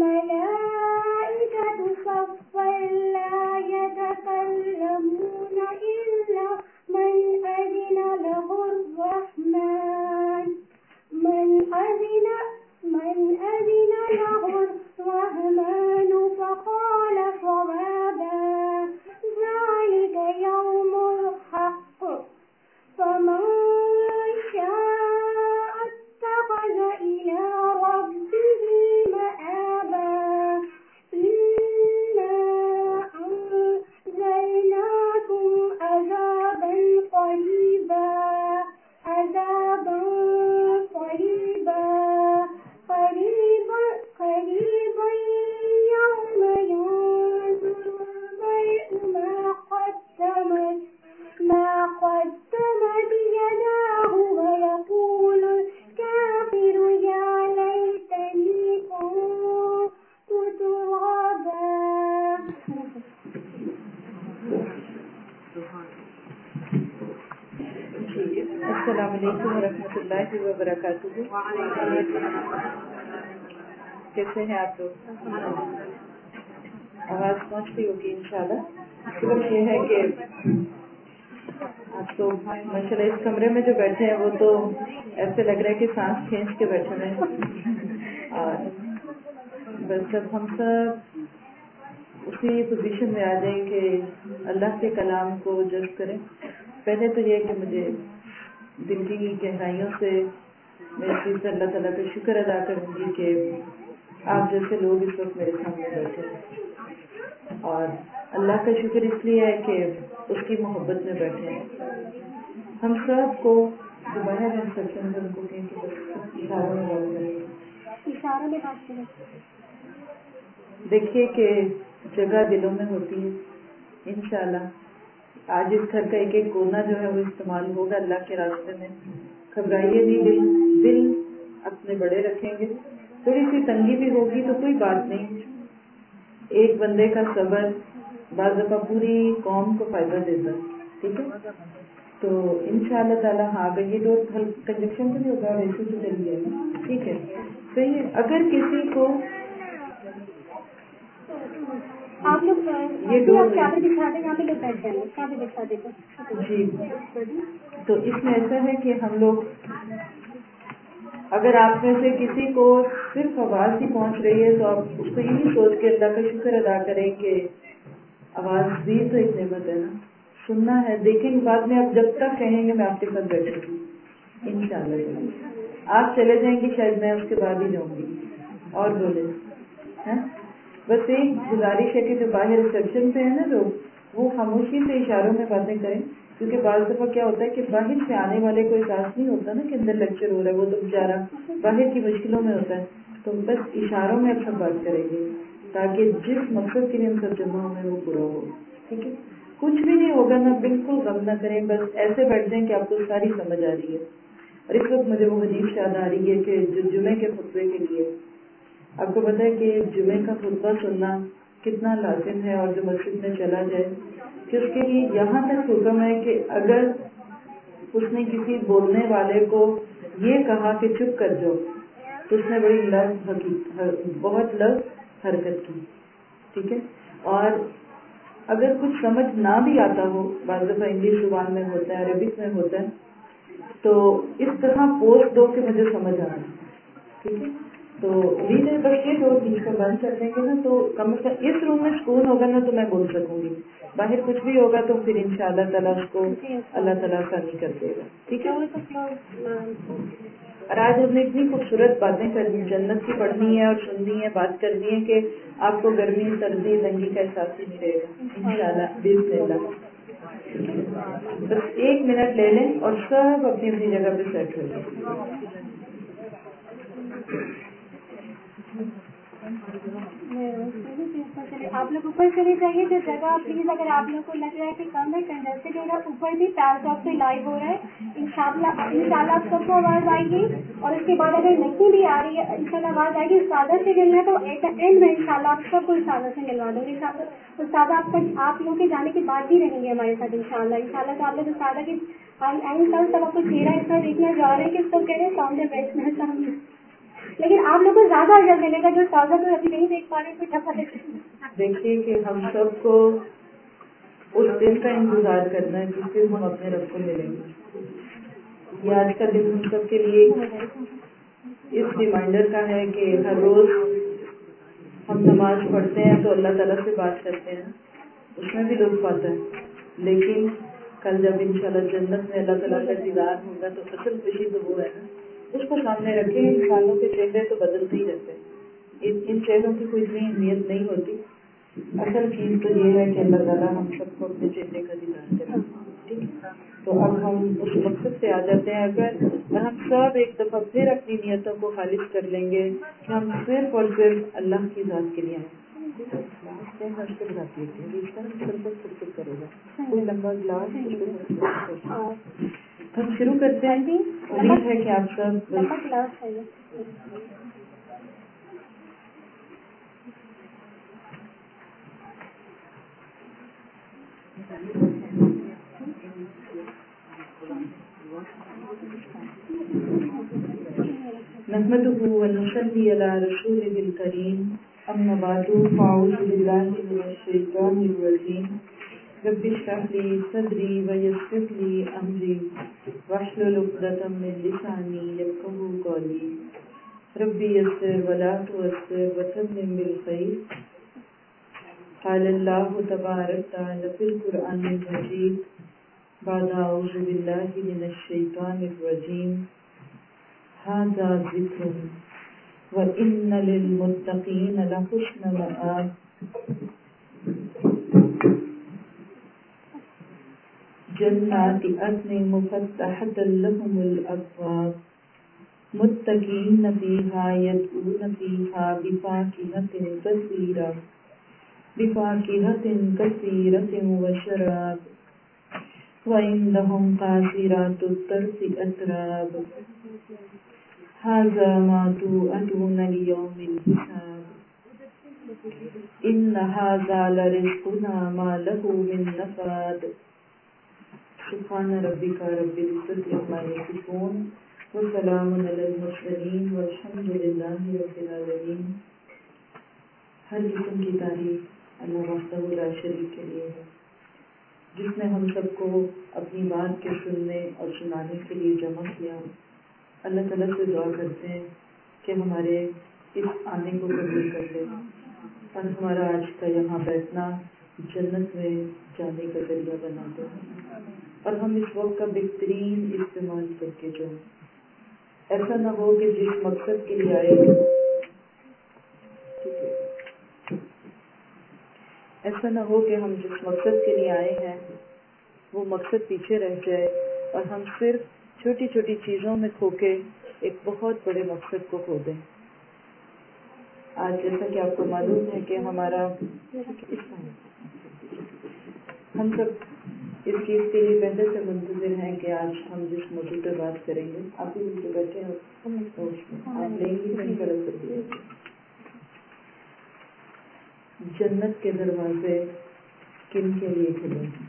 الملائكة صفا لا يتكلمون إلا من أذن له الرحمن فقال صوابا ذلك يوم الحق فمن شاء اتخذ إلى ربه مآبا إنا أنزلناكم عذابا قريبا يوم ينظر المرء ما قدمت يداه ويقول الكافر يا ليتني كنت ترابا. السلام علیکم ورحمۃ اللہ وبرکاتہ. کیسے ہیں آپ لوگ؟ آواز پہنچ رہی ہوگی انشاءاللہ. صرف یہ ہے کہ آپ تو ماشاء اللہ اس کمرے میں جو بیٹھے ہیں وہ تو ایسے لگ رہا ہے کہ سانس کھینچ کے بیٹھے ہیں. اور بس جب ہم سب اسی پوزیشن میں آ جائیں کہ اللہ کے کلام کو جذب کریں. پہلے تو یہ کہ مجھے دل کی گہرائیوں سے میں اس چیز سے اللہ تعالیٰ کا شکر ادا کروں گی کہ آپ جیسے لوگ اس وقت میرے سامنے بیٹھے ہیں. اور اللہ کا شکر اس لیے ہے کہ اس کی محبت میں بیٹھے ہیں. ہم سب کو جو باہر انسٹرکشن ہے ان کو کہیں کہ اشاروں میں بات کریں. دیکھیے کہ جگہ دلوں میں ہوتی ہے. انشاءاللہ آج اس گھر کا ایک ایک کونا جو ہے وہ استعمال ہوگا اللہ کے راستے میں. گھبرائیے نہیں, دل اپنے بڑے رکھیں گے. تھوڑی سی تنگی بھی ہوگی تو کوئی بات نہیں. ایک بندے کا صبر بعض دفعہ پوری قوم کو فائدہ دیتا ہے. ٹھیک ہے, تو انشاءاللہ تعالیٰ. ہاں اگر یہ دو کنجکشن تو نہیں ہوگا, ویسے تو چلیے. ٹھیک ہے, صحیح ہے. اگر کسی کو آپ لوگ یہ دو چادر دکھا دیں, یہاں پہ لوگ بیٹھ جائیں گے, چادر دکھا دیں. جی, تو اس میں ایسا ہے کہ ہم لوگ اگر آپ میں سے کسی کو صرف آواز ہی پہنچ رہی ہے تو آپ اس کو یہی سوچ کے اللہ کا شکر ادا کریں کہ آواز بھی تو ایک نعمت ہے نا, سننا ہے. دیکھیں گے بعد میں آپ جب تک کہیں گے میں آپ کے ساتھ بیٹھوں گی انشاءاللہ. آپ چلے جائیں گے شاید میں اس کے بعد ہی جاؤں گی. اور بولے بس ایک گزارش ہے کہ جو باہر ریسپشن پہ ہے نا لوگ, وہ خاموشی سے اشاروں میں باتیں کریں. کیونکہ بعض دفعہ کیا ہوتا ہے کہ باہر سے آنے والے کو احساس نہیں ہوتا نا کہ اندر لیکچر ہو رہا ہے, وہ تو بیچارہ باہر کی مشکلوں میں ہوتا ہے. تو بس اشاروں میں اب سب بات کریں گے تاکہ جس مقصد کے لیے ہم سب جمع ہوئے وہ پورا ہو. ٹھیک ہے, کچھ بھی نہیں ہوگا نا, بالکل غم نہ کریں. بس ایسے بیٹھ جائیں کہ آپ کو ساری سمجھ آ رہی ہے. اور اس وقت مجھے وہ حدیث یاد آ رہی ہے کہ جو جمعے کے خطبے کے لیے آپ کو پتا ہے کہ جمعے کا خطبہ سننا کتنا لازم ہے. اور جو مسجد میں چلا جائے کہ اس کے لیے یہاں تک حکم ہے کہ اگر اس نے کسی بولنے والے کو یہ کہا کہ چپ کر جاؤ تو اس نے بڑی بہت لفظ حرکت کی. ٹھیک ہے, اور اگر کچھ سمجھ نہ بھی آتا ہو, بعض دفعہ انگلش زبان میں ہوتا ہے, عربک میں ہوتا ہے, تو اس طرح پوسٹ دو کہ مجھے سمجھ آ رہا ہے. ٹھیک ہے, تو امید ہے بس یہ دو چیز کو بند کر دیں گے نا تو کم از کم اس روم میں سکون ہوگا نا تو میں بول سکوں گی. باہر کچھ بھی ہوگا تو پھر انشاءاللہ تعالیٰ اس کو اللہ تعالیٰ آسانی کر دے گا. ٹھیک ہے, اور آج ہم نے اتنی خوبصورت باتیں کرنی, جنت کی پڑھنی ہے اور سننی ہے, بات کرنی ہے کہ آپ کو گرمی سردی تنگی کا احساس ہی نہیں رہے گا انشاءاللہ بسم اللہ. بس 1 منٹ لے لیں اور سب اپنی اپنی جگہ پہ سیٹ ہو جائیں. آپ لوگ اوپر چلے جائیے جو جگہ پلیز. اگر آپ لوگ کو لگ رہا ہے کہ کم ہے کنجسٹڈ ہو رہا ہے, اوپر بھی پیراگراف پہ لائیو ہو رہا ہے. انشاءاللہ آپ سب کو آواز آئے گی. اور اس کے بعد اگر نہیں بھی آ رہی ہے انشاءاللہ آواز آئے گی. استاذہ سے ملنا ہے تو ایٹ اینڈ میں انشاءاللہ آپ سب کو استاذہ سے ملوا دوں گی. استاذہ آپ لوگوں کے جانے کے بعد ہی رہیں گے ہمارے ساتھ انشاءاللہ. تو آپ لوگ استاذہ کی سب آپ کو چہرہ اتنا دیکھنا چاہ رہے ہیں کہ سب کہہ رہے ہیں سامنے بیٹھنا ہے سامنے. लेकिन आप लोग को ज्यादा अजर मिलेगा जो ताजा तो अभी नहीं देख पा रहे कोई ठप्पा देख। देखिए कि हम सबको उस दिन का इंतजार करना है जिस दिन हम अपने रब को मिलेंगे। ये आज का दिन हम सबके लिए इस रिमाइंडर का है कि हर रोज हम नमाज पढ़ते हैं तो अल्लाह ताला से बात करते हैं, उसमें भी लुत्फ आता है, लेकिन कल जब इंशाल्लाह जन्नत में अल्लाह ताला का दीदार होगा तो असल खुशी तो वो है ना, उसको सामने रखें। इंसानों के चेहरे तो बदलते ही रहते हैं, इन चेहरों की कोई इतनी अहमियत नहीं होती। असल चीज तो ये है कि अल्लाह ताला हम सबको अपने चेहरे का दीदार करे, ठीक है। तो अब हम उस मकसद से आ जाते हैं। अगर हम सब एक दफा फिर अपनी नियतों को खालिज कर लेंगे कि हम सिर्फ और सिर्फ अल्लाह की जात के लिए आए, करेगा कोई लंबा गिलास हम शुरू करते हैं। उम्मीद है कि आप सब नहमदुहु व नुसल्ली अला रसूलिहिल करीम, अम्मा बादु, फ़अऊज़ु बिल्लाहि मिनश शैतानिर रजीम, रब्बि इश्रह ली सदरी व यस्सिर ली अमरी वहलुल उक़दतम मिन लिसानी यफ़क़हू क़ौली, रब्बि यस्सिर व ला तुअस्सिर व तम्मिम बिल खैर। क़ाल अल्लाहु तबारक व फ़िल क़ुरआनिल मजीद, बाद अऊज़ु बिल्लाहि मिनश शैतानिर रजीम, हाज़ा ज़िक्रुन व इन्न लिल मुत्तक़ीन लहुस्न मआब। जन्नाति अदनिन मुफ़त्तहतन लहुमुल अबवाब, मुत्तक़ीन फ़ीहा यदऊन फ़ीहा बिफ़ाकिहतिन कसीरतिन व शराब, व इन्दहुम क़ासिरातुत तर्फ़ि अतराब। हाज़ा मा तुअदून लियौमिल हिसाब, इन्न हाज़ा लरिज़्क़ुना मा लहू मिन नफ़ाद। सुब्हान रब्बिका रब्बिल इज़्ज़ति अम्मा यसिफ़ून व सलामुन अलल मुरसलीन वल्हम्दुलिल्लाहि रब्बिल आलमीन। हर किस्म की तारीफ अल्लाह वहदहू ला शरीक के लिए है, जिसने हम सबको अपनी बात के सुनने और सुनाने के लिए जमा किया। अल्लाह ताला से दुआ करते हैं कि हमारे इस आने को कबूल कर ले और हमारा आज का यहाँ बैठना जन्नत में जाने का जरिया बना दे, और हम इस वक्त का बेहतरीन इस्तेमाल करके जो ऐसा ना हो कि जिस मकसद के लिए आए हो, ऐसा ना हो कि हम जिस मकसद के लिए आए हैं वो मकसद पीछे रह जाए और हम सिर्फ छोटी छोटी चीज़ों में खो के एक बहुत बड़े मकसद को खो दें। आज जैसा कि आपको मालूम है कि हमारा हम सब इस चीज़ के लिए पहले से मुंतज़िर हैं कि आज हम जिस मौजूद पर बात करेंगे, आप भी मुझे बैठे हैं आप लेंगे नहीं गलत सकती। जन्नत के दरवाजे किन के लिए खुले हैं?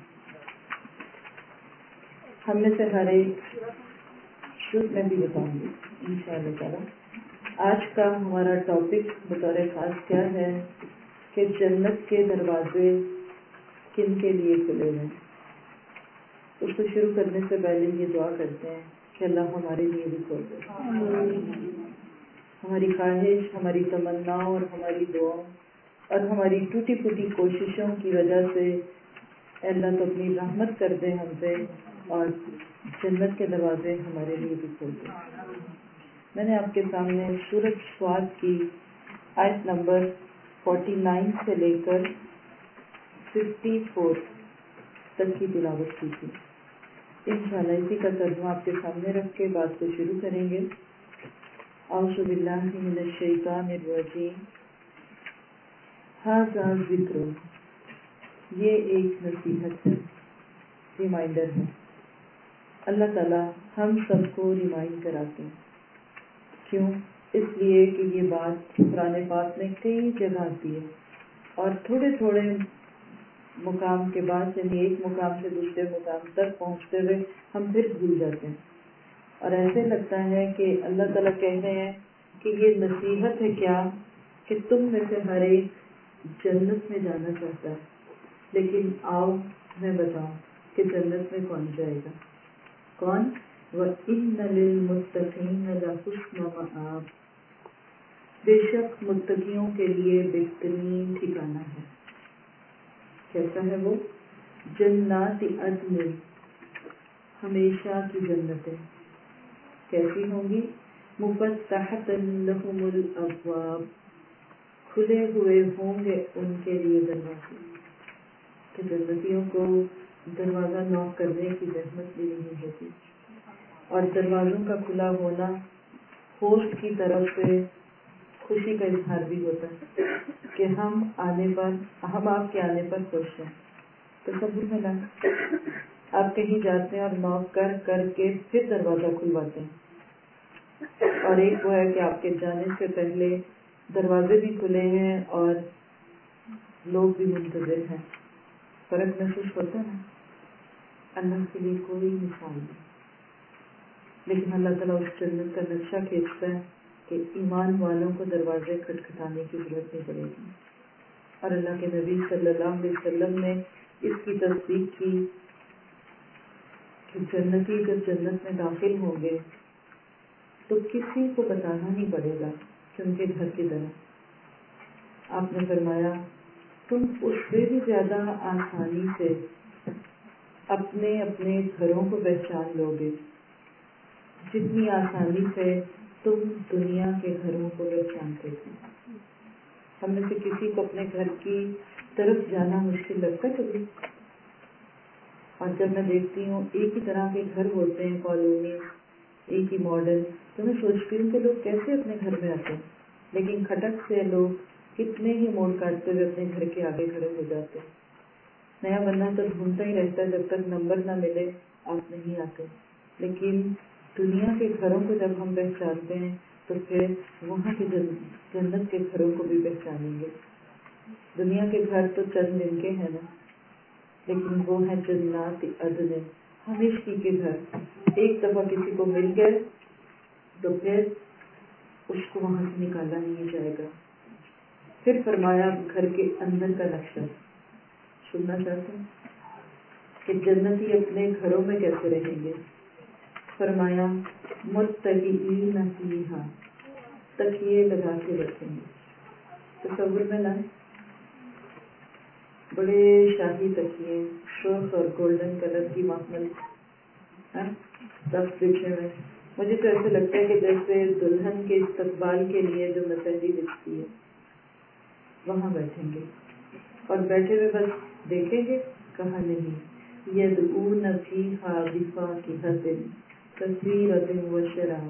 हम में से हर एक शुरू में भी बताऊंगी इंशाअल्लाह ताला। आज का हमारा टॉपिक बतौर खास क्या है कि जन्नत के दरवाजे किन के लिए खुले हैं। उसको शुरू करने से पहले ये दुआ करते हैं कि अल्लाह हमारे लिए भी खोल दे। हमारी ख्वाहिश, हमारी तमन्नाओं और हमारी दुआओं और हमारी टूटी फूटी कोशिशों की वजह से अल्लाह तो अपनी रहमत कर दे हम पे और जन्नत के दरवाजे हमारे लिए भी खोल दे। मैंने आपके सामने सूरत स्वाद की आयत नंबर 49 से लेकर 54 तक की तिलावत की थी। इंशाअल्लाह इसी का तर्जुमा आपके सामने रख के बात को शुरू करेंगे। औज़ु बिल्लाहि मिनश शैतानिर रजीम। हाज़ा ज़िक्र, ये एक नसीहत है, रिमाइंडर है। अल्लाह ताला हम सबको रिमाइंड कराते हैं। क्यों? इसलिए कि ये बात कुरान पाक में कई जगह आती है और थोड़े थोड़े मुकाम के बाद यानी एक मुकाम से दूसरे मुकाम तक पहुंचते हुए हम फिर भूल जाते हैं और ऐसे लगता है कि अल्लाह ताला कह रहे हैं کہ یہ نصیحت ہے کیا کہ تم میں سے ہر ایک جنت میں جانا چاہتا ہے، لیکن آؤ میں بتاؤں کہ جنت میں کون جائے گا، کون؟ وَإِنَّ لِلْمُتَّقِينَ لَحُسْنَ مَآبٍ، بے شک متقیوں کے لیے بہترین ٹھکانہ ہے۔ کیسا ہے وہ؟ جنات عدن، ہمیشہ کی جنتیں کیسی ہوں گی؟ مفتحۃ لہم الابواب، کھلے ہوئے ہوں گے ان کے لیے دروازے، کہ جنتیوں کو دروازہ نوک کرنے کی زحمت بھی نہیں ہوتی، اور دروازوں کا کھلا ہونا ہوسٹ کی طرف سے خوشی کا اظہار بھی ہوتا ہے کہ ہم آپ کے آنے پر خوش ہیں۔ تصور میں لائیں، آپ کہیں جاتے ہیں اور نوک کر کے پھر دروازہ کھلواتے ہیں، اور ایک وہ ہے کہ آپ کے جانے سے پہلے دروازے بھی کھلے ہیں اور لوگ بھی منتظر ہیں۔ فرق محسوس ہوتا ہے نا؟ اللہ کے لیے کوئی مثال نہیں، لیکن اللہ تعالیٰ اس جنت کا نقشہ کھینچتا ہے کہ ایمان والوں کو دروازے کھٹکھٹانے کی ضرورت نہیں پڑے گی، اور اللہ کے نبی صلی اللہ علیہ وسلم نے اس کی تصدیق کی کہ جنتی جب جنت میں داخل ہوں گے تو کسی کو بتانا نہیں پڑے گا کہ ان کے گھر کی طرح۔ آپ نے فرمایا تم اس سے بھی زیادہ آسانی سے اپنے گھروں کو پہچان لو گے جتنی آسانی سے تم دنیا کے گھروں کو پہچانتے تھے۔ ہم میں سے کسی کو اپنے گھر کی طرف جانا مشکل لگتا ہے کبھی؟ اور جب میں دیکھتی ہوں ایک ہی طرح کے گھر ہوتے ہیں، کالونی ایک ہی ماڈل، تو میں سوچتی ہوں کہ لوگ کیسے اپنے گھر میں آتے ہیں، لیکن کھٹک سے لوگ کتنے ہی موڑ کاٹتے ہوئے اپنے گھر کے آگے کھڑے ہو جاتے ہیں۔ نیا بندہ تو ڈھونڈتا ہی رہتا ہے، جب تک نمبر نہ ملے آپ نہیں آتے، لیکن دنیا کے گھروں کو جب ہم پہچانتے ہیں تو پھر وہاں کے جنت کے گھروں کو بھی پہچانیں گے۔ دنیا کے گھر تو چند دن کے ہیں نا، لیکن وہ ہے جنات عدن، ہمیشہ کے گھر۔ ایک دفعہ کسی کو مل گئے تو پھر اس کو وہاں سے نکالا نہیں جائے گا۔ پھر فرمایا گھر کے اندر کا نقشہ سننا چاہتے ہیں کہ جنتی اپنے گھروں میں کیسے رہیں گے؟ فرمایا متکئین فیہا، تکیے لگا کے رکھیں گے۔ تصور میں لائیں، بڑے شاہی تکیے، سرخ اور گولڈن کلر کی مخمل تخت بچھے ہوئے۔ مجھے تو ایسے لگتا ہے کہ جیسے دلہن کے استقبال کے لیے جو مسجد بچتی ہے وہاں بیٹھیں گے، اور بیٹھے ہوئے بس دیکھیں گے، کہا نہیں، یدعون فیہا بفاکہۃ کثیرۃ وشراب،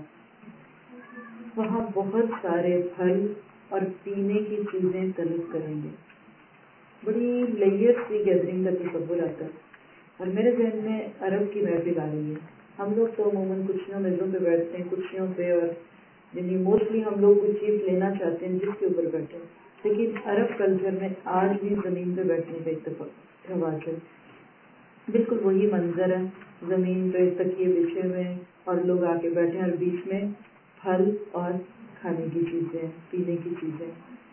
وہاں بہت سارے پھل اور پینے کی چیزیں طلب کریں گے۔ بڑی لیئر سی گیدرنگ کا تصور آتا ہے، اور میرے ذہن میں عرب کی محفل آ رہی ہے۔ ہم لوگ تو عموماً کچھیوں میزوں پہ بیٹھتے ہیں، کچھیوں پہ، اور یعنی موسٹلی ہم لوگ کچھ چیز لینا چاہتے ہیں جس کے اوپر بیٹھے، لیکن عرب کلچر میں آج بھی زمین پہ بیٹھنے کا اتفاق رواج ہے۔ بالکل وہی منظر ہے، زمین پہ تکیے بچھے ہوئے اور لوگ آ کے بیٹھے، اور بیچ میں پھل اور کھانے کی چیزیں، پینے کی چیزیں۔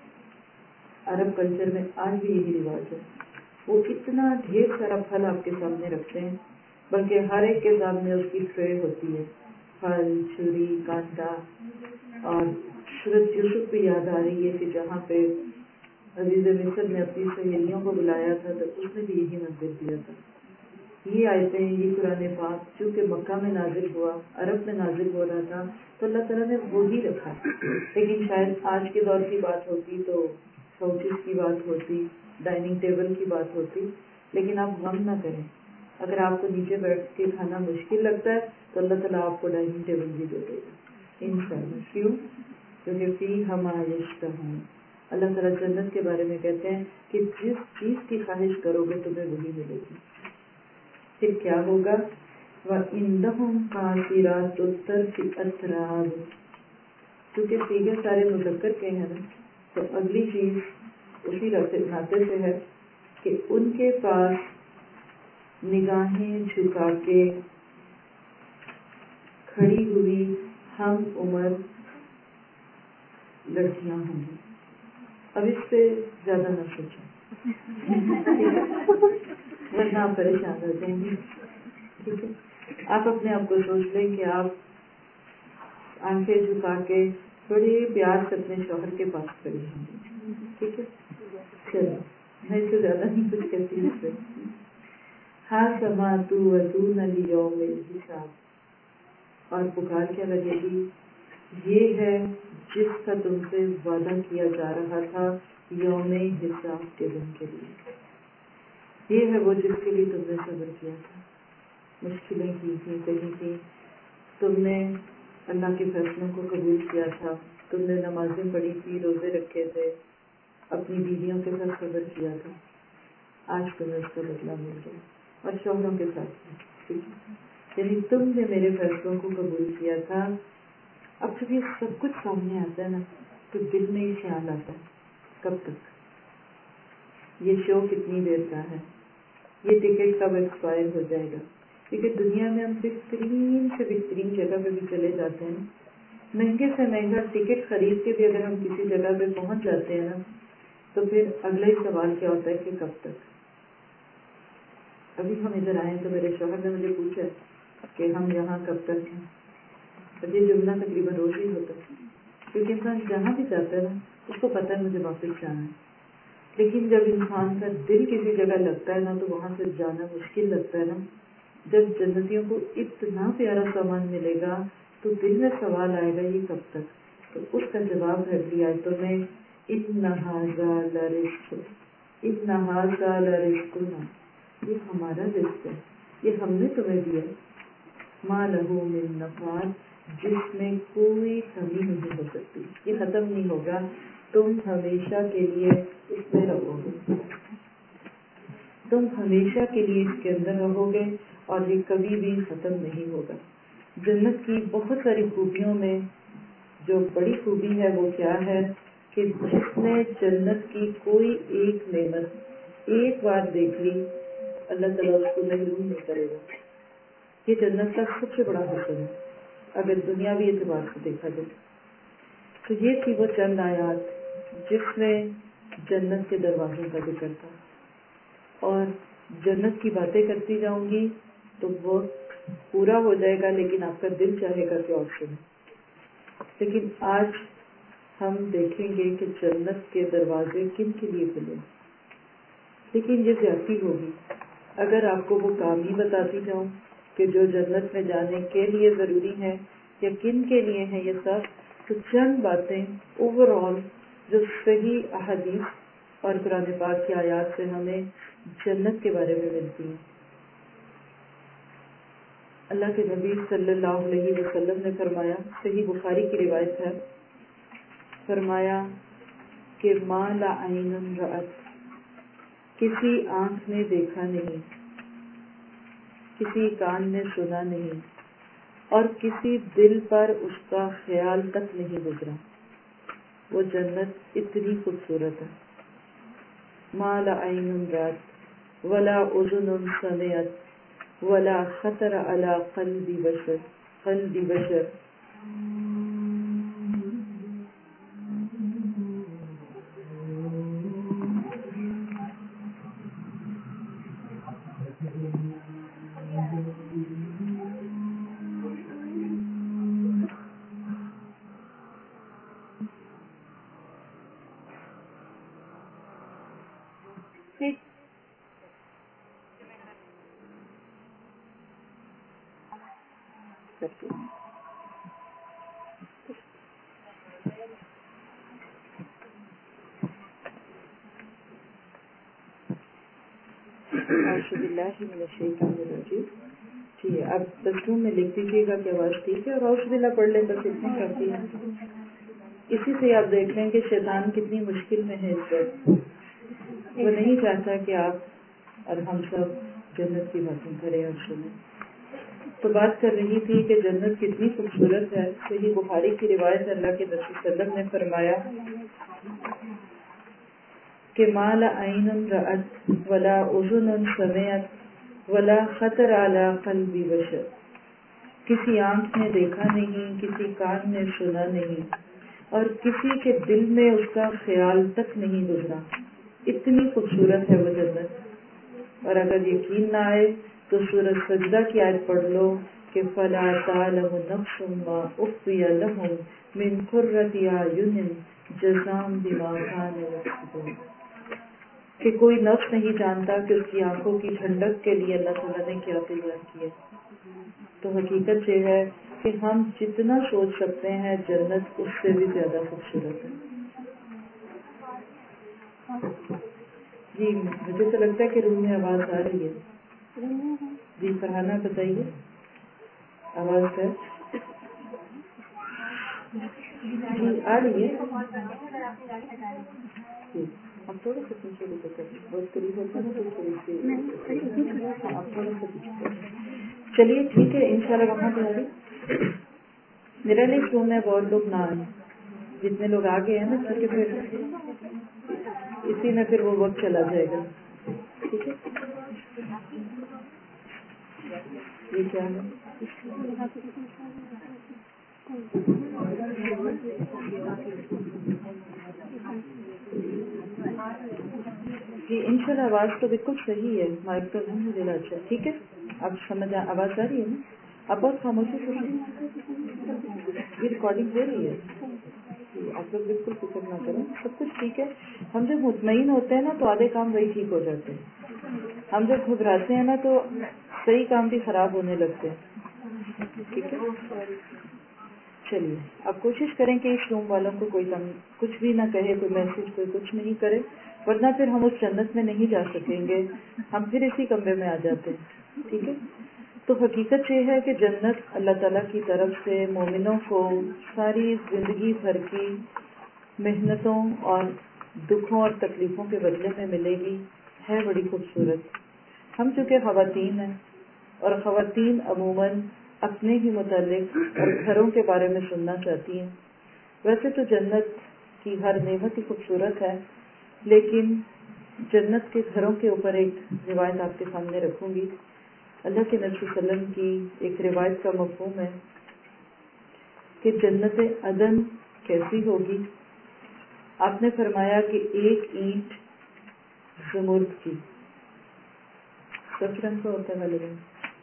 عرب کلچر میں آج بھی یہی رواج ہے۔ وہ اتنا ڈھیر سارا پھل آپ کے سامنے رکھتے ہیں، بلکہ ہر ایک کے سامنے اس کی ٹرے ہوتی ہے، پھل، چھری، کانٹا۔ اور سورۃ یوسف پہ یاد آ رہی ہے کہ جہاں پہ عزیز مصر نے اپنی سہیلیوں کو بلایا تھا تو اس نے بھی یہی منظر دیا تھا۔ یہ آیتیں، یہ قرآن پاک چونکہ مکہ میں نازل ہوا، عرب میں نازل ہو رہا تھا، تو اللہ تعالیٰ نے وہی رکھا۔ لیکن شاید آج کے دور کی بات ہوتی تو کوچز کی بات ہوتی، ڈائننگ ٹیبل کی بات ہوتی، لیکن آپ غم نہ کریں، اگر آپ کو نیچے بیٹھ کے کھانا مشکل لگتا ہے تو اللہ تعالیٰ آپ کو ڈائننگ ٹیبل بھی دے دے گا انشاءاللہ۔ کیوں؟ کیونکہ فیہا ما یشتہون، اللہ تعالیٰ جنت کے بارے میں کہتے ہیں کہ جس چیز کی خواہش کرو گے تمہیں وہی ملے گی۔ پھر کیا ہوگا؟ وَعِندَهُمْ قَاصِرَاتُ الطَّرْفِ أَتْرَابٌ، کیونکہ سیغے سارے مذکر کے ہیں نا، تو اگلی چیز اسی ناطے سے ہے کہ ان کے پاس نگاہیں جھکا کے کھڑی ہوئی ہم عمر لڑکیاں ہوں گی. اب اس پہ زیادہ نہ سوچیں ورنہ آپ پریشان ہو جائیں گے. ٹھیک ہے, آپ اپنے آپ کو سوچ لیں کہ آپ آنکھیں جھکا کے بڑے پیار سے اپنے شوہر کے پاس کھڑی ہوں گی. ٹھیک ہے, چلو میں اس سے زیادہ نہیں کچھ کہتی اس سے. ہاں سما تو اليوم الحساب, اور پکار کیا لگے گی, یہ ہے جس کا تم سے وعدہ کیا جا رہا تھا یوم حساب کے دن کے لیے. یہ ہے وہ جس کے لیے تم نے صبر کیا تھا, مشکلیں کی تھی, کہیں کی تم نے اللہ کے فیصلوں کو قبول کیا تھا, تم نے نمازیں پڑھی تھی, روزے رکھے تھے, اپنی بیویوں کے ساتھ صبر کیا تھا. آج تمہیں اس کا بدلہ مل گیا, اور شوہروں کے ساتھ بھی. یعنی تم نے میرے فیصلوں کو قبول کیا تھا. اب جب یہ سب کچھ سامنے آتا ہے نا تو دل میں یہ خیال آتا ہے, کب تک یہ شو کتنی دیر کا ہے, یہ ٹکٹ کب ایکسپائر ہو جائے گا. کیونکہ دنیا میں ہم بہترین سے بہترین جگہ پہ بھی چلے جاتے ہیں, مہنگے سے مہنگا ٹکٹ خرید کے بھی اگر ہم کسی جگہ پہ پہنچ جاتے ہیں نا تو پھر اگلا ہی سوال کیا ہوتا ہے کہ کب تک. ابھی ہم ادھر آئے تو میرے شوہر نے مجھے پوچھا کہ ہم یہاں کب تک ہیں. یہ جملہ تقریباً روز ہی ہوتا ہے, کیونکہ انسان جہاں بھی جاتا ہے نا اس کو پتہ ہے مجھے واپس جانا ہے. لیکن جب انسان کا دل کسی جگہ لگتا ہے نا تو وہاں سے جانا مشکل لگتا ہے نا. جب جنتیوں کو اتنا پیارا سامان ملے گا تو دل میں سوال آئے گا یہ کب تک. تو اس کا جواب ہے آیتوں میں ان ھذا لرزقنا, یہ ہمارا رزق ہے, یہ ہم نے تمہیں دیا. ما لہ من نفاد, جس میں کوئی کمی نہیں ہو سکتی, یہ ختم نہیں ہوگا, تم ہمیشہ کے لیے اس میں رہو گے, تم ہمیشہ کے لیے اس کے اندر رہو گے, اور یہ کبھی بھی ختم نہیں ہوگا. جنت کی بہت ساری خوبیوں میں جو بڑی خوبی ہے وہ کیا ہے کہ جس نے جنت کی کوئی ایک نعمت ایک بار دیکھ لی اللہ تعالیٰ اس کو محروم نہیں کرے گا. یہ جنت کا سب سے بڑا حسن ہے اگر دنیاوی اعتبار سے دیکھا جائے. تو یہ تھی وہ چند آیات جس میں جنت کے دروازوں کا ذکر تھا, اور جنت کی باتیں کرتی جاؤں گی تو وہ پورا ہو جائے گا, لیکن آپ کا دل چاہے گا کہ اور سنیں. لیکن آج ہم دیکھیں گے کہ جنت کے دروازے کن کے لیے کھلے. لیکن یہ زیادتی ہوگی اگر آپ کو وہ کام ہی بتاتی جاؤں کہ جو جنت میں جانے کے لیے ضروری ہیں یا کن کے لیے ہیں یہ سب. تو چند باتیں اوور آل جو صحیح احادیث اور قرآن پاک کی آیات سے ہمیں جنت کے بارے میں ملتی ہیں. اللہ کے نبی صلی اللہ علیہ وسلم نے فرمایا, صحیح بخاری کی روایت ہے, فرمایا کہ ما لا عین رأت, کسی آنکھ نے دیکھا نہیں, کسی کان نے سنا نہیں, اور کسی دل پر اس کا خیال تک نہیں گزرا. وہ جنت اتنی خوبصورت ہے. ما لا عین رأت ولا اذن سمعت ولا خطر على قلب بشر. جی اب دستوں میں لکھ دیجیے گا کہ آواز ٹھیک ہے, اور اعوذ باللہ پڑھ لیں بس اتنی کافی ہے. اسی سے آپ دیکھ لیں کہ شیطان کتنی مشکل میں ہے اس وقت. وہ نہیں چاہتا کہ آپ اور ہم سب جنت کی باتیں کریں اور سنیں. تو بات کر رہی تھی کہ جنت کتنی خوبصورت ہے. صحیح بخاری کی روایت اللہ کے نبی صلی اللہ علیہ وسلم نے فرمایا کہ ما لا عین رأت ولا اذن سمعت ولا خطر علی قلب بشر, کسی آنکھ نے دیکھا نہیں, کسی کان نے سنا نہیں, اور کسی کے دل میں اس کا خیال تک نہیں گزرا. اتنی خوبصورت ہے وہ جنت. اور اگر یقین نہ آئے تو سورۃ سجدہ کی آیت پڑھ لو کہ فَلَا تَعْلَمُ نَفْسٌ مَّا أُخْفِيَ لَهُم مِّن قُرَّةِ أَعْيُنٍ جَزَاءً بِمَا كَانُوا يَكْسِبُونَ. کہ کوئی نفس نہیں جانتا کہ اس کی آنکھوں کی ٹھنڈک کے لیے اللہ تعالیٰ نے کیا تیار کیا. تو حقیقت یہ ہے کہ ہم جتنا سوچ سکتے ہیں جنت اس سے بھی زیادہ خوبصورت ہے. جی مجھے تو لگتا ہے کہ روم میں آواز آ رہی ہے. جی فرحانہ بتائیے آواز ہے. جی آ رہی ہے. اب تھوڑا سا پیچھے بھی بہت قریب ہوتا ہے نا تو تھوڑی سی آپ تھوڑا سا پیچھے. چلیے ٹھیک ہے انشاءاللہ وہاں پہ آ رہی. میرا نہیں روم میں بہت لوگ نہ آئے. جتنے لوگ آ گئے ہیں نا کیونکہ پھر اسی میں پھر وہ وقت چلا جائے گا. ٹھیک ہے یہ کیا ہے. جی انشاءاللہ آواز تو بالکل صحیح ہے. مائک تو الحمد للہ اچھا. ٹھیک ہے اب سمجھ آواز آ رہی ہے نا. آپ بہت خاموشی سے یہ ریکارڈنگ ہو رہی ہے. آپ لوگ بالکل فکر نہ کریں سب کچھ ٹھیک ہے. ہم جب مطمئن ہوتے ہیں نا تو آدھے کام وہی ٹھیک ہو جاتے ہیں. ہم جب گھبراتے ہیں نا تو صحیح کام بھی خراب ہونے لگتے ہیں. ٹھیک ہے چلیے اب کوشش کریں کہ اس روم والوں کو کوئی کچھ بھی نہ کہے, کوئی میسج کوئی کچھ نہیں کرے, ورنہ پھر ہم اس جنت میں نہیں جا سکیں گے. ہم پھر اسی کمرے میں آ جاتے ہیں. ٹھیک ہے تو حقیقت یہ ہے کہ جنت اللہ تعالیٰ کی طرف سے مومنوں کو ساری زندگی بھر کی محنتوں اور دکھوں اور تکلیفوں کے بدلے میں ملے گی. ہے بڑی خوبصورت. ہم چونکہ خواتین ہیں اور خواتین عموماً اپنے ہی متعلق اور گھروں کے بارے میں سننا چاہتی ہیں. ویسے تو جنت کی ہر نعمت ہی خوبصورت ہے, لیکن جنت کے گھروں کے اوپر ایک روایت آپ کے سامنے رکھوں گی. اللہ کے نبی صلی اللہ علیہ وسلم کی ایک روایت کا مفہوم ہے کہ جنت عدن کیسی ہوگی. آپ نے فرمایا کہ ایک اینٹ زمرد کی, سب رنگ کا ہوتا ہے لگن,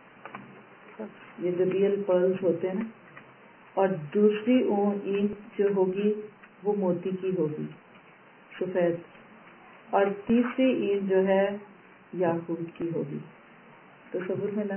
یہ جو ریئل پرلز ہوتے ہیں نا, اور دوسری اینٹ جو ہوگی وہ موتی کی ہوگی سفید, اور تیسری اینٹ جو ہے یاقوت کی ہوگی. تصور میں نا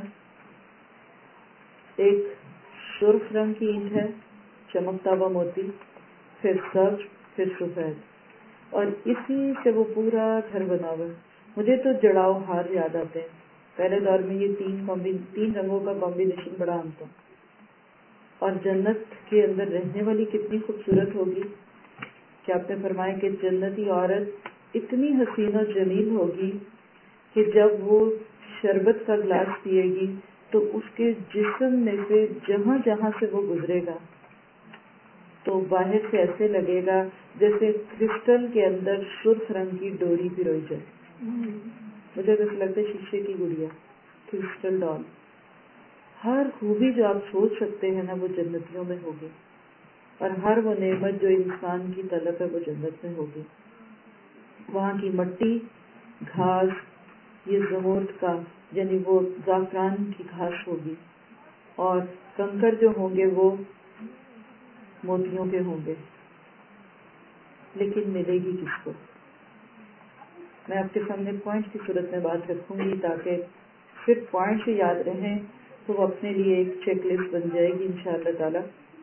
ایک سرخ رنگ کی اینٹ ہے چمکتا ہوا موتی, پھر سبز, پھر سفید, اور اسی سے وہ پورا گھر بنا ہوا. مجھے تو جڑاؤ ہار یاد آتے ہیں. پہلے دور میں یہ تین رنگوں کا کمبینیشن بڑا عام تھا. اور جنت کے اندر رہنے والی کتنی خوبصورت ہوگی کہ آپ نے فرمایا کہ جنتی عورت اتنی حسین و جمیل ہوگی کہ جب وہ شربت کا گلاس پیے گی تو اس کے جسم میں سے جہاں جہاں سے وہ گزرے گا تو باہر سے ایسے لگے گا جیسے کرسٹل کے اندر سرخ رنگ کی ڈوری پروئی جائے. مجھے تو لگتا ہے شیشے کی گڑیا, کرسٹل ڈال. ہر خوبی جو آپ سوچ سکتے ہیں نا وہ جنتیوں میں ہوگی, اور ہر وہ نعمت جو انسان کی طلب ہے وہ جنت میں ہوگی. وہاں کی مٹی, گھاس, یہ زمرد کا یعنی وہ زعفران کی گھاس ہوگی, اور کنکر جو ہوں گے وہ موتیوں کے ہوں گے. لیکن ملے گی کس کو؟ میں آپ کے سامنے پوائنٹ کی صورت میں بات رکھوں گی تاکہ صرف پوائنٹ سے یاد رہیں تو وہ اپنے لیے ایک چیک لسٹ بن جائے گی انشاءاللہ تعالی.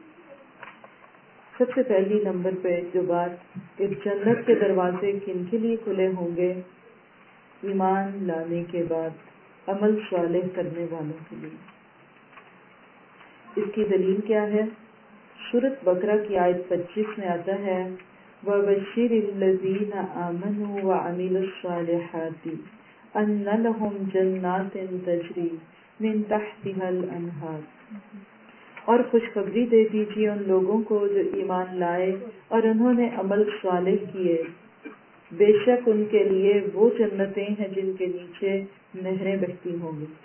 سب سے پہلی نمبر پہ جو بات کہ جنت کے دروازے کن کے لیے کھلے ہوں گے؟ ایمان لانے کے بعد عمل صالح کرنے والوں کے لیے. اس کی دلیل کیا ہے؟ سورۃ بقرہ کی آیت 25 میں آتا ہے وَبَشِّرِ الَّذِينَ آمَنُوا وَعَمِلُوا الصَّالِحَاتِ أَنَّ لَهُمْ جَنَّاتٍ تَجْرِي مِن تَحْتِهَا الْأَنْهَارُ. اور خوشخبری دے دیجیے ان لوگوں کو جو ایمان لائے اور انہوں نے عمل صالح کیے, بے شک ان کے لیے وہ جنتیں ہیں جن کے نیچے نہریں بہتی ہوں گی.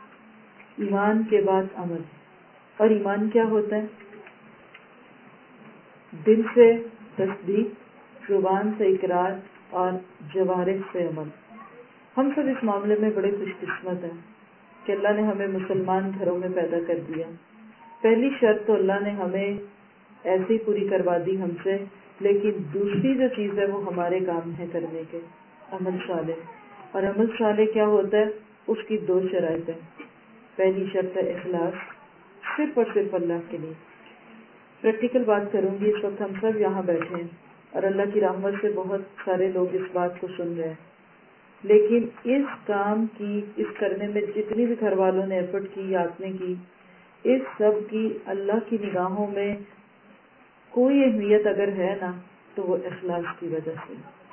ایمان کے بعد عمل. اور ایمان کیا ہوتا ہے؟ دل سے تصدیق، زبان سے اقرار اور جوارح سے عمل۔ ہم سب اس معاملے میں بڑے خوش قسمت ہیں کہ اللہ نے ہمیں مسلمان گھروں میں پیدا کر دیا۔ پہلی شرط تو اللہ نے ہمیں ایسے ہی پوری کروا دی ہم سے، لیکن دوسری جو چیز ہے وہ ہمارے کام ہے کرنے کے، عمل صالح۔ اور عمل صالح کیا ہوتا ہے؟ اس کی دو شرائط ہیں۔ پہلی شرط ہے اخلاص، صرف اور صرف اللہ کے لیے۔ پریکٹیکل بات کروں گی، اس وقت ہم سب یہاں بیٹھے ہیں اور اللہ کی رحمت سے بہت سارے لوگ اس بات کو سن رہے ہیں، لیکن اس کام کی، اس کرنے میں جتنی بھی گھر والوں نے ایفرٹ کی یا آپ نے کی، اس سب کی اللہ کی نگاہوں میں کوئی اہمیت اگر ہے نا تو وہ اخلاص کی وجہ سے۔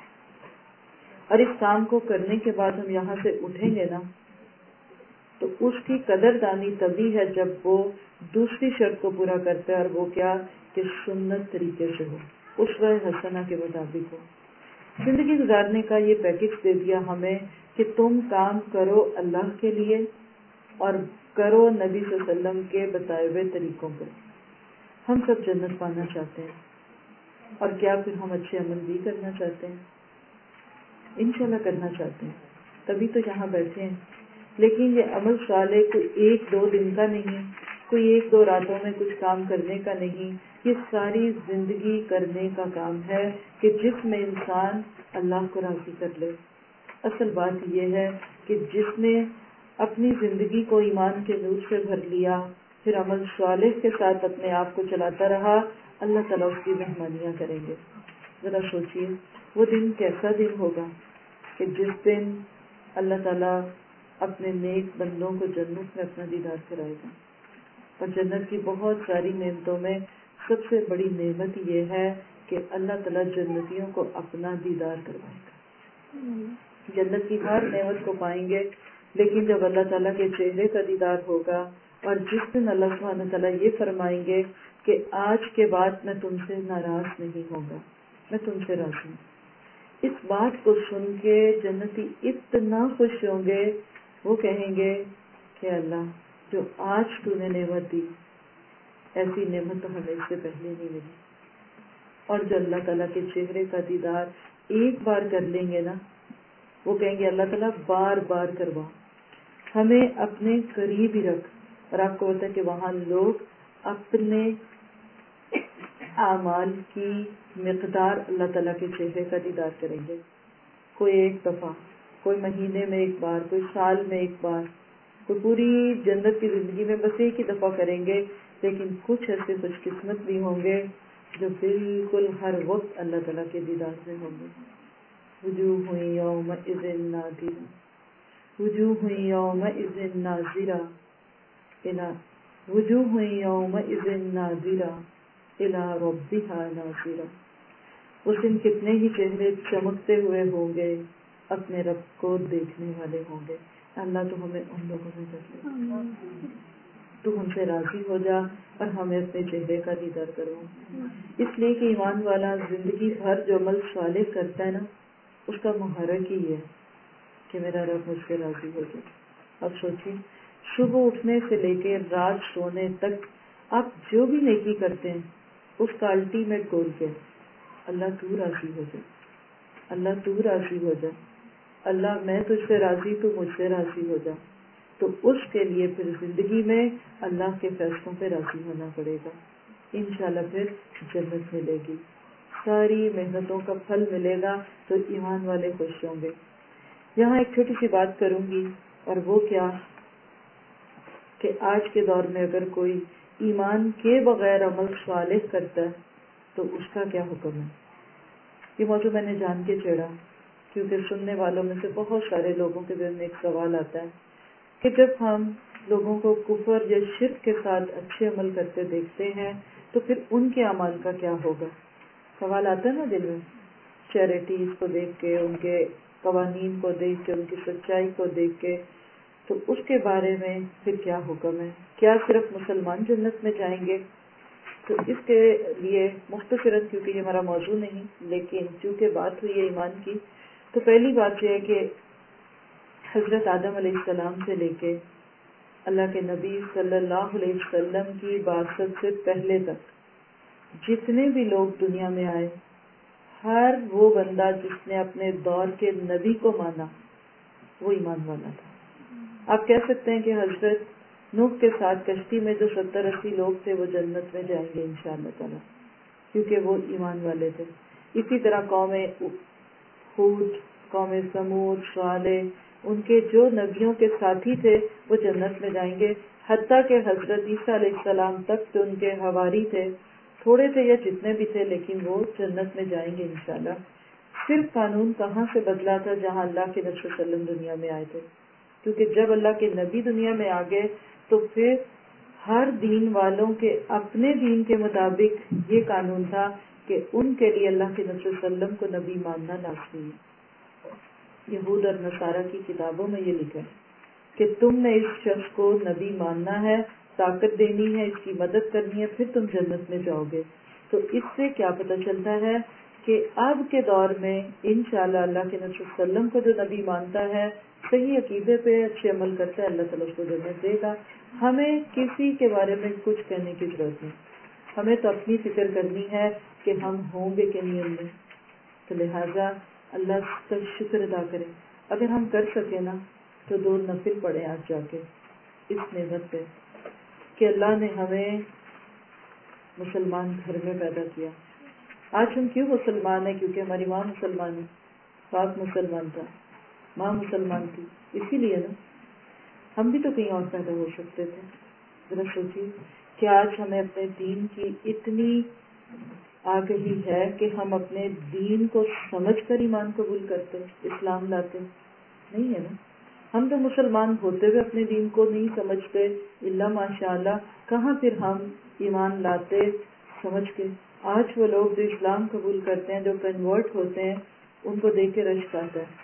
اور اس کام کو کرنے کے بعد ہم یہاں سے اٹھیں گے نا تو اس کی قدر دانی تبھی ہے جب وہ دوسری شرط کو پورا کرتا ہے، اور وہ کیا کہ سنت طریقے سے ہو، اسوہ حسنہ کے مطابق ہو۔ زندگی گزارنے کا یہ پیکج دے دیا ہمیں کہ تم کام کرو اللہ کے لیے اور کرو نبی صلی اللہ علیہ وسلم کے بتائے ہوئے طریقوں پر۔ ہم سب جنت پانا چاہتے ہیں، اور کیا پھر ہم اچھے عمل بھی کرنا چاہتے ہیں؟ انشاءاللہ کرنا چاہتے ہیں، تبھی تو یہاں بیٹھے ہیں۔ لیکن یہ عمل صالح کوئی ایک دو دن کا نہیں، کوئی ایک دو راتوں میں کچھ کام کرنے کا نہیں، یہ ساری زندگی کرنے کا کام ہے کہ جس میں انسان اللہ کو راضی کر لے۔ اصل بات یہ ہے کہ جس نے اپنی زندگی کو ایمان کے نور سے بھر لیا، پھر عمل صالح کے ساتھ اپنے آپ کو چلاتا رہا، اللہ تعالیٰ اس کی مہمانیاں کریں گے۔ ذرا سوچئے وہ دن کیسا دن ہوگا کہ جس دن اللہ تعالیٰ اپنے نیک بندوں کو جنت میں اپنا دیدار کرائے گا۔ اور جنت کی بہت ساری نعمتوں میں سب سے بڑی نعمت یہ ہے کہ اللہ تعالیٰ جنتیوں کو اپنا دیدار کروائے گا۔ جنت کی ہر نعمت کو پائیں گے، لیکن جب اللہ تعالیٰ کے چہرے کا دیدار ہوگا، اور جس دن اللہ سبحانہ تعالیٰ یہ فرمائیں گے کہ آج کے بعد میں تم سے ناراض نہیں ہوں گا، میں تم سے راضی ہوں، اس بات کو سن کے جنتی اتنا خوش ہوں گے، وہ کہیں گے کہ اللہ جو آج تو نے نعمت دی، ایسی نعمت تو ہمیں اس سے پہلے نہیں ملی۔ اور جو اللہ تعالیٰ کے چہرے کا دیدار ایک بار کر لیں گے نا، وہ کہیں گے اللہ تعالیٰ بار بار کروا، ہمیں اپنے قریب ہی رکھ۔ اور آپ کو پتا ہے کہ وہاں لوگ اپنے اعمال کی مقدار اللہ تعالیٰ کے چہرے کا دیدار کریں گے، کوئی ایک دفعہ، کوئی مہینے میں ایک بار، کوئی سال میں ایک بار، کوئی پوری جنت کی زندگی میں بس ایک ہی دفعہ کریں گے، لیکن کچھ ایسے خوش قسمت بھی ہوں گے جو بالکل ہر وقت اللہ تعالیٰ کے دیدار میں ہوں گے۔ وجوہ یومئذ ناظرہ، وجوہ یومئذ ناظرہ وجوہ یومئذ ناظرہ الی ربہا ناظرہ۔ اس دن کتنے ہی چہرے چمکتے ہوئے ہوں گے، اپنے رب کو دیکھنے والے ہوں گے۔ اللہ تو ہمیں ان لوگوں میں کر لے، تو ہم سے راضی ہو جا اور ہمیں اپنے چہرے کا دیدار کرو۔ اس لیے کہ ایمان والا زندگی بھر جو عمل صالح کرتا ہے نا، اس کا محرک ہی ہے کہ میرا رب مجھ سے راضی ہو جائے۔ اب سوچیے، صبح اٹھنے سے لے کے رات سونے تک آپ جو بھی نیکی کرتے ہیں، اس کا الٹیمیٹ گول کیا ہے؟ اللہ تو راضی ہو جائے، اللہ تو راضی ہو جائے، اللہ میں تجھ سے راضی، تو مجھ سے راضی ہو جا۔ تو اس کے لیے پھر زندگی میں اللہ کے فیصلوں پہ راضی ہونا پڑے گا، انشاءاللہ پھر جنت ملے گی، ساری محنتوں کا پھل ملے گا، تو ایمان والے خوش ہوں گے۔ یہاں ایک چھوٹی سی بات کروں گی، اور وہ کیا کہ آج کے دور میں اگر کوئی ایمان کے بغیر عمل صالح کرتا ہے تو اس کا کیا حکم ہے؟ یہ موضوع میں نے جان کے چھیڑا کیونکہ سننے والوں میں سے بہت سارے لوگوں کے دل میں ایک سوال آتا ہے کہ جب ہم لوگوں کو کفر یا شرک کے ساتھ اچھے عمل کرتے دیکھتے ہیں تو پھر ان کے اعمال کا کیا ہوگا؟ سوال آتا ہے نا دل میں، چیریٹیز کو دیکھ کے، ان کے قوانین کو دیکھ کے، ان کی سچائی کو دیکھ کے، تو اس کے بارے میں پھر کیا حکم ہے؟ کیا صرف مسلمان جنت میں جائیں گے؟ تو اس کے لیے مختصراً، کیونکہ یہ ہمارا موضوع نہیں، لیکن چونکہ بات ہوئی ہے ایمان کی، تو پہلی بات یہ ہے کہ حضرت آدم علیہ السلام سے لے کے اللہ کے نبی صلی اللہ علیہ وسلم کی بعثت سے پہلے تک جتنے بھی لوگ دنیا میں آئے، ہر وہ بندہ جس نے اپنے دور کے نبی کو مانا وہ ایمان والا تھا۔ آپ کہہ سکتے ہیں کہ حضرت نوح کے ساتھ کشتی میں جو 70-80 لوگ تھے وہ جنت میں جائیں گے انشاءاللہ تعالی، کیونکہ وہ ایمان والے تھے۔ اسی طرح قوم ہود، قوم سمود، صالح، ان کے جو نبیوں کے ساتھی تھے وہ جنت میں جائیں گے، حتیٰ کہ حضرت عیسیٰ علیہ السلام تک جو ان کے حواری تھے، تھوڑے تھے یا جتنے بھی تھے، لیکن وہ جنت میں جائیں گے انشاءاللہ۔ صرف قانون کہاں سے بدلا تھا؟ جہاں اللہ کے نبی صلی اللہ علیہ وسلم دنیا میں آئے تھے، کیونکہ جب اللہ کے نبی دنیا میں آ گئے تو پھر ہر دین والوں کے اپنے دین کے مطابق یہ قانون تھا کہ ان کے لیے اللہ کے نبی صلی اللہ علیہ وسلم کو نبی ماننا لازمی ہے۔ یہود اور نصارہ کی کتابوں میں یہ لکھا ہے کہ تم نے اس شخص کو نبی ماننا ہے، طاقت دینی ہے، اس کی مدد کرنی ہے، پھر تم جنت میں جاؤ گے۔ تو اس سے کیا پتہ چلتا ہے کہ اب کے دور میں انشاءاللہ اللہ کے نبی صلی اللہ علیہ وسلم کو جو نبی مانتا ہے، صحیح عقیدے پہ اچھے عمل کرتا ہے، اللہ تعالیٰ اس کو جنت دے گا۔ ہمیں کسی کے بارے میں کچھ کہنے کی ضرورت نہیں، ہمیں تو اپنی فکر کرنی ہے کہ ہم ہوں گے کہ نہیں ہوں گے۔ تو لہٰذا اللہ کا شکر ادا کریں۔ اگر ہم کر سکیں نا تو 2 نفل پڑھیں آج جا کے اس نعمت پہ کہ اللہ نے ہمیں مسلمان گھر میں پیدا کیا۔ آج ہم کیوں مسلمان ہیں؟ کیونکہ ہماری ماں مسلمان ہے، باپ مسلمان تھا، ماں مسلمان تھی، اسی لیے نا۔ ہم بھی تو کہیں اور پیدا ہو سکتے تھے۔ ذرا سوچیے کہ آج ہمیں اپنے دین کی اتنی آگہی ہے کہ ہم اپنے دین کو سمجھ کر ایمان قبول کرتے، اسلام لاتے، نہیں ہے نا۔ ہم تو مسلمان ہوتے ہوئے اپنے دین کو نہیں سمجھتے، الا ماشاء اللہ، کہاں پھر ہم ایمان لاتے سمجھ کے۔ آج وہ لوگ جو اسلام قبول کرتے ہیں، جو کنورٹ ہوتے ہیں، ان کو دیکھ کے رشک آتا ہے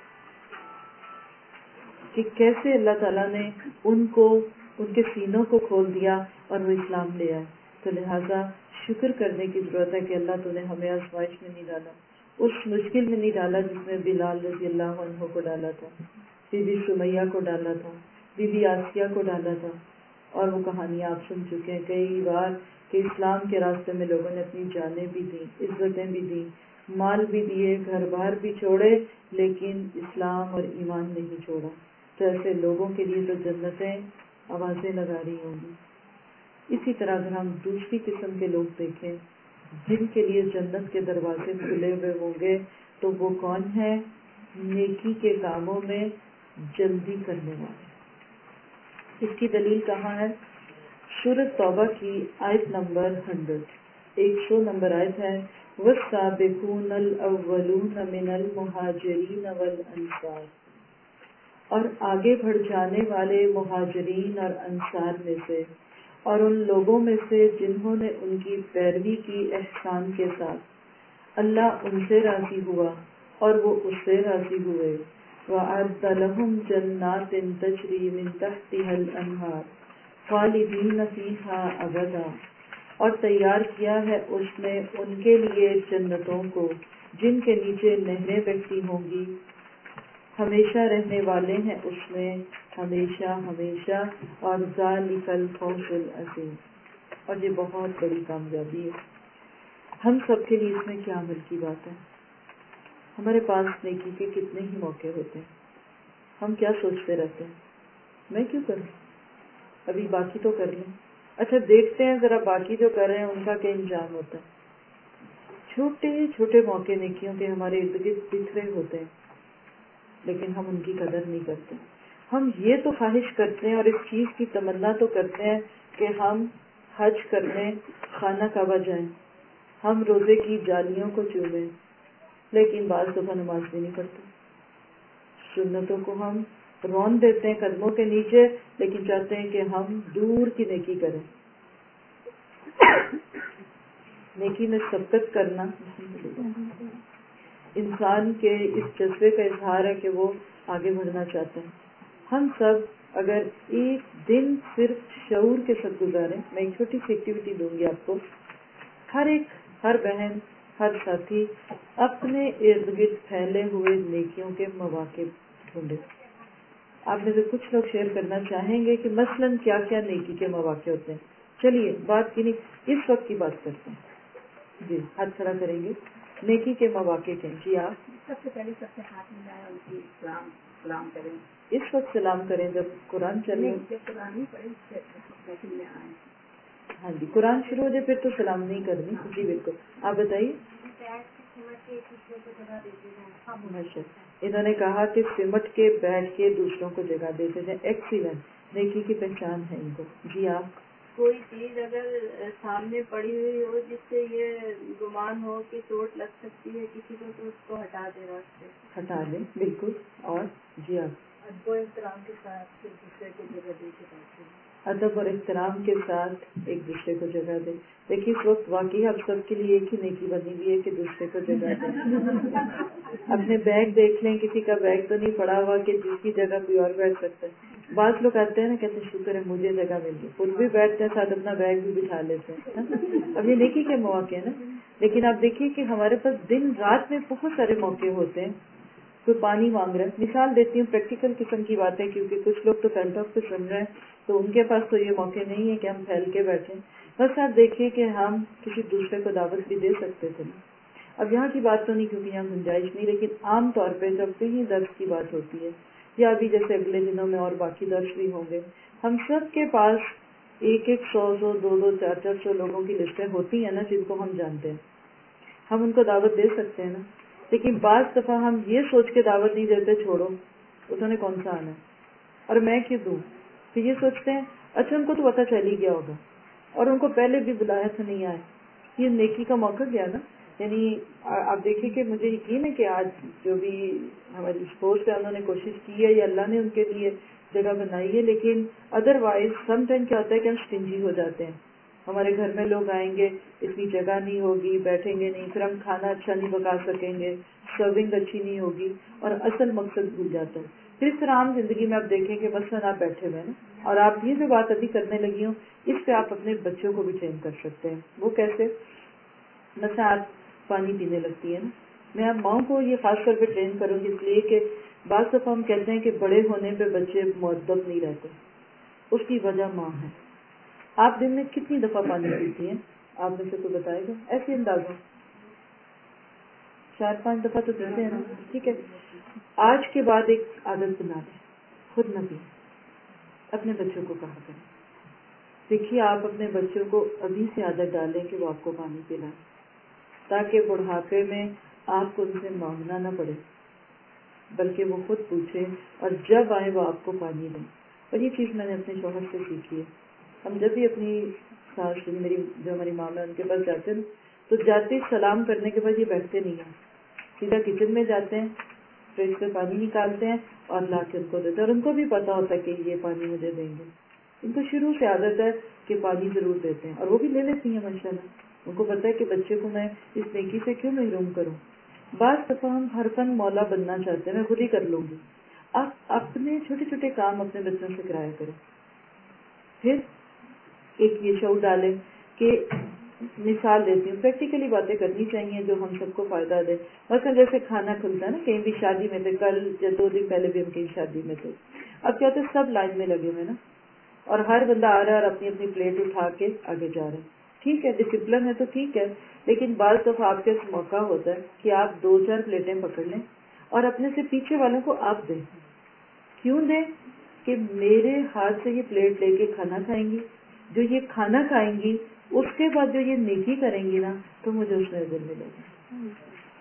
کہ کیسے اللہ تعالیٰ نے ان کے سینوں کو کھول دیا اور وہ اسلام لے آئے۔ تو لہٰذا شکر کرنے کی ضرورت ہے کہ اللہ تو نے ہمیں آزمائش میں نہیں ڈالا، اس مشکل میں نہیں ڈالا جس میں بلال رضی اللہ عنہ کو ڈالا تھا، بی بی سمیہ کو ڈالا تھا، بی بی آسیہ کو ڈالا تھا۔ اور وہ کہانی آپ سن چکے ہیں کئی بار کہ اسلام کے راستے میں لوگوں نے اپنی جانیں بھی دیں، عزتیں بھی دیں، مال بھی دیے، گھر بار بھی چھوڑے، لیکن اسلام اور ایمان نہیں چھوڑا۔ تو ایسے لوگوں کے لیے تو جنتیں آوازیں لگا رہی ہوں گی۔ اسی طرح اگر ہم دوسری قسم کے لوگ دیکھیں جن کے لیے جنت کے دروازے کھلے ہوئے ہوں گے، تو وہ کون ہے؟ نیکی کے کاموں میں جلدی کرنے والے۔ اس کی دلیل کہاں ہے؟ سورۃ توبہ کی آیت نمبر 100 نمبر آیت ہے، وَالسَّابِقُونَ الْأَوَّلُونَ مِنَ الْمُهَاجِرِينَ وَالْأَنصَارِ، اور آگے بڑھ جانے والے مہاجرین اور انصار میں سے، اور ان لوگوں میں سے جنہوں نے ان کی پیروی کی احسان کے ساتھ، اللہ ان سے راضی ہوا اور وہ اس سے راضی ہوئے۔ وَأَعَدَّ لَهُمْ جَنَّاتٍ تَجْرِي مِن تَحْتِهَا الْأَنْهَارُ خَالِدِينَ فِيهَا أَبَدًا، اور تیار کیا ہے اس نے ان کے لیے جنتوں کو جن کے نیچے نہریں بہتی ہوں گی، ہمیشہ رہنے والے ہیں اس میں ہمیشہ ہمیشہ، اور ذَلِكَ الْفَوْزُ الْعَظِيمُ، اور یہ بہت بڑی کامیابی ہے۔ ہم سب کے لیے اس میں کیا عمل کی بات ہے؟ ہمارے پاس نیکی کے کتنے ہی موقع ہوتے ہیں، ہم کیا سوچتے رہتے ہیں، میں کیوں کروں، ابھی باقی تو کر لیں۔ اچھا دیکھتے ہیں ذرا باقی جو کر رہے ہیں ان کا کیا انجام ہوتا ہے۔ چھوٹے چھوٹے موقع نیکیوں کے ہمارے ارد گرد بکھرے ہوتے ہیں، لیکن ہم ان کی قدر نہیں کرتے۔ ہم یہ تو خواہش کرتے ہیں اور اس چیز کی تمنا تو کرتے ہیں کہ ہم حج کرنے خانہ کعبہ جائیں، ہم روزے کی جالیوں کو چومیں، لیکن بعض دفعہ نماز بھی نہیں پڑھتے۔ سنتوں کو ہم رون دیتے ہیں قدموں کے نیچے، لیکن چاہتے ہیں کہ ہم دور کی نیکی کریں۔ نیکی میں سبقت کرنا انسان کے اس جذبے کا اظہار ہے کہ وہ آگے بڑھنا چاہتے ہیں۔ ہم سب اگر ایک دن صرف شعور کے ساتھ گزاریں، میں ایک چھوٹی سی ایکٹیویٹی دوں گی آپ کو، ہر بہن، ہر ساتھی اپنے ارد گرد پھیلے ہوئے نیکیوں کے مواقع ڈھونڈے۔ آپ میں سے کچھ لوگ شیئر کرنا چاہیں گے کہ مثلاً کیا کیا نیکی کے مواقع ہوتے ہیں۔ چلیے بات کی نہیں، اس وقت کی بات کرتے ہیں۔ جی ہاتھ کھڑا کریں گے. نیکی کے مواقع کے. جی آپ سب سے پہلے سب سے ہاتھ ملائیں ان کی سلام کریں. اس وقت سلام کریں جب قرآن چلے. جب قرآن نہیں پڑھے محفل میں آئیں. ہاں جی قرآن شروع ہو جائے پھر تو سلام نہیں کرنی. جی بالکل. آپ بتائیے. ماشاء انہوں نے کہا کہ سمٹ کے بیٹھ کے دوسروں کو جگہ دیتے تھے. ایکسیلنٹ. نیکی کی پہچان ہے ان کو. جی آپ. کوئی چیز اگر سامنے پڑی ہوئی ہو جس سے یہ گمان ہو کہ چوٹ لگ سکتی ہے کسی کو تو اس کو ہٹا دے راستے. ہٹا دیں بالکل. اور جی آپ. ادب و احترام کے ساتھ ایک دوسرے کو جگہ دے کے بیٹھے. ادب اور احترام کے ساتھ ایک دوسرے کو جگہ دیں. دیکھیے اس وقت واقعی آپ سب کے لیے ایک ہی نیکی بنی ہوئی ہے کہ دوسرے کو جگہ دیں. اپنے بیگ دیکھ لیں. کسی کا بیگ تو نہیں پڑا ہوا کہ جس کی جگہ کوئی اور بیٹھ سکتا ہے. بعض لوگ آتے ہیں نا کہتے ہیں شکر ہے مجھے جگہ مل گئی. خود بھی بیٹھتے ہیں ساتھ اپنا بیگ بھی بٹھا لیتے ہیں. اب یہ نیکی کے مواقع ہیں نا. لیکن آپ دیکھیے کہ ہمارے پاس دن رات میں بہت سارے موقع ہوتے ہیں. کوئی پانی مانگ رہا ہے. مثال دیتی ہوں پریکٹیکل قسم کی باتیں کیونکہ کچھ لوگ تو ٹینٹ آف پہ سن رہے ہیں تو ان کے پاس تو یہ موقع نہیں ہے کہ ہم پھیل کے بیٹھیں. بس آپ دیکھیے کہ ہم کسی دوسرے کو دعوت بھی دے سکتے تھے. اب یہاں کی بات تو نہیں کیونکہ یہاں گنجائش نہیں لیکن عام طور پہ جب کہیں درس کی بات ہوتی ہے یا ابھی جیسے اگلے دنوں میں اور باقی درس بھی ہوں گے ہم سب کے پاس 100 200 400 لوگوں کی لسٹیں ہوتی ہیں نا جن کو ہم جانتے ہیں. ہم ان کو دعوت دے سکتے ہیں نا. لیکن بعض دفعہ ہم یہ سوچ کے دعوت نہیں دیتے چھوڑو اس نے کون سا آنا ہے اور میں کیوں دوں. پھر یہ سوچتے ہیں اچھا ان کو تو پتہ چل ہی گیا ہوگا اور ان کو پہلے بھی بلایا تھا نہیں آئے. یہ نیکی کا موقع گیا نا. یعنی آپ دیکھیں کہ مجھے یقین ہے کہ آج جو بھی ہماری اسپورٹس ہے انہوں نے کوشش کی ہے یا اللہ نے ان کے لیے جگہ بنائی ہے. لیکن ادروائز سم ٹائم کیا ہوتا ہے کہ ہم اسٹنجی ہو جاتے ہیں. ہمارے گھر میں لوگ آئیں گے اتنی جگہ نہیں ہوگی بیٹھیں گے نہیں پھر ہم کھانا اچھا نہیں پکا سکیں گے سرونگ اچھی نہیں ہوگی اور اصل مقصد بھول جاتا ہے. پھر اس طرح عام زندگی میں آپ دیکھیں کہ مثلاً آپ بیٹھے ہوئے نا اور آپ یہ جو بات ابھی کرنے لگی ہوں اس پہ آپ اپنے بچوں کو بھی ٹرین کر سکتے ہیں. وہ کیسے؟ مثلا آپ پانی پینے لگتی ہے نا. میں اب ماؤں کو یہ خاص طور پہ ٹرین کروں گی اس لیے کہ بعض دفعہ ہم کہتے ہیں کہ بڑے ہونے پہ بچے مؤدب نہیں رہتے. اس کی وجہ ماں ہے. آپ دن میں کتنی دفعہ پانی پیتی ہیں؟ آپ میں سے کوئی بتائے گا ایسے اندازہ؟ 4-5 دفعہ تو پیتے ہیں نا. ٹھیک ہے آج کے بعد ایک عادت بنا لیں خود نہ پئیں. اپنے بچوں کو کہا کریں. دیکھیے آپ اپنے بچوں کو ابھی سے عادت ڈالیں کہ وہ آپ کو پانی پلائیں تاکہ بڑھاپے میں آپ کو ان سے مانگنا نہ پڑے بلکہ وہ خود پوچھیں اور جب آئے وہ آپ کو پانی دیں. اور یہ چیز میں نے اپنے شوہر سے سیکھی ہے. ہم جب بھی اپنی ساس میری جو ہماری ماں ہے ان کے پاس جاتے ہیں تو جاتے سلام کرنے کے بعد یہ بیٹھتے نہیں ہیں سیدھا کچن میں جاتے ہیں فریج سے پانی نکالتے ہیں اور لا کے ان کو دیتے ہیں. اور ان کو بھی پتا ہوتا ہے کہ یہ پانی مجھے دیں گے. ان کو شروع سے عادت ہے کہ پانی ضرور دیتے ہیں اور وہ بھی لے لیتی ہیں ماشاءاللہ. ان کو پتا ہے کہ بچے کو میں اس نیکی سے کیوں محروم کروں. بعض دفعہ ہم ہر فن مولا بننا چاہتے ہیں. میں خود ہی کر لوں گی. آپ اپنے چھوٹے چھوٹے کام اپنے بچوں سے کرایا کریں. پھر ایک یہ شعور ڈالیں کہ مثال دیتی ہوں پریکٹیکلی باتیں کرنی چاہیے جو ہم سب کو فائدہ دے. مثلا جیسے کھانا کھلتا ہے نا کہیں بھی شادی میں تھے کل یا 2 دن پہلے بھی ہم کہیں شادی میں تھے. اب کیا ہوتا ہے سب لائن میں لگے ہوئے نا اور ہر بندہ آ رہا ہے اور اپنی اپنی پلیٹ اٹھا کے آگے جا رہے ہیں. ٹھیک ہے ڈسپلن ہے تو ٹھیک ہے لیکن بعض دفعہ آپ کے موقع ہوتا ہے کہ آپ 2-4 پلیٹیں پکڑ لیں اور اپنے سے پیچھے والوں کو آپ دیں. کیوں دیں؟ کہ میرے ہاتھ سے یہ پلیٹ لے کے کھانا کھائیں گی جو یہ کھانا کھائیں گی اس کے بعد جو یہ نیکی کریں گی نا تو مجھے اس میں اجر ملے گا.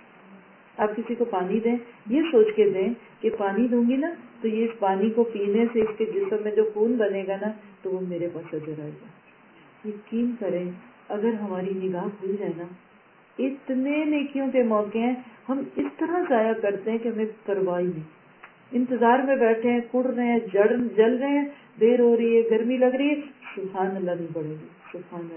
آپ کسی کو پانی دیں یہ سوچ کے دیں کہ پانی دوں گی نا تو یہ اس پانی کو پینے سے اس کے جسم میں جو خون بنے گا نا تو وہ میرے پاس اجر آئے گا. یقین کریں اگر ہماری نگاہ کھل جائے نا اتنے نیکیوں کے موقع ہیں ہم اس طرح ضائع کرتے ہیں کہ ہمیں پرواہ نہیں. انتظار میں بیٹھے ہیں کڑ رہے ہیں جل رہے ہیں دیر ہو رہی ہے گرمی لگ رہی ہے سبحان اللہ نہیں پڑھیں گے سبحان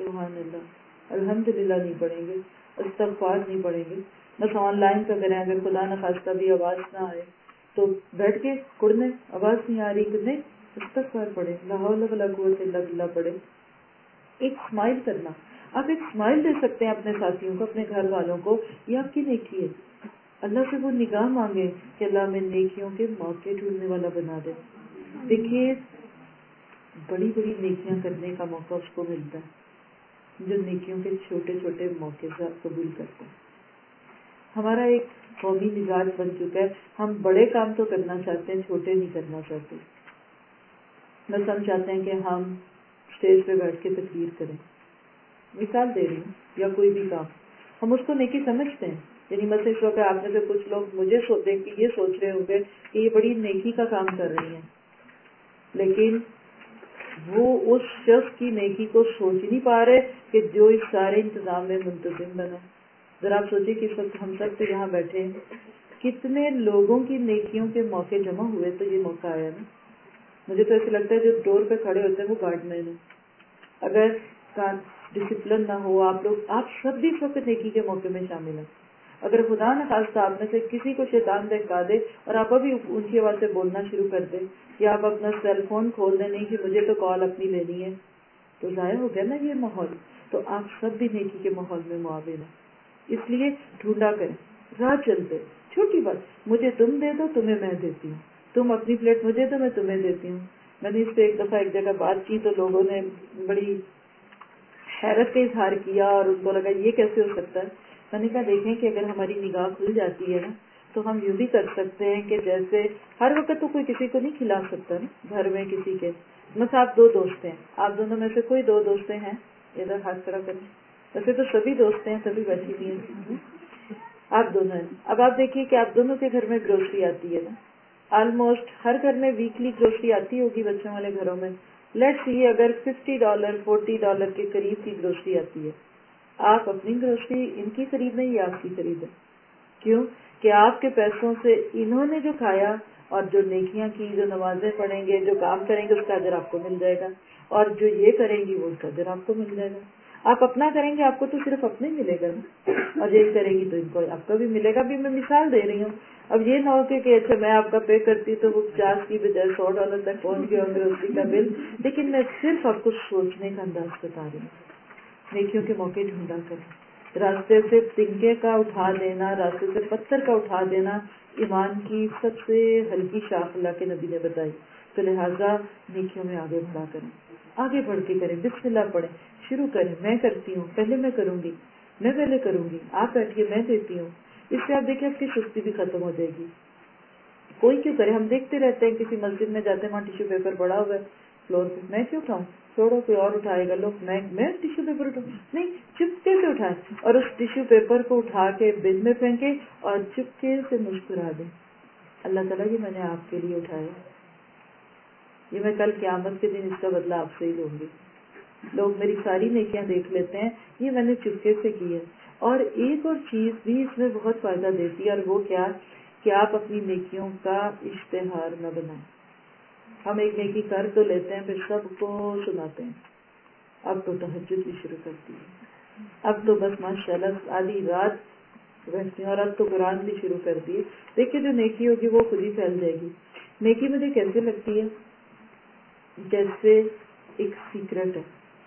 اللہ الحمدللہ نہیں پڑھیں گے استغفار نہیں پڑھیں گے. بس آن لائن پہ کریں اگر خدا نہ خواستہ بھی آواز نہ آئے تو بیٹھ کے کڑنے آواز نہیں آ رہی کتنے استغفار پڑھیں لا حول ولا قوت الا باللہ پڑھیں. ایک اسمائل کرنا آپ ایک اسمائل دے سکتے ہیں اپنے ساتھیوں کو اپنے گھر والوں کو یہ آپ کی نیکی ہے. اللہ سے وہ نگاہ مانگے کہ اللہ میں نیکیوں کے موقع ڈھونڈنے والا بنا دے. دیکھیے بڑی بڑی نیکیاں کرنے کا موقع اس کو ملتا ہے جو نیکیوں کے چھوٹے چھوٹے موقع سے قبول کرتے ہیں. ہمارا ایک قومی مزاج بن چکا ہے, ہم بڑے کام تو کرنا چاہتے ہیں, چھوٹے نہیں کرنا چاہتے. بس ہم چاہتے ہیں کہ ہم اسٹیج پہ بیٹھ کے تقریر کریں, مثال دے رہی ہوں, یا کوئی بھی کام ہم اس کو نیکی سمجھتے ہیں. یعنی مثلا اس وقت آپ میں سے کچھ لوگ مجھے دیکھ کے یہ سوچ رہے ہوں گے کہ یہ بڑی نیکی کا کام کر رہی ہیں, لیکن وہ اس شخص کی نیکی کو سوچ نہیں پا رہے کہ جو اس سارے انتظام میں منتظم بنا. ذرا آپ سوچیں کہ اس وقت ہم سب تو یہاں بیٹھے ہیں, کتنے لوگوں کی نیکیوں کے موقع جمع ہوئے تو یہ موقع آیا نا. مجھے تو ایسے لگتا ہے جو ڈور پہ کھڑے ہوتے ہیں وہ گارڈ مین ہیں. اگر ڈسپلن نہ ہو, آپ سب بھی اس وقت نیکی کے موقع میں شامل ہیں. اگر خدا نہ خواستہ آپ میں سے کسی کو شیطان بہکا دے اور آپ ابھی اونچی آواز سے بولنا شروع کر دیں, یا آپ اپنا سیل فون کھول دیں, نہیں کہ مجھے تو کال اپنی لینی ہے, تو ضائع ہو گیا نا یہ ماحول. تو آپ سب بھی نیکی کے ماحول میں معاون ہیں. اس لیے ڈھونڈا کریں, راہ چلتے, چھوٹی بات, مجھے تم دے دو تمہیں میں دیتی ہوں, تم اپنی پلیٹ مجھے دو میں تمہیں دیتی ہوں. میں نے اس پہ ایک دفعہ ایک جگہ بات کی تو لوگوں نے بڑی حیرت کا اظہار کیا اور ان کو لگا یہ کیسے ہو سکتا ہے. میں نے کہا دیکھیں کہ اگر ہماری نگاہ کھل جاتی ہے نا تو ہم یوں بھی کر سکتے ہیں کہ جیسے ہر وقت تو کوئی کسی کو نہیں کھلا سکتا نا گھر میں کسی کے. مثلا آپ دو دوست ہیں, آپ دونوں میں سے کوئی دو دوستیں ہیں, ادھر ہاتھ کھڑا کریں. ویسے تو سبھی دوست ہیں, سبھی بیٹھی ہوئی ہیں, آپ دونوں ہیں. اب آپ دیکھیے کہ آپ دونوں کے گھر میں گروسری آتی ہے نا, آلموسٹ ہر گھر میں ویکلی گروسری آتی ہوگی بچوں والے گھروں میں. لیٹس سی اگر $50 $40 کے قریب کی گروسری آتی ہے, آپ اپنی گروسری ان کی خریدیں یا آپ کی خریدیں؟ کیوں کہ آپ کے پیسوں سے انہوں نے جو کھایا اور جو نیکیاں کی, جو نمازیں پڑھیں گے, جو کام کریں گے, اس کا اجر آپ کو مل جائے گا, اور جو یہ کریں گی وہ اس کا اجر آپ کو مل جائے گا. آپ اپنا کریں گے آپ کو تو صرف اپنے ملے گا نا, اور یہ کریں گی تو ان کو آپ کا بھی ملے گا. بھی میں مثال دے رہی ہوں. اب یہ نہ ہو کہ اچھا میں آپ کا پے کرتی تو وہ 50 کی بجائے $100 تک پہنچ گیا اور گروسری کا بل. لیکن میں صرف آپ کو سوچنے کا انداز بتا رہی ہوں. نیکیوں کے موقع ڈھونڈا کریں. راستے سے تنکے کا اٹھا دینا, راستے سے پتھر کا اٹھا دینا ایمان کی سب سے ہلکی شاخ اللہ کے نبی نے بتائی. تو لہٰذا نیکیوں میں آگے بڑھا کریں, آگے بڑھ کے کریں, بسم اللہ پڑھیں, شروع کریں. میں کرتی ہوں, پہلے میں کروں گی, میں پہلے کروں گی, آپ بیٹھیے میں دیتی ہوں. اس سے آپ دیکھیں آپ کی سستی بھی ختم ہو جائے گی. کوئی کیوں کرے, ہم دیکھتے رہتے ہیں کسی مسجد میں جاتے ہیں وہاں ٹیشو پیپر پڑا ہوا ہے فلور پہ, میں کیوں اٹھاؤں, چھوڑو کوئی اور اٹھائے گا. لوگ میں ٹیشو پیپر اٹھاؤں, نہیں, چپکے سے اٹھائیں اور اس ٹیشو پیپر کو اٹھا کے بن میں پھینکے اور چپکے سے مسکرا دیں, اللہ تعالیٰ یہ میں نے آپ کے لیے اٹھایا, یہ میں کل قیامت کے دن اس کا بدلہ آپ سے ہی لوں گی. لوگ میری ساری نیکیاں دیکھ لیتے ہیں, یہ میں نے چپکے سے کی ہے. اور ایک اور چیز بھی اس میں بہت فائدہ دیتی ہے, اور وہ کیا کہ آپ اپنی نیکیوں کا اشتہار نہ بنائیں. ہم ایک نیکی کر تو لیتے ہیں پھر سب کو سناتے ہیں. اب تو تہجد بھی شروع کرتی ہے, اب تو بس ماشاءاللہ آدھی رات رہتی ہیں, اور اب تو قرآن بھی شروع کر دیے. دیکھیے جو نیکی ہوگی وہ خود ہی پھیل جائے گی. نیکی مجھے کیسے لگتی ہے, جیسے ایک سیکرٹ ہے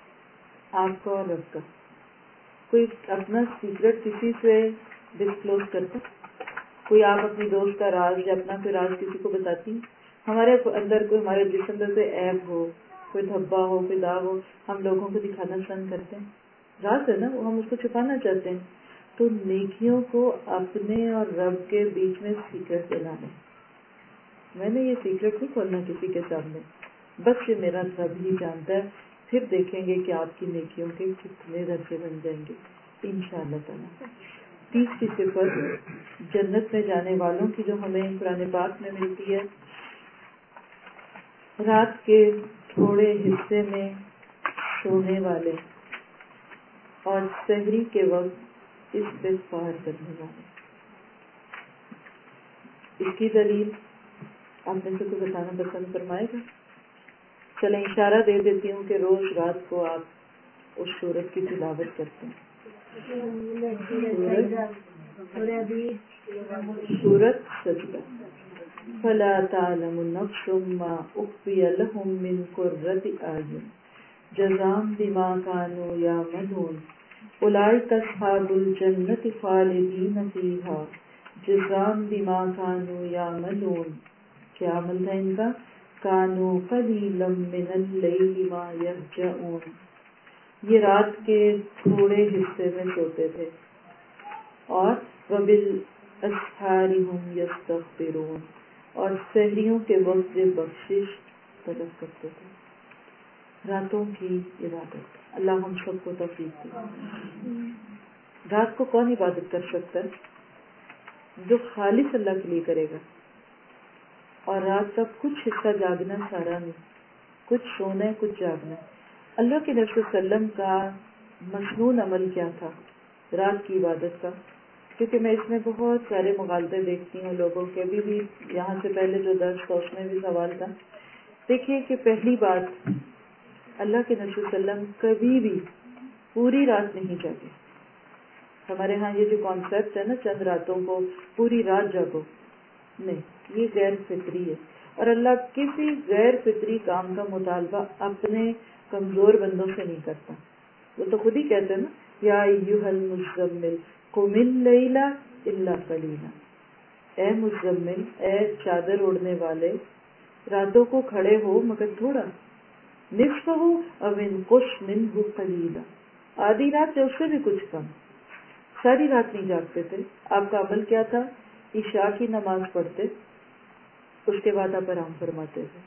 آپ کا اور رب کا. کوئی اپنا سیکرٹ کسی سے ڈسکلوز کرتا, کوئی آپ اپنی دوست کا راز یا اپنا کوئی راز کسی کو بتاتی ہیں؟ ہمارے اندر کوئی, ہمارے جسم اندر سے عیب ہو, کوئی دھبا ہو, کوئی داغ ہو, ہم لوگوں کو دکھانا پسند کرتے ہیں. راز ہے نا, وہ ہم اس کو چھپانا چاہتے ہیں. تو نیکیوں کو اپنے اور رب کے بیچ میں سیکرٹ بنانا. میں نے یہ سیکرٹ نہیں کھولنا کسی کے سامنے, بس یہ میرا رب ہی جانتا ہے. پھر دیکھیں گے کہ آپ کی نیکیوں کے کتنے درجے بن جائیں گے انشاءاللہ تعالیٰ. تیسری صفت جنت میں جانے والوں کی جو ہمیں قرآن پاک میں ملتی ہے, رات کے تھوڑے حصے میں سونے والے اور سحری کے وقت استغفار کرنے والے. اس کی دلیل آپ میں سے کوئی بتانا پسند فرمائے گا؟ چلیں اشارہ دے دیتی ہوں کہ روز رات کو آپ اس سورت کی تلاوت کرتے ہیں. سورت سجدہ. فلا تعلم نفس ما اخفي لهم من قرة اعين جزاء بما كانوا يعملون اولئك اصحاب الجنة خالدين فيها جزاء بما كانوا يعملون. کیا عمل تھا ان کا؟ كانوا قليلا من الليل ما يهجعون. یہ رات کے تھوڑے حصے میں سوتے تھے اور وبالاسحار هم یستغفرون اور سحریوں کے وقت یہ بخشش طلب کرتے تھے. راتوں کی عبادت اللہ ہم سب کو توفیق دے. رات کو کون عبادت کر سکتا ہے؟ جو خالص اللہ کے لیے کرے گا. اور رات کا کچھ حصہ جاگنا سارا نہیں, کچھ سونا ہے کچھ جاگنا. اللہ کے نبی صلی اللہ علیہ وسلم کا مسنون عمل کیا تھا رات کی عبادت کا؟ کیونکہ میں اس میں بہت سارے مغالطے دیکھتی ہوں لوگوں کے. بھی یہاں سے پہلے جو درس تھا اس میں بھی سوال تھا. دیکھیے کہ پہلی بات, اللہ کے نبی صلی اللہ علیہ وسلم کبھی بھی پوری رات نہیں جاگے. ہمارے ہاں یہ جو کانسیپٹ ہے نا چند راتوں کو پوری رات جاگو, نہیں, یہ غیر فطری ہے. اور اللہ کسی غیر فطری کام کا مطالبہ اپنے کمزور بندوں سے نہیں کرتا. وہ تو خود ہی کہتے ہیں نا, یا ایھا المزمل قم اللیل الا قلیلا, اے مزمل, اے چادر اوڑھنے والے, راتوں کو کھڑے ہو مگر تھوڑا. نصفہ او انقص منہ قلیلا, آدھی رات سے اس سے بھی کچھ کم. ساری رات نہیں جاگتے تھے. آپ کا عمل کیا تھا؟ عشاء کی نماز پڑھتے, اس کے بعد آپ آرام فرماتے تھے.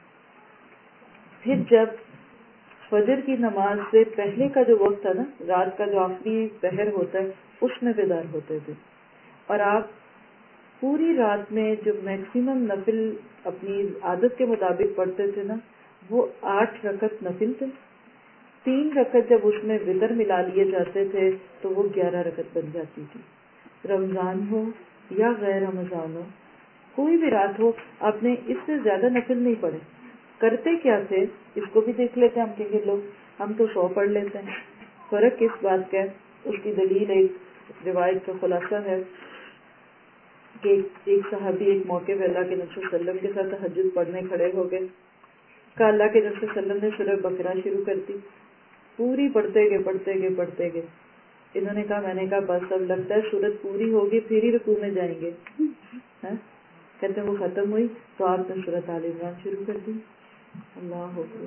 پھر جب فجر کی نماز سے پہلے کا جو وقت تھا نا, رات کا جو آخری پہر ہوتا ہے, اس میں بیدار ہوتے تھے. اور آپ پوری رات میں جو میکسیمم نفل اپنی عادت کے مطابق پڑھتے تھے نا, وہ 8 رکعت نفل تھے. 3 رکعت جب اس میں وتر ملا لیے جاتے تھے تو وہ 11 رکعت بن جاتی تھی. رمضان ہو یا غیر رمضان ہو, کوئی بھی رات ہو, آپ نے اس سے زیادہ نفل نہیں پڑھے. کرتے کیا تھے اس کو بھی دیکھ لیتے ہیں. ہم کہیں لوگ ہم تو 100 پڑھ لیتے ہیں. فرق کس بات کا ہے؟ اس کی دلیل ایک روایت کا خلاصہ ہے کہ ایک صحابی ایک موقع پہ اللہ کے نبی صلی اللہ علیہ وسلم کے ساتھ تہجد پڑھنے کھڑے ہو گئے. کہا اللہ کے نبی صلی اللہ علیہ وسلم نے سورہ بقرہ شروع کر دی. پوری پڑھتے گئے. انہوں نے کہا, میں نے کہا بس اب لگتا ہے سورت پوری ہوگی پھر ہی رکوع میں جائیں گے. کہتے ہیں وہ ختم ہوئی تو آپ نے سورت آل عمران شروع کر دی. اللہ اکبر.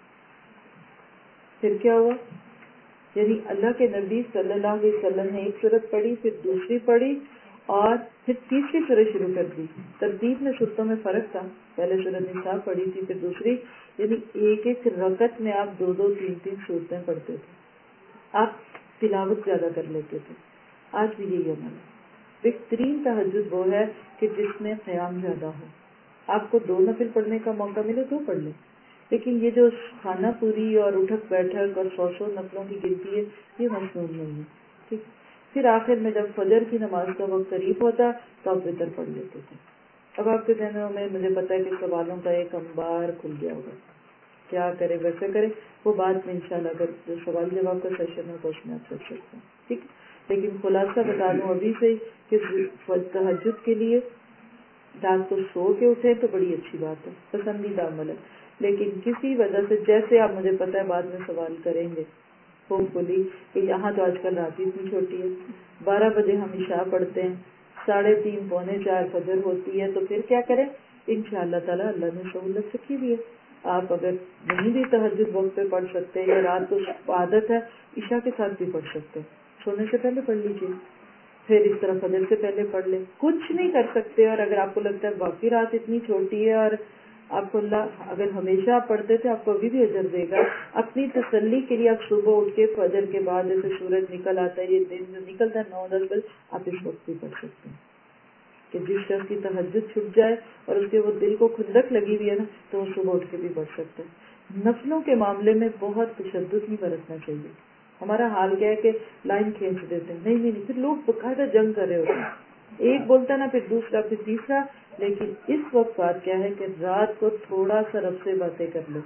پھر کیا ہوا؟ یعنی اللہ کے نبی صلی اللہ علیہ وسلم نے ایک سورت پڑھی, پھر دوسری پڑھی, اور پھر تیسری سورت شروع کر دی. ترتیب میں سورتوں میں فرق تھا, پہلے سورت نساء پڑھی تھی پھر دوسری. یعنی ایک ایک رکعت میں آپ 2 3 سورتیں پڑھتے تھے. آپ تلاوت زیادہ کر لیتے تھے. آج بھی یہی عمل ہے. بہترین تہجد وہ ہے کہ جس میں قیام زیادہ ہو. آپ کو 2 نفل پڑھنے کا موقع ملے تو پڑھ لیں, لیکن یہ جو خانہ پوری اور اٹھک بیٹھک اور 100 نفلوں کی گنتی ہے, یہ مسنون نہیں ہے. ٹھیک. پھر آخر میں جب فجر کی نماز کا وقت قریب ہوتا تو آپ وتر پڑھ لیتے تھے. اب آپ کے ذہنوں میں مجھے پتا ہے کہ سوالوں کا ایک انبار کھل گیا ہوگا, کیا کرے ویسے کرے. وہ بات میں انشاءاللہ اگر جو سوال جواب کا سیشن ہے تو اس میں آپ کر سکتے ہیں. ٹھیک. لیکن خلاصہ بتا دوں ابھی سے کہ تہجد کے لیے رات کو سو کے اٹھے تو بڑی اچھی بات ہے, پسندیدہ عمل ہے. لیکن کسی وجہ سے, جیسے آپ مجھے پتا ہے بعد میں سوال کریں گے ہوپ فلی کہ یہاں تو آج کل رات اتنی چھوٹی ہے, 12 بجے ہم عشاء پڑھتے ہیں, 3:30 پونے 4 فجر ہوتی ہے, تو پھر کیا کریں؟ انشاءاللہ تعالی اللہ نے سہولت رکھی ہوئی ہے. آپ اگر نہیں بھی تہجد وقت پہ پڑھ سکتے یا رات کو عادت ہے عشاء کے ساتھ بھی پڑھ سکتے, سونے سے پہلے پڑھ لیجیے, پھر اس طرح فجر سے پہلے پڑھ لیں. کچھ نہیں کر سکتے, اور اگر آپ کو لگتا ہے باقی رات اتنی چھوٹی ہے اور آپ کو اللہ اگر ہمیشہ آپ پڑھتے تھے آپ کو ابھی بھی اجر دے گا, اپنی تسلی کے لیے آپ صبح اٹھ کے فجر کے بعد جیسے سورج نکل آتا ہے, یہ دن جو نکلتا ہے 9-10 بجے, آپ اس وقت بھی پڑھ سکتے ہیں. کہ جس شخص کی تہجد چھٹ جائے اور اس کے وہ دل کو خندق لگی ہوئی ہے نا, تو وہ صبح اٹھ کے بھی پڑھ سکتے ہیں. نفلوں کے معاملے میں بہت تشدد نہیں برتنا چاہیے. ہمارا حال کیا ہے کہ لائن کھینچ دیتے ہیں, نہیں, پھر لوگ باقاعدہ جنگ کر رہے ہوتے ہیں, ایک بولتا نا پھر دوسرا پھر تیسرا. لیکن اس وقت بات کیا ہے کہ رات کو تھوڑا سا رب سے باتیں کر لو,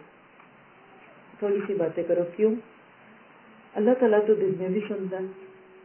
تھوڑی سی باتیں کرو. کیوں؟ اللہ تعالیٰ تو دن میں بھی سنتا ہے,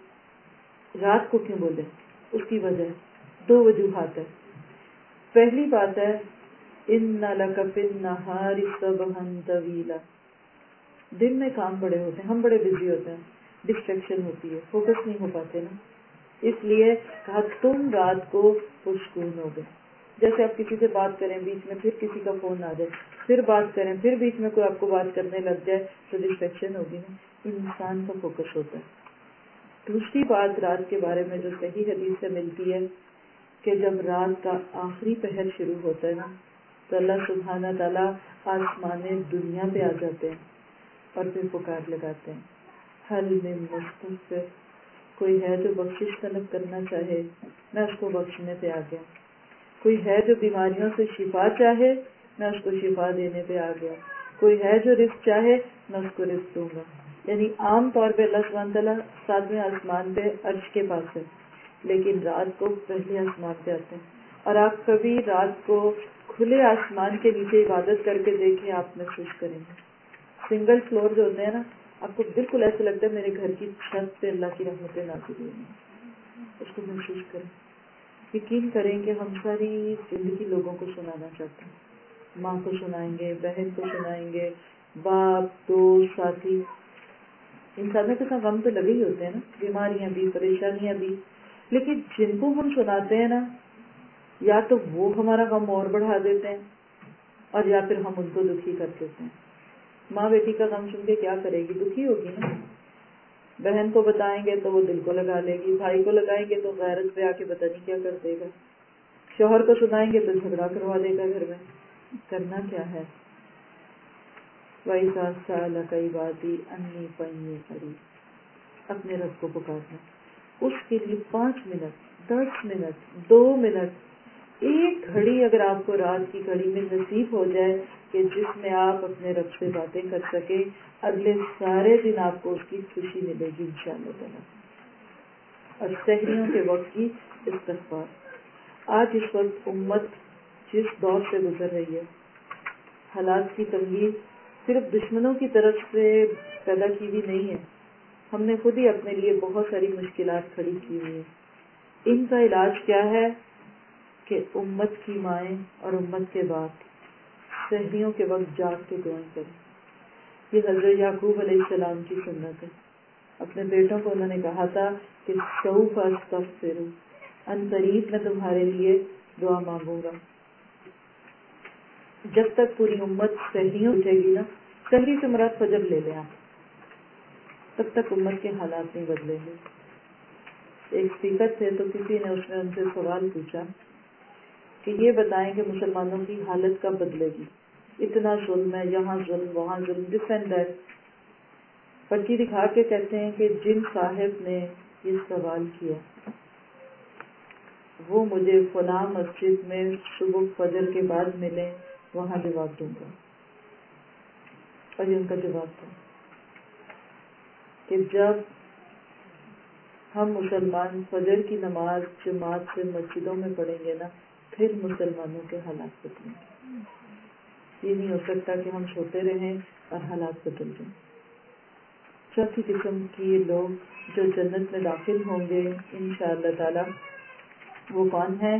رات کو کیوں بولے؟ اس کی وجہ 2 وجوہات ہے. پہلی بات ہے ان لک فی النہار سبحا طویلا, دن میں کام بڑے ہوتے ہیں, ہم بڑے بزی ہوتے ہیں, ڈسٹریکشن ہوتی ہے, فوکس نہیں ہو پاتے نا, اس لیے کہا تم رات کو پرسکون ہو گئے. جیسے آپ کسی سے بات کریں بیچ میں پھر کسی کا فون آ جائے, پھر بات کریں، پھر بیچ میں کوئی آپ کو بات کرنے لگ جائے تو ڈسٹریکشن ہوگی نا. انسان کا فوکس ہوتا ہے. دوسری بات رات کے بارے میں جو صحیح حدیث سے ملتی ہے کہ جب رات کا آخری پہر شروع ہوتا ہے نا تو اللہ سبحانہ تعالیٰ آسمان دنیا پہ آ جاتے ہیں اور پھر پکار لگاتے ہیں، حل من مستغفر، کوئی ہے جو بخشش طلب کرنا چاہے میں اس کو بخشنے پہ آ گیا، کوئی ہے جو بیماریوں سے شفا چاہے میں اس کو شفا دینے پہ آ گیا، کوئی ہے جو رزق چاہے میں اس کو رزق دوں گا. یعنی عام طور پہ اللہ سبحانہ تعالیٰ 7ویں آسمان پہ عرش کے پاس ہے، لیکن رات کو پہلے آسمان پہ آتے ہیں. اور آپ کبھی رات کو کھلے آسمان کے نیچے عبادت کر کے دیکھیں، آپ محسوس کریں گے سنگل فلور جو ہوتے ہیں نا، آپ کو بالکل ایسا لگتا ہے میرے گھر کی چھت پہ اللہ کی رحمتیں نازل ہوئی ہیں. اس کو محسوس کریں. یقین کریں کہ ہم ساری زندگی لوگوں کو سنانا چاہتے ہیں، ماں کو سنائیں گے، بہن کو سنائیں گے، باپ، دوست، ساتھی. انسانوں کے ساتھ غم تو لگے ہی ہوتے ہیں نا، بیماریاں بھی، پریشانیاں بھی، لیکن جن کو ہم سناتے ہیں نا یا تو وہ ہمارا غم اور بڑھا دیتے ہیں اور یا پھر ہم ان کو دکھی کر دیتے ہیں. ماں بیٹی کا غم سن کے کیا کرے گی؟ دکھی ہوگی نا. بہن کو بتائیں گے تو وہ دل کو لگا لے گی، بھائی کو لگائیں گے تو غیرت پہ آ کے پتہ نہیں کیا کر دے گا، شوہر کو سنائیں گے تو جھگڑا کروا دے گا گھر میں. کرنا کیا ہے؟ وَإِذَا سَأَلَكَ عِبَادِي أَنِّي فَإِنِّي قَرِيبٌ، اپنے رب کو پکارنا. اس کے لیے 5 منٹ، 10 منٹ، 2 منٹ، ایک گھڑی اگر آپ کو رات کی گھڑی میں نصیب ہو جائے کہ جس میں آپ اپنے رب سے باتیں کر سکیں، اگلے سارے دن آپ کو اس کی خوشی ملے گی انشاءاللہ تعالیٰ. اور سحریوں کے وقت کی استغفار. آج اس وقت امت جس دور سے گزر رہی ہے، حالات کی تنگی صرف دشمنوں کی طرف سے پیدا کی بھی نہیں ہے، ہم نے خود ہی اپنے لیے بہت ساری مشکلات کھڑی کی ہوئی ہیں. ان کا علاج کیا ہے کہ امت کی مائیں اور امت کے باپ سحریوں کے وقت جاگ کے دعائیں کریں. یہ حضرت یعقوب علیہ السلام کی سنت ہے. اپنے بیٹوں کو انہوں نے کہا تھا کہ سوف استغفر، ان قریب میں تمہارے لیے دعا مانگوں گا. جب تک پوری امت سحریوں اٹھے گی نا، سحری سے مراد فجر لے لیں آپ، تب تک امت کے حالات نہیں بدلیں گے. ایک اسپیکر تھے تو کسی نے اس میں ان سے سوال پوچھا کہ یہ بتائیں کہ مسلمانوں کی حالت کب بدلے گی؟ اتنا ظلم ہے، یہاں ظلم، وہاں ظلم، دس اینڈ دیٹ. پرچی دکھا کے کہتے ہیں کہ جن صاحب نے یہ سوال کیا وہ مجھے فلاں مسجد میں صبح فجر کے بعد ملے، وہاں جواب دوں گا. اور یہ ان کا جواب تھا کہ جب ہم مسلمان فجر کی نماز جماعت سے مسجدوں میں پڑھیں گے نا، پھر مسلمانوں کے حالات بدلیں گے. یہ نہیں ہو سکتا کہ ہم سوتے رہیں اور حالات بدل جائیں. چوتھی قسم کی لوگ جو جنت میں داخل ہوں گے انشاءاللہ تعالی، وہ کون ہیں؟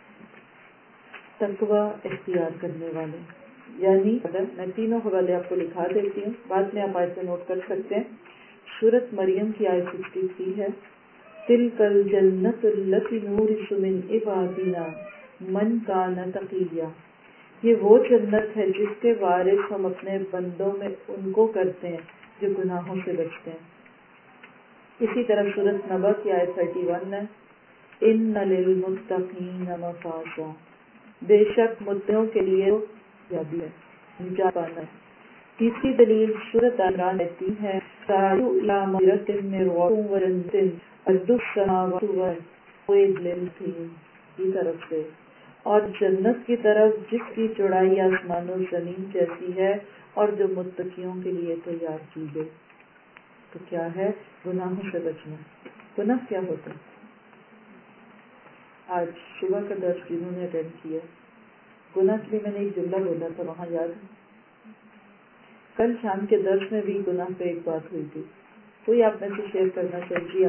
تقوی اختیار کرنے والے. یعنی میں تینوں حوالے آپ کو لکھا دیتی ہوں، بعد میں آپ آیت سے نوٹ کر سکتے ہیں. سورۃ مریم کی آیت 63 ہے، تلک الجنۃ التی نورث من عبادنا من کان تقیا. یہ وہ جنت ہے جس کے وارث ہم اپنے بندوں میں ان کو کرتے ہیں جو گناہوں سے بچتے ہیں. اسی طرح سورۃ نبا کی آیت 31 ہے، ان للمتقین مفازا، بے شک متقیوں کے لیے یابی ہے، نجات پانا ہے. تیسری دلیل سورۃ عمران 3 ہے، سارعوا الی مغفرۃ من ربکم وجنۃ عرضها السماوات والارض کی طرف سے، اور جنت کی طرف جس کی چوڑائی آسمان و زمین جیسی ہے اور جو متقیوں کے لیے تیار کی گئی. تو کیا ہے؟ گناہوں سے بچنا. گناہ کیا ہوتا ہے؟ آج صبح کا درس جنہوں نے اٹینڈ کیا، گناہ کے لیے میں نے ایک جملہ بولا تھا وہاں یاد ہے؟ کل شام کے درس میں بھی گناہ پہ ایک بات ہوئی تھی. کوئی آپ میں سے شیئر کرنا چاہیے؟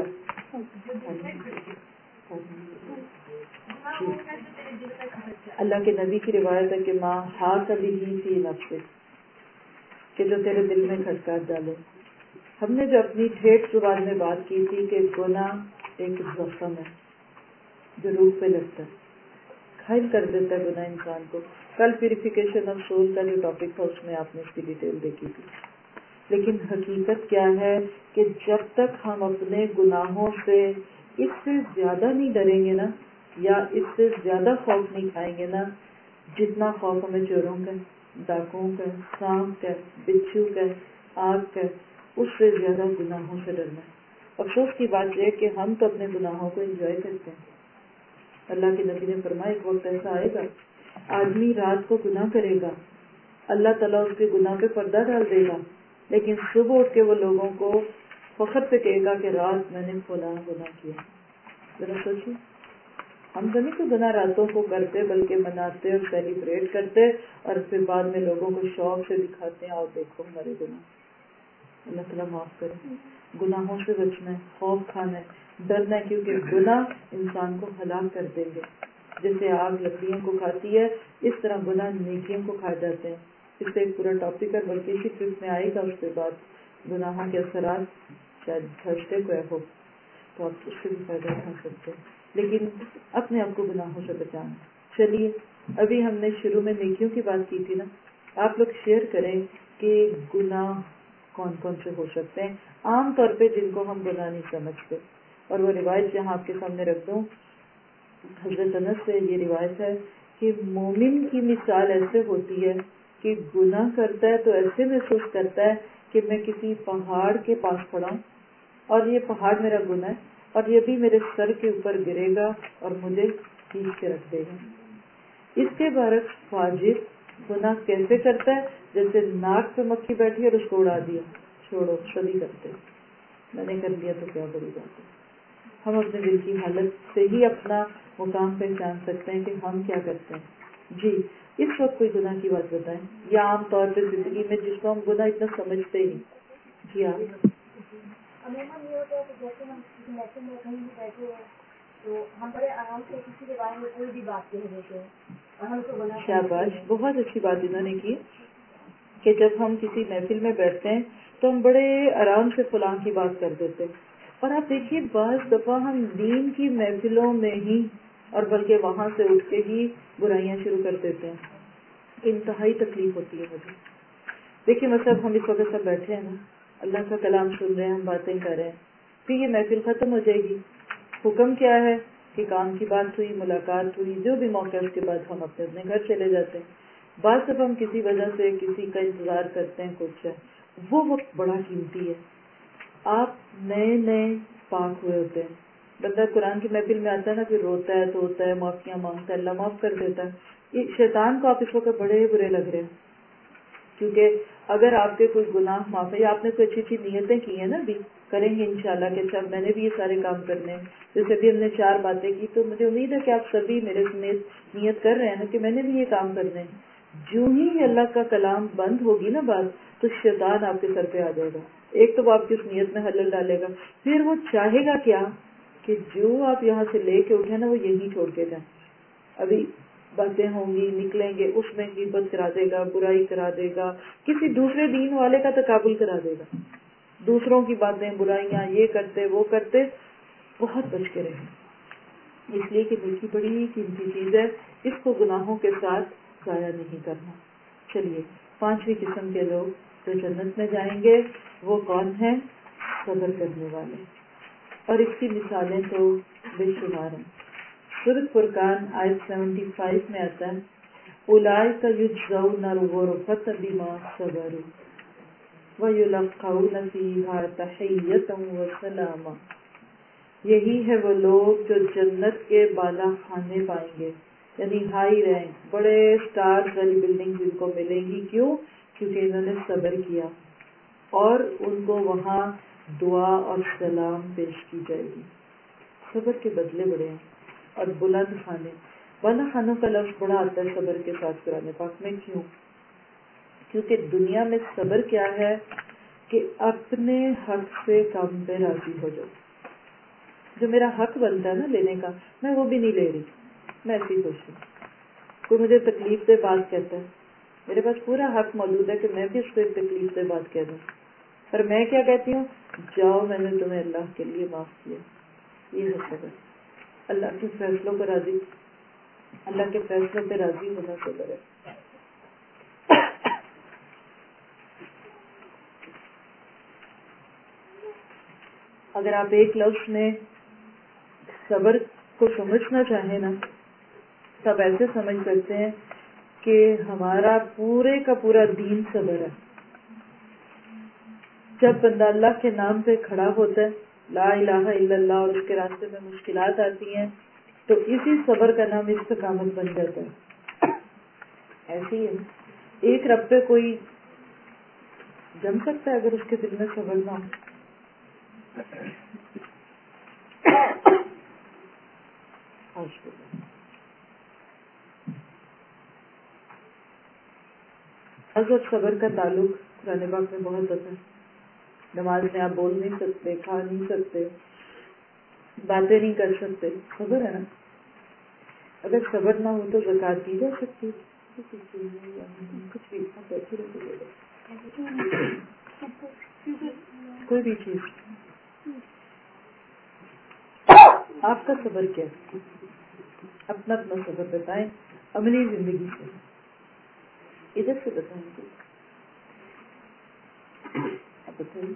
اللہ کے نبی کی روایت ہے کہ ماں ہا کبھی ہی تھی نفس، کہ جو تیرے دل میں کھٹکا ڈالے. ہم نے جو اپنی ٹھیٹ زبان میں بات کی تھی کہ گناہ ایک زخم ہے جو روح پہ لگتا ہے. گھائل کر دیتا ہے گناہ انسان کو. کل پیوریفیکیشن آف سول کا جو ٹاپک تھا اس میں آپ نے اس کی ڈیٹیل دیکھی تھی. لیکن حقیقت کیا ہے کہ جب تک ہم اپنے گناہوں سے اس سے زیادہ نہیں ڈریں گے نا، یا اس سے زیادہ خوف نہیں کھائیں گے نا جتنا خوف ہمیں چوروں کا، ڈاکوؤں کا، سانپ کا، بچھو کا، آگ کا، اس سے زیادہ گناہوں سے ڈرنا ہے. افسوس کی بات یہ کہ ہم تو اپنے گناہوں کو انجوائے کرتے ہیں. اللہ کے نبی نے فرمایا ایک وقت ایسا آئے گا آدمی رات کو گناہ کرے گا، اللہ تعالیٰ اس کے گناہ پہ پردہ ڈال دے گا، لیکن صبح اٹھ کے وہ لوگوں کو فخر سے کہے گا کہ رات میں نے فلاں گناہ کیا. ذرا سوچیے، ہم تو نہیں تو گناہ راتوں کو کرتے بلکہ مناتے اور سیلیبریٹ کرتے اور پھر بعد میں لوگوں کو شوق سے دکھاتے ہیں اور دیکھو ہمارے گناہ. اللہ تعالیٰ معاف کرے. گناہوں سے بچنا ہے، خوف کھانا ہے، ڈرنا ہے، کیونکہ گناہ انسان کو ہلاک کر دیں گے. جیسے آگ لکڑیوں کو کھاتی ہے اس طرح گناہ نیکیوں کو کھا جاتے ہیں. اس سے ایک پورا ٹاپک ہے بلکہ اسی ٹرپ میں آئے گا. اس کے بعد گناہوں کے اثرات شاید تھرسڈے کو ہو تو آپ اس سے بھی فائدہ اٹھا سکتے ہیں. لیکن اپنے آپ کو گناہوں سے بچانا. چلیے ابھی ہم نے شروع میں نیکیوں کی بات کی تھی نا، آپ لوگ شیئر کریں کہ گناہ کون کون سے ہو سکتے ہیں عام طور پہ جن کو ہم گناہ نہیں سمجھتے. اور وہ روایت یہاں آپ کے سامنے رکھ دوں. حضرت انس سے یہ روایت ہے کہ مومن کی مثال ایسے ہوتی ہے کہ گناہ کرتا ہے تو ایسے محسوس کرتا ہے کہ میں کسی پہاڑ کے پاس کھڑا ہوں اور یہ پہاڑ میرا گناہ ہے اور یہ بھی میرے سر کے اوپر گرے گا اور مجھے کھینچ کے رکھ دے گا. اس کے برعکس فاجر گناہ کیسے کرتا ہے؟ جیسے ناک پہ مکھی بیٹھی اور اس کو اڑا دیا، چھوڑو شدی کرتے، میں نے کر لیا تو کیا بڑی بات ہے. ہم اپنے دل کی حالت سے ہی اپنا مقام پہچان سکتے ہیں کہ ہم کیا کرتے ہیں. جی اس وقت کوئی گناہ کی بات بتائیں یا عام طور پہ زندگی میں جس کو ہم گناہ اتنا سمجھتے ہی نہیں. جی آپ. عموماً یہ ہوتا ہے کہ جیسے ہم کسی محفل میں کہیں بھی بیٹھے ہیں تو ہم بڑے آرام سے کسی کے بارے میں کوئی بھی بات کہہ دیتے ہیں اور ہم کو گناہ. شاباش، بہت اچھی بات انہوں نے کی کہ جب ہم کسی محفل میں بیٹھتے ہیں تو ہم بڑے آرام سے فلاں کی بات کر دیتے ہیں. اور آپ دیکھیے بعض دفعہ ہم دین کی محفلوں میں ہی اور بلکہ وہاں سے اٹھ کے ہی برائیاں شروع کر دیتے ہیں. انتہائی تکلیف ہوتی ہے مجھے. دیکھیے مثلا ہم اس وقت سب بیٹھے ہیں نا، اللہ کا کلام سن رہے ہیں، ہم باتیں کر رہے ہیں، پھر یہ محفل ختم ہو جائے گی. حکم کیا ہے کہ کام کی بات ہوئی، ملاقات ہوئی، جو بھی موقع اس کے بعد ہم اپنے اپنے گھر چلے جاتے ہیں. بعض دفعہ ہم کسی وجہ سے کسی کا انتظار کرتے ہیں، کچھ ہے، وہ وقت بڑا قیمتی ہے. آپ نئے نئے پاک ہوئے ہوتے ہیں. بندہ قرآن کی محفل میں آتا ہے نا، پھر روتا ہے، دھوتا ہے، معافیاں مانگتا ہے، اللہ معاف کر دیتا ہے. یہ شیطان کو آپ اس وقت بڑے برے لگ رہے ہیں کیونکہ اگر آپ کے کوئی گناہ معاف ہے یا آپ نے کوئی اچھی اچھی نیتیں کی ہیں نا، بھی کریں گے انشاءاللہ کہ اچھا میں نے بھی یہ سارے کام کرنے ہیں. جیسے بھی ہم نے 4 باتیں کی تو مجھے امید ہے کہ آپ سبھی میرے سمیت نیت کر رہے ہیں نا کہ میں نے بھی یہ کام کرنے ہیں. جو ہی اللہ کا کلام بند ہوگی نا بات، تو شیطان آپ کے سر پہ آ جائے گا. ایک تو وہ آپ کی اس نیت میں خلل ڈالے گا، پھر وہ چاہے گا کیا کہ جو آپ یہاں سے لے کے اٹھے نا وہ یہی چھوڑ کے جائیں. ابھی باتیں ہوں گی، نکلیں گے، اس میں غیبت کرا دے گا، برائی کرا دے گا، کسی دوسرے دین والے کا تقابل کرا دے گا، دوسروں کی باتیں، برائیاں، یہ کرتے وہ کرتے. بہت بچ کے رہیں، اس لیے کہ نیکی بڑی قیمتی چیز ہے، اس کو گناہوں کے ساتھ ضائع نہیں کرنا. چلیے 5ویں قسم کے لوگ جو جنت میں جائیں گے وہ کون ہیں؟ صبر کرنے والے. اور اس کی مثالیں تو بے شمار ہیں. سورۃ فرقان آیت 75 میں آتا ہے اولئک یجزون الغرفۃ بما صبروا ویلقون فیہا تحیۃ وسلاما. یہی ہے وہ لوگ جو جنت کے بالا خانے پائیں گے، یعنی ہائی رینک، بڑے سٹارز والی بلڈنگ جن کو ملیں گی. کیوں؟ کیونکہ انہوں نے صبر کیا اور ان کو وہاں دعا اور سلام پیش کی جائے گی. صبر کے بدلے بڑے ہیں. اور بلند خانے، بالا خانوں کا لفظ بڑا آتا ہے صبر کے ساتھ قرآن پاک میں. کیوں؟ کیونکہ دنیا میں صبر کیا ہے کہ اپنے حق سے کم پہ راضی ہو جاؤ. جو میرا حق بنتا ہے نا لینے کا، میں وہ بھی نہیں لے رہی، میں ایسی خوش ہوں. کوئی مجھے تکلیف دے بات کہتا ہے، میرے پاس پورا حق موجود ہے کہ میں بھی اس کو ایک تکلیف دے بات کہہ دوں، پر میں کیا کہتی ہوں؟ جاؤ، میں نے تمہیں اللہ کے لیے معاف کیا. یہ ہے صبر، اللہ کے فیصلوں پر راضی. اللہ کے فیصلوں پہ راضی ہونا صبر ہے. اگر آپ ایک لفظ میں صبر کو سمجھنا چاہیں نا تب ایسے سمجھ سکتے ہیں کہ ہمارا پورے کا پورا دین صبر ہے. جب بندہ اللہ کے نام پہ کھڑا ہوتا ہے لا الہ الا اللہ اور اس کے راستے میں مشکلات آتی ہیں تو اسی صبر کا نام استقامت بن جاتا ہے. ایسے ہی ہے ایک رب پہ کوئی جم سکتا ہے اگر اس کے دل میں صبر نہ ہو. اور صبر کا تعلق قرآن پاک میں بہت ہوتا ہے. نماز میں آپ بول نہیں سکتے, کھا نہیں سکتے, باتیں نہیں کر سکتے, صبر ہے نا. اگر صبر نہ ہو تو زکات دی جا سکتی کچھ بھی کوئی بھی چیز. آپ کا صبر کیا ہے؟ اپنا اپنا صبر بتائیں عملی زندگی سے. ادھر سے بتائیں گے آپ بتائیے.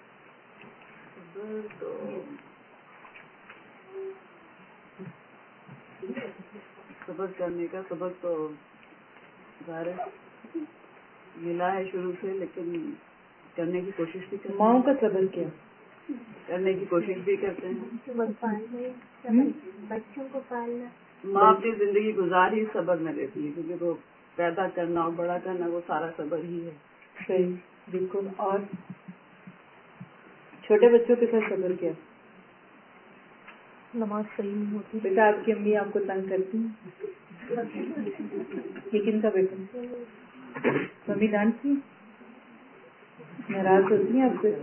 صبر کرنے کا سبق تو ظاہر ملا ہے شروع سے, لیکن کرنے کی کوشش بھی کرتے ہیں. ماؤں کا صبر کیا کرنے کی کوشش بھی کرتے ہیں. بچوں کو پالنا, ماں اپنی زندگی گزار ہی صبر میں دیتی ہے کیونکہ وہ پیدا کرنا اور بڑا کرنا وہ سارا صبر ہی ہے. صحیح بالکل. اور چھوٹے بچوں کے ساتھ صبر کیا؟ نماز صحیح نہیں ہوتی. بیٹا آپ کی امی آپ کو تنگ کرتی ہیں, یہ کن کا بیٹا؟ ممی ڈانٹتی ہیں, ناراض ہوتی ہیں آپ سے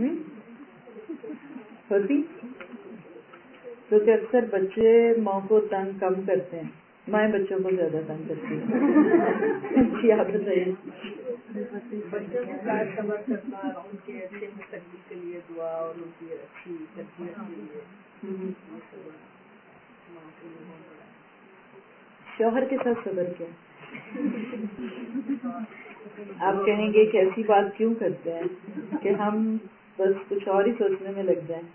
ہوتی؟ کیونکہ اکثر بچے ماں کو تنگ کم کرتے ہیں, مائیں بچوں کو زیادہ تنگ کرتی ہیں. جی آپ بتائیے. بچوں کے ساتھ صبر کرنا, ان کے اچھے مستقبل کے لیے دعا اور ان کی اچھی تربیت کے لیے شوہر کے ساتھ صبر کیا؟ آپ کہیں گے کہ ایسی بات کیوں کرتے ہیں کہ ہم بس کچھ اور ہی سوچنے میں لگ جائیں.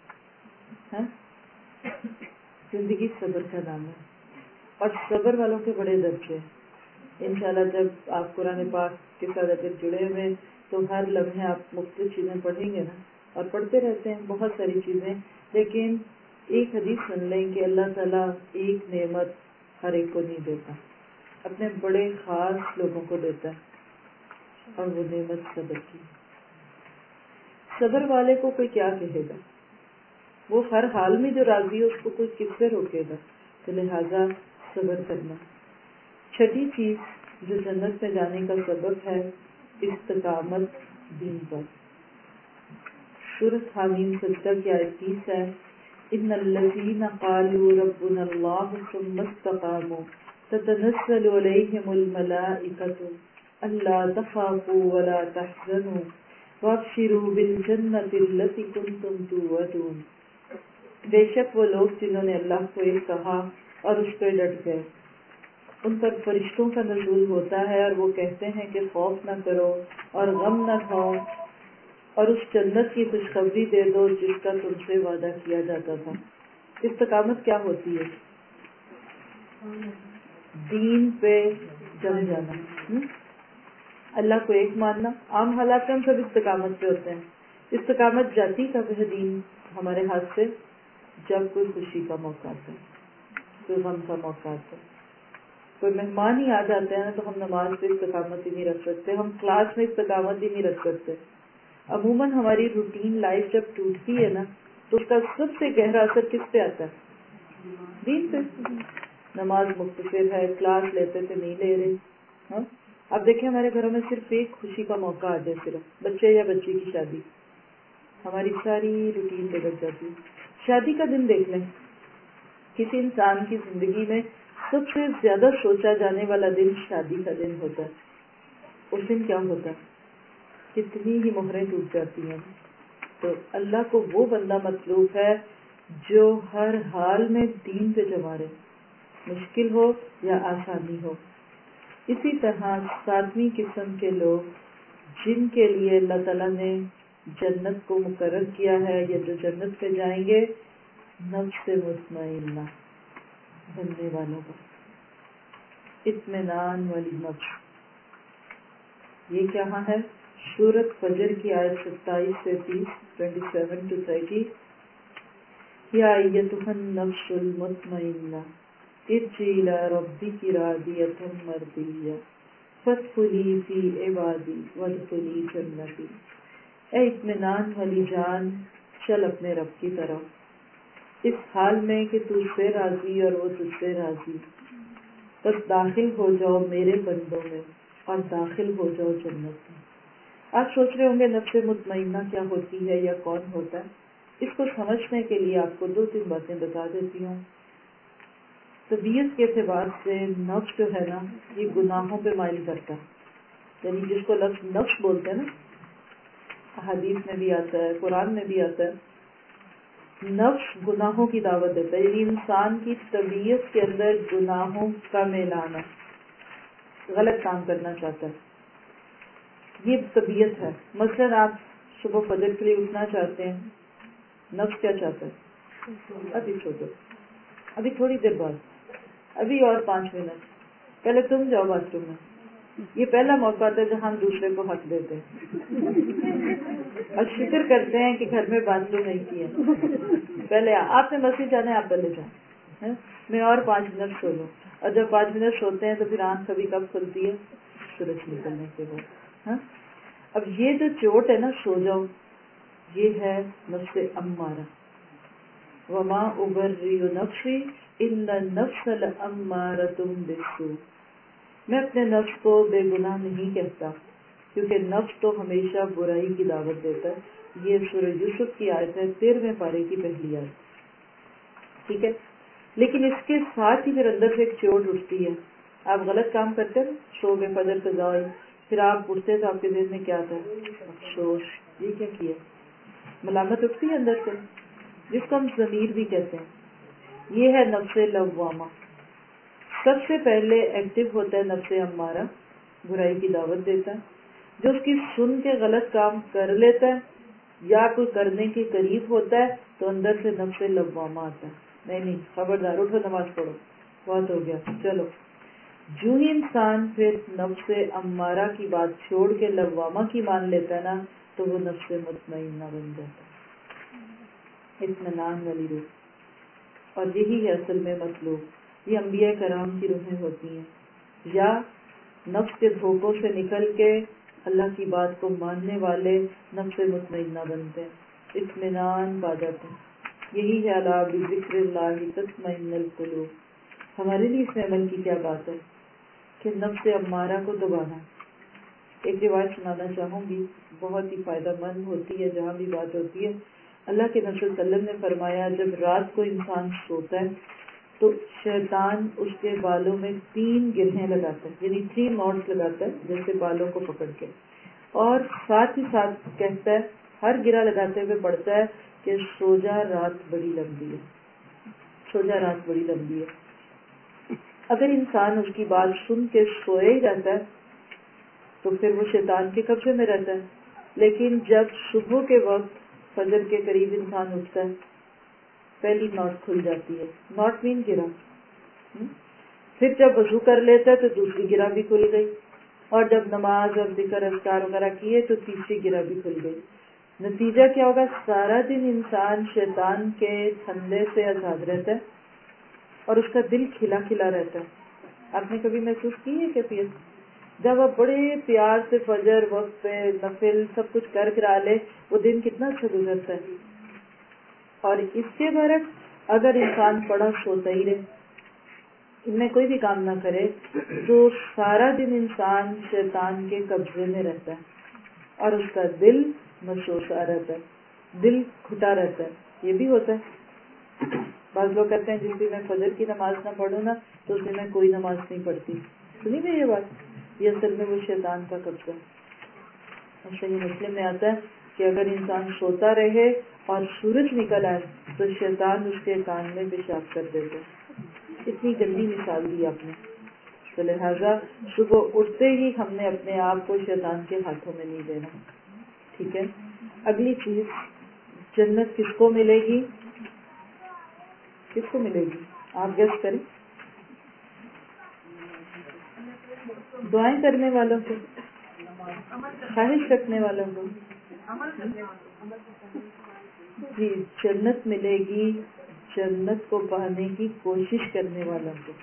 زندگی صبر کا نام ہے اور صبر والوں کے بڑے درجے ہیں. انشاءاللہ جب آپ قرآن پاک کے ساتھ اگر جڑے ہوئے تو ہر لمحے آپ مختلف چیزیں پڑھیں گے نا, اور پڑھتے رہتے ہیں بہت ساری چیزیں, لیکن ایک حدیث سن لیں کہ اللہ تعالیٰ ایک نعمت ہر ایک کو نہیں دیتا, اپنے بڑے خاص لوگوں کو دیتا ہے, اور وہ نعمت صبر کی. صبر والے کو کوئی کیا کہے گا, وہ ہر حال میں جو راضی ہے اس کو کوئی کس سے روکے گا. تو لہٰذا صبر کرنا. چھٹی چیز جو جنت میں جانے کا سبب ہے استقامت دین پر. سورۃ حامیم سجدہ کی آیت 30 ہے, ان الذین قالوا ربنا اللہ ثم استقاموا تتنزل علیہم الملائکۃ الا تخافوا ولا تحزنوا وابشروا بالجنۃ التی کنتم توعدون. بے شک وہ لوگ جنہوں نے اللہ کو ایک کہا اور اس پہ ڈٹ گئے, ان پر فرشتوں کا نزول ہوتا ہے اور وہ کہتے ہیں کہ خوف نہ کرو اور غم نہ کھاؤ اور اس جنت کی خوشخبری دے دو جس کا تم سے وعدہ کیا جاتا تھا. استقامت کیا ہوتی ہے؟ دین پہ جم جانا, اللہ کو ایک ماننا. عام حالات میں ہم سب استقامت پہ ہوتے ہیں. استقامت جاتی کا وہ دین ہمارے ہاتھ سے جب کوئی خوشی کا موقع آتا ہے, کوئی غم کا موقع آتا ہے, کوئی مہمان ہی آ جاتے ہیں تو ہم نماز پہ استقامت ہی نہیں رکھ سکتے, ہم کلاس میں استقامت ہی نہیں رکھ سکتے. عموماً ہماری روٹین لائف جب ٹوٹتی ہے نا تو اس کا سب سے گہرا اثر کس پہ آتا ہے؟ دین پہ. نماز مختصر ہے, کلاس لیتے تھے نہیں لے رہے. اب دیکھیں ہمارے گھروں میں صرف ایک خوشی کا موقع آ جائے, صرف بچے یا بچی کی شادی, ہماری ساری روٹین بگڑ جاتی ہے. شادی کا دن دیکھ لیں, کسی انسان کی زندگی میں سب سے زیادہ سوچا جانے والا دن شادی کا دن ہوتا ہے. اس دن کیا ہوتا ہے, کتنی ہی مہریں ٹوٹ جاتی ہیں. تو اللہ کو وہ بندہ مطلوب ہے جو ہر حال میں دین پہ جمع رہے, مشکل ہو یا آسانی ہو. اسی طرح 7ویں قسم کے لوگ جن کے لیے اللہ تعالیٰ نے جنت کو مقرر کیا ہے یا جو جنت پہ جائیں گے، نفس مطمئنہ بننے والوں کا، اطمینان والی نفس. یہ کہاں ہے؟ سورۃ فجر کی آیت 27 سے 30، 27 to 30. یا ایتھا النفس المطمئنہ ارجعی الی ربک راضیۃ مرضیہ فادخلی فی عبادی وادخلی جنتی. اے اطمینان والی جان، چل اپنے رب کی طرف اس حال میں کہ تو اس سے راضی اور وہ تجھ سے راضی، بس داخل ہو جاؤ میرے بندوں میں اور داخل ہو جاؤ جنت میں. آپ سوچ رہے ہوں گے نفس مطمئنہ کیا ہوتی ہے یا کون ہوتا ہے؟ اس کو سمجھنے کے لیے آپ کو 2-3 باتیں بتا دیتی ہوں. طبیعت کے اعتبار سے نفس جو ہے نا، یہ گناہوں پہ مائل کرتا ہے. یعنی جس کو لفظ نفس بولتے ہیں نا، حدیث میں بھی آتا ہے، قرآن میں بھی آتا ہے، نفس گناہوں کی دعوت دیتا ہے. یعنی انسان کی طبیعت کے اندر گناہوں کا میلان ہے، غلط کام کرنا چاہتا ہے. یہ طبیعت ہے. مثلاً آپ صبح فجر کے لیے اٹھنا چاہتے ہیں، نفس کیا چاہتا ہے؟ ابھی سو جاؤ، ابھی تھوڑی دیر بعد، ابھی اور 5 منٹ، پہلے تم جاؤ باتھ روم میں. یہ پہلا موقع ہوتا ہے جہاں ہم دوسرے کو حق دیتے ہیں اور شکر کرتے ہیں کہ گھر میں باتھ روم نہیں کیا. پہلے آپ نے مسجد جانا ہے، آپ پہلے جائیں، میں اور 5 منٹ سو لوں. اور جب 5 منٹ سوتے ہیں تو پھر آنکھ کبھی کب کھلتی ہے؟ سورج نکلنے کے بعد. اب یہ جو چوٹ ہے نا، سو جاؤ، یہ ہے نفس امارہ. وما ابرئ نفسی ان النفس لامارۃ بالسوء. میں اپنے نفس کو بے گناہ نہیں کہتا، کیونکہ نفس تو ہمیشہ برائی کی دعوت دیتا ہے. یہ سورہ یوسف کی آیت ہے، 13ویں پارے کی پہلی آیت. ٹھیک ہے، لیکن اس کے ساتھ ہی پھر اندر سے ایک چوٹ اٹھتی ہے. آپ غلط کام کرتے ہیں، سو گئے، فجر فضائی، پھر آپ اٹھتے تو آپ کے ذہن میں کیا آتا ہے؟ افسوس، یہ کیا کیا. ملامت اٹھتی ہے اندر سے، جس کو ہم ضمیر بھی کہتے ہیں. یہ ہے نفس لوامہ. سب سے پہلے ایکٹیو ہوتا ہے نفس امارہ، برائی کی دعوت دیتا ہے. جو اس کی سن کے غلط کام کر لیتا ہے یا کوئی کرنے کے قریب ہوتا ہے تو اندر سے نفس لوامہ آتا ہے، نہیں خبردار، اٹھو نماز پڑھو، بہت ہو گیا، چلو. جو ہی انسان پھر نفس امارہ کی بات چھوڑ کے لوامہ کی مان لیتا ہے نا، تو وہ نفس مطمئنہ بن جاتا ہے، اطمینان والی روح. اور یہی ہے اصل میں مطلوب. یہ انبیاء کرام کی روحیں ہوتی ہیں، یا نفس کے دھوکوں سے نکل کے اللہ کی بات کو ماننے والے نفس مطمئنہ بنتے ہیں، اطمینان پا جاتے ہیں. یہی ہے الا بذکر اللہ تطمئن القلوب. ہمارے لیے اس میں عمل کی کیا بات ہے کہ نفس امارہ کو دبانا. ایک روایت سنانا چاہوں گی، بہت ہی فائدہ مند ہوتی ہے جہاں بھی بات ہوتی ہے. اللہ کے نبی صلی اللہ علیہ وسلم نے فرمایا، جب رات کو انسان سوتا ہے تو شیطان اس کے بالوں میں 3 گرہیں لگاتا ہے، یعنی 3 نوٹس لگاتا ہے جیسے بالوں کو پکڑ کے، اور ساتھ ہی ساتھ کہتا ہے، ہر گرہ لگاتے ہوئے پڑھتا ہے کہ سو جا رات بڑی لمبی ہے، سو جا رات بڑی لمبی ہے. اگر انسان اس کی بات سن کے سوئے ہی رہتا ہے تو پھر وہ شیطان کے قبضے میں رہتا ہے. لیکن جب صبح کے وقت فجر کے قریب انسان اٹھتا ہے، پہلی نوٹ کھل جاتی ہے، نوٹ مین گرہ. پھر جب وضو کر لیتا ہے تو دوسری گرہ بھی کھل گئی، اور جب نماز اور ذکر اذکار وغیرہ کیے تو تیسری گرہ بھی کھل گئی. نتیجہ کیا ہوگا؟ سارا دن انسان شیطان کے پھندے سے آزاد رہتا ہے اور اس کا دل کھلا کھلا رہتا ہے. آپ نے کبھی محسوس کی ہے کیفیت؟ جب آپ بڑے پیار سے فجر وقت پہ نفل سب کچھ کر کرا لے، وہ دن کتنا اچھا گزرتا ہے. اور اس کے برعکس اگر انسان پڑا سوتا ہی رہے، ان میں کوئی بھی کام نہ کرے، تو سارا دن انسان شیطان کے قبضے میں رہتا ہے اور اس کا دل مشوشا رہتا ہے، دل کھٹا رہتا ہے. یہ بھی ہوتا ہے. بعض لوگ کہتے ہیں جس دن میں فجر کی نماز نہ پڑھوں نا تو اس دن میں کوئی نماز نہیں پڑھتی. سنی گئی یہ بات؟ یہ اصل میں وہ شیطان کا قبضہ ہے. صحیح مسلم میں آتا ہے کہ اگر انسان سوتا رہے اور سورج نکل آئے تو شیطان اس کے کان میں پیشاب کر دیتا ہے. اتنی گندی مثال دی آپ نے. تو لہٰذا صبح اٹھتے ہی ہم نے اپنے آپ کو شیطان کے ہاتھوں میں نہیں دینا. ٹھیک ہے. اگلی چیز, جنت کس کو ملے گی؟ کس کو ملے گی آپ گیس کریں. دعائیں کرنے والوں کو, خواہش رکھنے والوں کو. جی, جنت ملے گی جنت کو پانے کی کوشش کرنے والوں کو.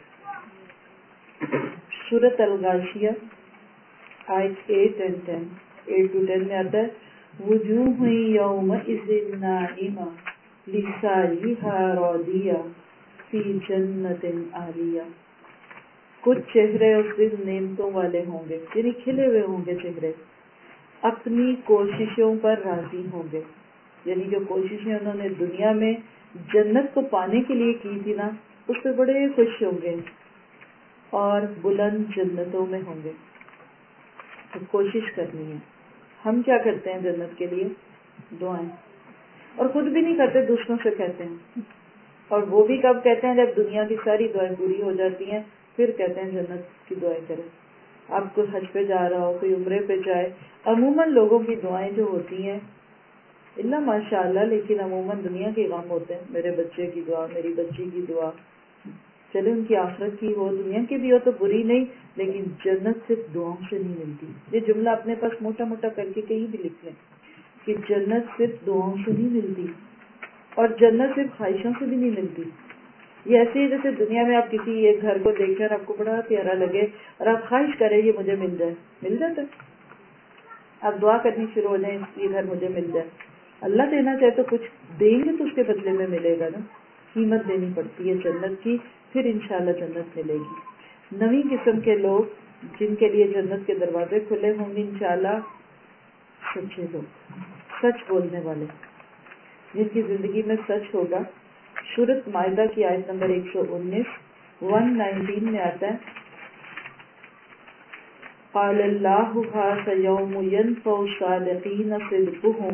سورۃ الغاشیہ آیت 8 and 10, 8 to 10 میں آتا ہے, وجوہ یومئذ ناعمہ لسعیہا راضیہ فی جنت عالیہ. کچھ چہرے اس دن نعمتوں والے ہوں گے, یعنی کھلے ہوئے ہوں گے چہرے, اپنی کوششوں پر راضی ہوں گے. یعنی جو کوششیں انہوں نے دنیا میں جنت کو پانے کے لیے کی تھی نا, اس پہ بڑے خوش ہوں گے اور بلند جنتوں میں ہوں گے. تو کوشش کرنی ہے. ہم کیا کرتے ہیں جنت کے لیے؟ دعائیں. اور خود بھی نہیں کرتے, دوسروں سے کہتے ہیں. اور وہ بھی کب کہتے ہیں؟ جب دنیا کی ساری دعائیں پوری ہو جاتی ہیں, پھر کہتے ہیں جنت کی دعائیں کریں. آپ کوئی حج پہ جا رہا ہو, کوئی عمرے پہ جائے, عموماً لوگوں کی دعائیں جو ہوتی ہیں اللہ ماشاء اللہ, لیکن عموماً دنیا کے غم ہوتے ہیں. میرے بچے کی دعا, میری بچی کی دعا, چلے ان کی آخرت کی ہو, دنیا کی بھی ہو تو بری نہیں, لیکن جنت صرف دعاؤں سے نہیں ملتی. یہ جملہ اپنے پاس موٹا موٹا کر کے کہیں بھی لکھ لیں کہ جنت صرف دعاؤں سے نہیں ملتی, اور جنت صرف خواہشوں سے بھی نہیں ملتی. یہ ایسے ہی جیسے دنیا میں آپ کسی ایک گھر کو دیکھ کر آپ کو بڑا پیارا لگے اور آپ خواہش کریں یہ مجھے مل جائے, مل جاتا ہے. آپ دعا کرنی شروع ہو جائیں یہ گھر مجھے مل جائے. اللہ دینا چاہے تو کچھ دیں گے تو اس کے بدلے میں ملے گا نا. قیمت دینی پڑتی ہے جنت کی, پھر انشاءاللہ جنت ملے گی. نویں قسم کے لوگ جن کے لیے جنت کے دروازے کھلے ہوں گے انشاءاللہ, سچے لوگ, سچ بولنے والے, جن کی زندگی میں سچ ہوگا. سورۃ مائدہ کی آیت نمبر 119 119 میں آتا ہے, قال اللہ ھذا یوم ینفع الصادقین صدقہم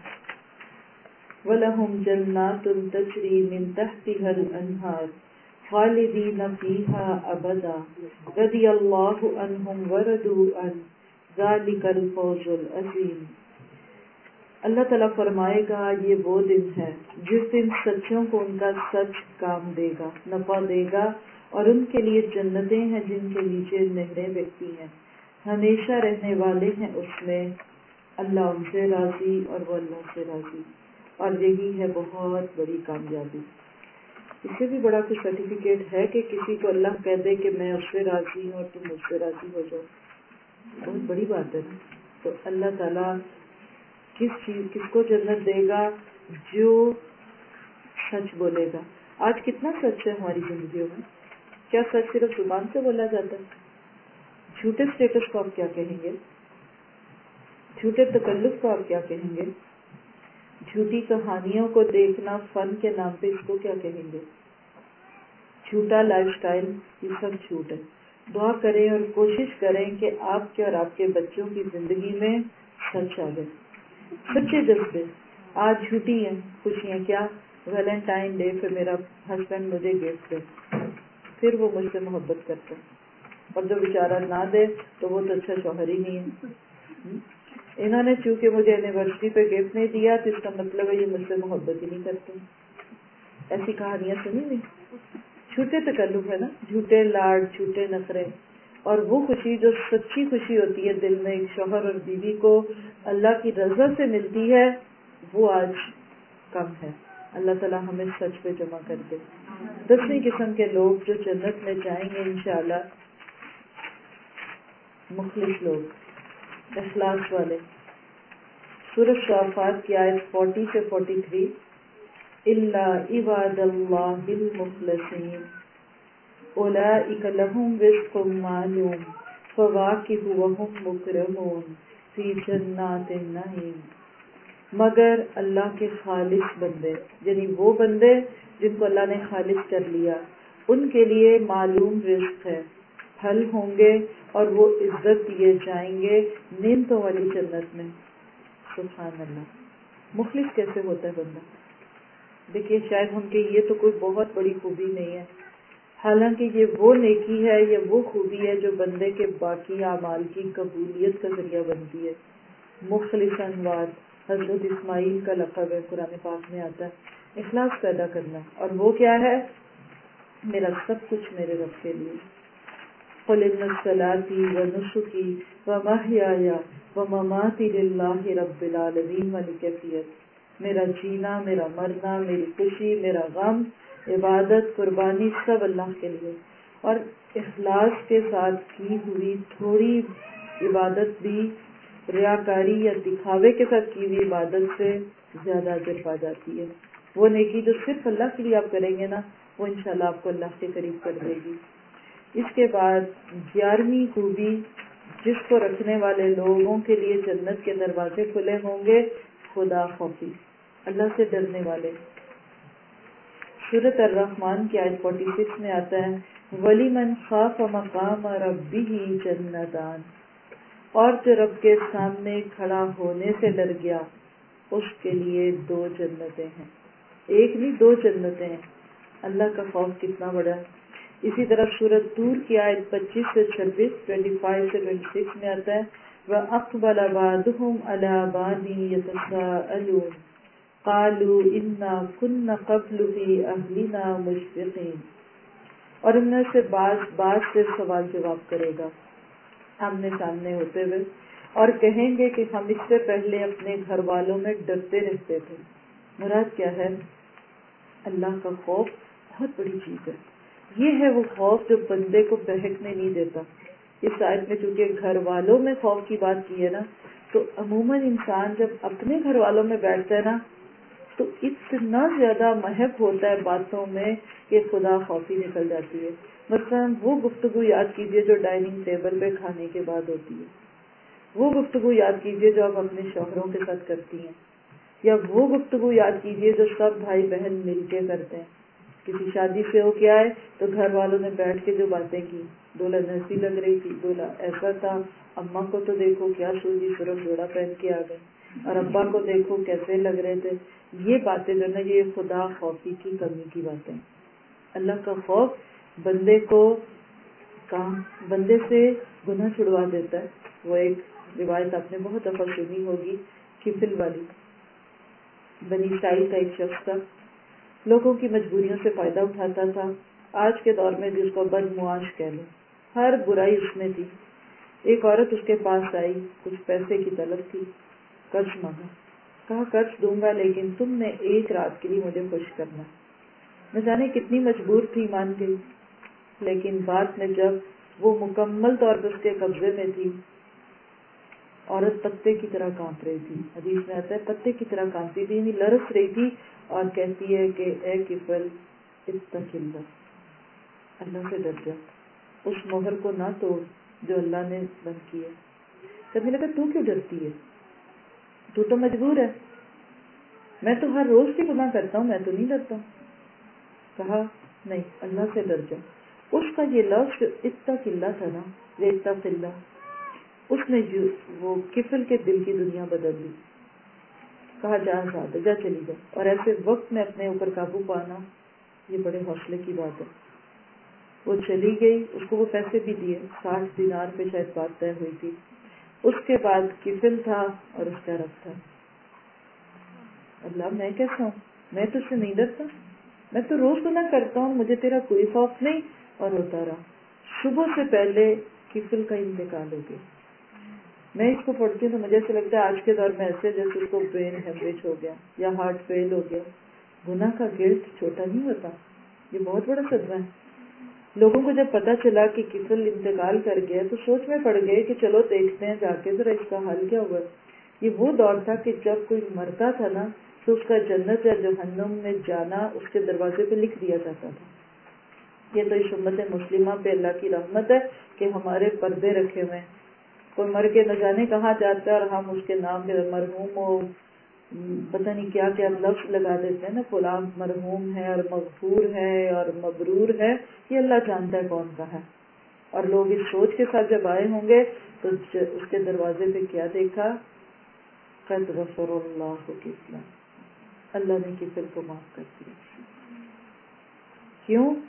وَلَهُمْ جَنَّاتٌ تَجْرِي مِنْ تَحْتِهَا الْأَنْهَارُ خَالِدِينَ فِيهَا أَبَدًا رَضِيَ اللَّهُ عَنْهُمْ وَرَضُوا عَنْهُ ذَلِكَ الْفَوْزُ الْعَظِيمُ. اللہ تعالیٰ فرمائے گا یہ وہ دن ہے جس دن سچوں کو ان کا سچ کام دے گا, نفع دے گا, اور ان کے لیے جنتیں ہیں جن کے نیچے نہریں بہتی ہیں, ہمیشہ رہنے والے ہیں اس میں. اللہ ان سے راضی اور وہ اللہ سے راضی, اور یہی ہے بہت بڑی کامیابی. اس سے بھی بڑا کوئی سرٹیفکیٹ ہے کہ کسی کو اللہ کہہ دے کہ میں اس سے راضی ہوں اور تم مجھ سے راضی ہو جاؤ؟ بہت بڑی بات ہے. تو اللہ تعالیٰ کس کو جنت دے گا؟ جو سچ بولے گا. آج کتنا سچ ہے ہماری زندگیوں میں؟ کیا سچ صرف زبان سے بولا جاتا ہے؟ جھوٹے اسٹیٹس کو آپ کیا کہیں گے؟ جھوٹے تکلف کو آپ کیا کہیں گے؟ جھوٹی کہانیوں کو دیکھنا فن کے نام پہ اس کو کیا کہیں گے؟ جھوٹا لائف سٹائل, یہ سب جھوٹ ہے. دعا کریں اور کوشش کریں کہ آپ کے اور آپ کے بچوں کی زندگی میں سچ آ جائے, سچے جذبے. آج جھوٹی ہیں خوشیاں, کیا ویلنٹائن ڈے پہ میرا ہسبینڈ مجھے گفٹ دے, پھر وہ مجھ سے محبت کرتا ہے, اور جو بیچارہ نہ دے تو وہ تو اچھا شوہر ہی نہیں ہے. انہوں نے چونکہ مجھے اینیورسری پہ گفٹ نہیں دیا تو اس کا مطلب ہے یہ مجھ سے محبت ہی نہیں کرتے. ایسی کہانیاں سنی نہیں؟ جھوٹے تکلف ہے نا, جھوٹے لاڈ, جھوٹے نخرے. اور وہ خوشی جو سچی خوشی ہوتی ہے دل میں ایک شوہر اور بیوی کو اللہ کی رضا سے ملتی ہے, وہ آج کم ہے. اللہ تعالیٰ ہمیں سچ پہ جمع کر دے. 10ویں قسم کے لوگ جو جنت میں جائیں گے انشاءاللہ, مخلص لوگ, اخلاص والے. سورۃ صافات کی آیت 40 سے 43, الا عباد اللہ المخلصین اولئک لہم رزق معلوم فواکہ وہم مکرمون فی جنات النعیم. مگر اللہ کے خالص بندے, یعنی وہ بندے جن کو اللہ نے خالص کر لیا, ان کے لیے معلوم رزق ہے, پھل ہوں گے, اور وہ عزت دیے جائیں گے نعمتوں والی جنت میں. سبحان اللہ. مخلص کیسے ہوتا ہے بندہ؟ دیکھیے شاید ہم کہ یہ تو کوئی بہت بڑی خوبی نہیں ہے, حالانکہ یہ وہ نیکی ہے، یہ وہ خوبی ہے جو بندے کے باقی اعمال کی قبولیت کا ذریعہ بنتی ہے۔ مخلصاً وعد حضرت اسماعیل کا لقب ہے، قرآن پاک میں آتا ہے، اخلاص پیدا کرنا، اور وہ کیا ہے؟ میرا سب کچھ میرے رب کے لیے۔ قل ان صلاتی و نسکی و محیای و مماتی للہ رب العالمین والی کیفیت، میرا جینا، میرا مرنا، میری خوشی، میرا غم، عبادت، قربانی، سب اللہ کے لیے۔ اور اخلاص کے ساتھ کی ہوئی تھوڑی عبادت بھی ریاکاری یا دکھاوے کے ساتھ کی ہوئی عبادت سے زیادہ اجر پا جاتی ہے۔ وہ نیکی جو صرف اللہ کے لیے آپ کریں گے نا، وہ انشاءاللہ آپ کو اللہ کے قریب کر دے گی۔ اس کے بعد 11ویں خوبی جس کو رکھنے والے لوگوں کے لیے جنت کے دروازے کھلے ہوں گے، خدا خوفی، اللہ سے ڈرنے والے۔ سورۃ الرحمن کی آیت 46 میں آتا ہے وَلِمَنْ خَافَ مَقَامَ رَبِّهِ جَنَّتَانِ، اور جو رب کے سامنے کھڑا ہونے سے ڈر گیا اس کے لیے 2 جنتیں ہیں، ایک نہیں 2 جنتیں ہیں۔ اللہ کا خوف کتنا بڑا ہے۔ اسی طرح سورۃ طور کی آیت 25 سے 26، 25 سے 26 میں آتا ہے وَأَقْبَلَ بَعْضُهُمْ عَلَىٰ بَعْضٍ يَتَسَاءَلُونَ قَالُوا إِنَّا كُنَّا قَبْلُ فِي أَهْلِنَا مُشْفِقِينَ، اور ان میں سے بعض سے سوال جواب کرے گا آمنے سامنے ہوتے ہوئے، اور کہیں گے کہ ہم اس سے پہلے اپنے گھر والوں میں ڈرتے رہتے تھے۔ مراد کیا ہے؟ اللہ کا خوف بہت بڑی چیز ہے۔ یہ ہے وہ خوف جو بندے کو بہکنے نہیں دیتا۔ اس آیت میں چونکہ گھر والوں میں خوف کی بات کی ہے نا، تو عموماً انسان جب اپنے گھر والوں میں بیٹھتا ہے نا تو اتنا زیادہ محب ہوتا ہے باتوں میں کہ خدا خوفی نکل جاتی ہے۔ مثلاً وہ گفتگو یاد کیجئے جو ڈائننگ ٹیبل پہ کھانے کے بعد ہوتی ہے، وہ گفتگو یاد کیجئے جو آپ اپنے شوہروں کے ساتھ کرتی ہیں، یا وہ گفتگو یاد کیجئے جو سب بھائی بہن مل کے کرتے ہیں۔ کسی شادی سے ہو کے آئے تو گھر والوں نے بیٹھ کے جو باتیں کی، دولہا ایسی لگ رہی تھی، دولہا ایسا تھا، اماں کو تو دیکھو کیا سوجی سرخ جوڑا پہن کے آ گئے، اور ابا کو دیکھو کیسے لگ رہے تھے۔ یہ باتیں جو نا، یہ خدا خوفی کی کمی کی باتیں۔ اللہ کا خوف بندے کو بندے سے گناہ چھڑوا دیتا ہے۔ وہ ایک روایت آپ نے بہت دفعہ سنی ہوگی، کفل والی۔ بنی اسرائیل کا ایک شخص تھا، لوگوں کی مجبوریوں سے فائدہ اٹھاتا تھا۔ آج کے دور میں جس کو بدمعاش کہہ لیں، ہر برائی اس میں تھی۔ ایک عورت اس کے پاس آئی، کچھ پیسے کی طلب تھی، قرض مانگا، کہا قرض دوں گا لیکن تم نے 1 رات کے لیے مجھے خوش کرنا۔ نہ جانے کتنی مجبور تھی، مان گئی، لیکن بعد میں جب وہ مکمل طور پر اس کے قبضے میں تھی، عورت پتے کی طرح کانپ رہی تھی۔ حدیث میں آتا ہے پتے کی طرح کانپتی تھی، یعنی لرز رہی تھی، اور کہتی ہے کہ اے کفل اتق اللہ، اللہ سے ڈر جا، اس مہر کو نہ توڑ جو اللہ نے بند کی ہے۔ کہنے لگا تو کیوں ڈرتی ہے؟ تو تو مجبور ہے، میں تو ہر روز کی گناہ کرتا ہوں، میں تو نہیں ڈرتا۔ کہا نہیں، اللہ سے ڈر جا۔ اس کا یہ لفظ اتق اللہ تھا نا، اتق اللہ، اس نے وہ کفل کے دل کی دنیا بدل دی۔ کہا جا آزاد، جا چلی جا۔ اور ایسے وقت میں اپنے اوپر قابو پانا، یہ بڑے حوصلے کی بات ہے۔ وہ چلی گئی، اس کو وہ پیسے بھی دیے، 60 دینار پہ شاید بات طے ہوئی تھی۔ اس کے بعد کفل تھا اور اس کا رب تھا۔ اللہ میں کیسا ہوں؟ میں تجھ سے نہیں ڈرتا، میں تو روز گناہ کرتا ہوں، مجھے تیرا کوئی خوف نہیں۔ اور ہوتا رہا۔ صبح سے پہلے کفل کا انتقال ہو گیا۔ میں اس کو پڑھتی ہوں تو مجھے ایسا لگتا ہے آج کے دور میں ایسے جیسے اس کو برین ہیمریج ہو گیا یا ہارٹ فیل ہو گیا۔ گناہ کا گلٹ چھوٹا نہیں ہوتا، یہ بہت بڑا صدمہ ہے۔ لوگوں کو جب پتا چلا کہ کفل انتقال کر گیا تو سوچ میں پڑ گئے کہ چلو دیکھتے ہیں جا کے ذرا اس کا حال کیا ہوا۔ یہ وہ دور تھا کہ جب کوئی مرتا تھا نا تو اس کا جنت یا جہنم میں جانا اس کے دروازے پہ لکھ دیا جاتا تھا۔ یہ تو اس امت مسلمہ پہ اللہ کی رحمت ہے کہ ہمارے پردے رکھے ہوئے ہیں۔ کوئی مر کے نہ جانے کہاں جاتا ہے اور ہم اس کے نام پہ مرحوم ہو پتہ نہیں کیا کیا لفظ لگا دیتے ہیں نا، فلاں مرحوم ہے اور مغفور ہے اور مبرور ہے، یہ اللہ جانتا ہے کون کا ہے۔ اور لوگ اس سوچ کے ساتھ جب آئے ہوں گے تو اس کے دروازے پہ کیا دیکھا؟ قد غفر اللہ کفلا، اللہ نے کفل کو معاف کر دیا۔ کیوں؟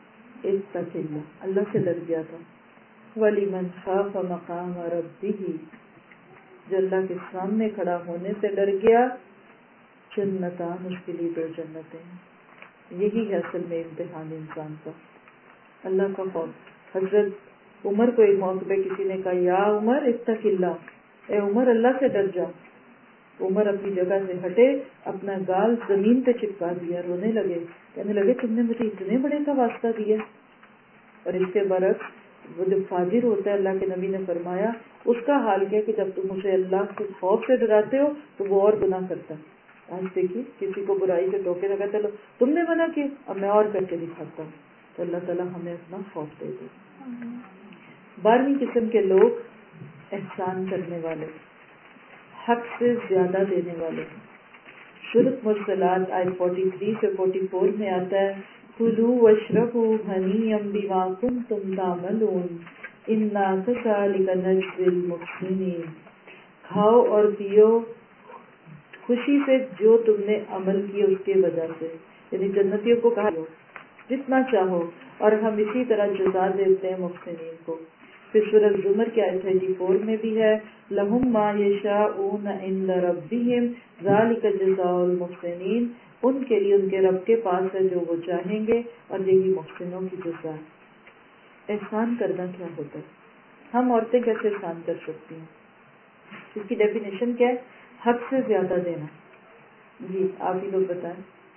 इत्तक़िल्ला, अल्लाह से डर गया था। वलिमन खाफ मकाम रब्बिही, जो अल्लाह के सामने खड़ा होने से डर गया, जन्नतान, उसके लिए 2 जन्नतें हैं। यही है असल में इम्तिहान इंसान का, अल्लाह का खौफ। हजरत उमर को एक मौके पे किसी ने कहा, या उमर इत्तक़िल्ला, ए उमर अल्लाह से डर जा। उमर अपनी जगह से हटे, अपना गाल जमीन पे चिपका दिया, रोने लगे, कहने लगे तुमने मुझे इतने बड़े का वास्ता दिया। और इसके बरक्स वो जो फाजिर होता है, अल्लाह के नबी ने फरमाया उसका हाल क्या कि जब तुम उसे अल्लाह के खौफ से डराते हो तो वो और गुनाह करता है। आज देखिए किसी को बुराई से टोके लगा, चलो तुमने मना किया, अब मैं और करके दिखाता हूँ, तो अल्लाह ताला हमें अपना खौफ दे दे। 12वीं किस्म के लोग एहसान करने वाले, हक से ज्यादा देने वाले। सूरत मुरसलात आयत 43 से 44 में आता है, कुलू वशरबू हनीयम बिमा कुंतुम तामलून इन्ना कज़ालिका नज्ज़िल मुहसिनीन। खाओ और पियो खुशी से जो तुमने अमल किए उसके वजह से, यानी जन्नतियों को कहा जितना चाहो, और हम इसी तरह जज़ा देते हैं मुहसिनीन को। फिर सूरह ज़ुमर के आयत 34 में भी है, लहुम मा यशाऊन इंद रब्बिहिम ज़ालिका जज़ाउल मुहसिनीन, उनके लिए उनके रब के पास है जो वो चाहेंगे, और यही मुहसिनों की जज़ा। एहसान करना क्या होता है? हम औरतें कैसे एहसान कर सकती हैं? इसकी डेफिनेशन क्या है? हक से ज्यादा देना। जी आप ही लोग बताएं,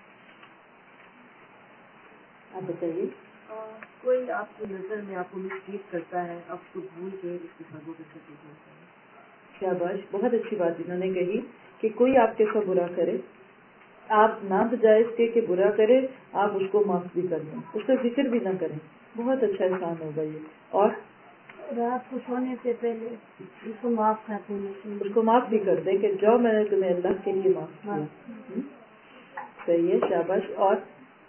आप बताइए। कोई आपकी नजर में आपको मिसलीड करता है, आप उसको भूल के उसके साथ कैसे बोलता है? शाबाश, बहुत अच्छी बात इन्होंने कही कि कोई आपके साथ बुरा करे, आप ना बजाय इसके कि बुरा करे आप उसको माफ भी कर दें, उसका जिक्र भी ना करें, बहुत अच्छा एहसान होगा ये। और रात को सोने से पहले उसको माफ कर दें, उसको माफ भी कर दें कि जो मैंने तुम्हें अल्लाह के लिए माफ किया। सही है, शाबाश। और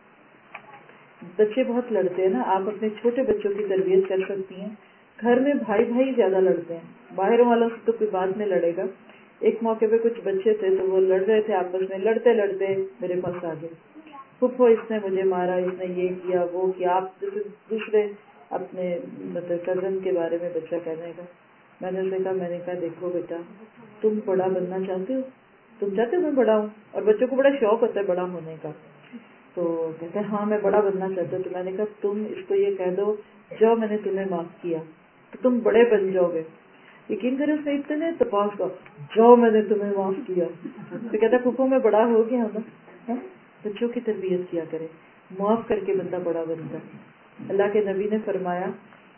बच्चे बहुत लड़ते हैं ना, आप अपने छोटे बच्चों की तरबियत कर सकती हैं। घर में भाई भाई ज्यादा लड़ते हैं, बाहर वालों से तो कोई बात में लड़ेगा। एक मौके पे कुछ बच्चे थे तो वो लड़ रहे थे आपस में, लड़ते लड़ते मेरे पास आ गए, फुफो इसने मुझे मारा, इसने ये किया वो किया। आप जैसे दूसरे अपने मतलब कजन के बारे में बच्चा कहने का, मैंने उसे कहा, मैंने कहा देखो बेटा तुम बड़ा बनना चाहते हो, तुम चाहते हो मैं बड़ा हूँ, और बच्चों को बड़ा शौक होता है बड़ा होने का, तो कहते हैं हाँ मैं बड़ा बनना चाहता हूँ। तो मैंने कहा तुम इसको ये कह दो, जो मैंने तुम्हें माफ किया तो तुम बड़े बन जाओगे। यकीन करो उसने इतने तपास का, जो मैंने तुम्हें माफ किया, तो कहता फूफो मैं बड़ा हो गया हूँ ना। बच्चों की तरबियत किया करे, माफ करके बंदा बड़ा बनता है। अल्लाह के नबी ने फरमाया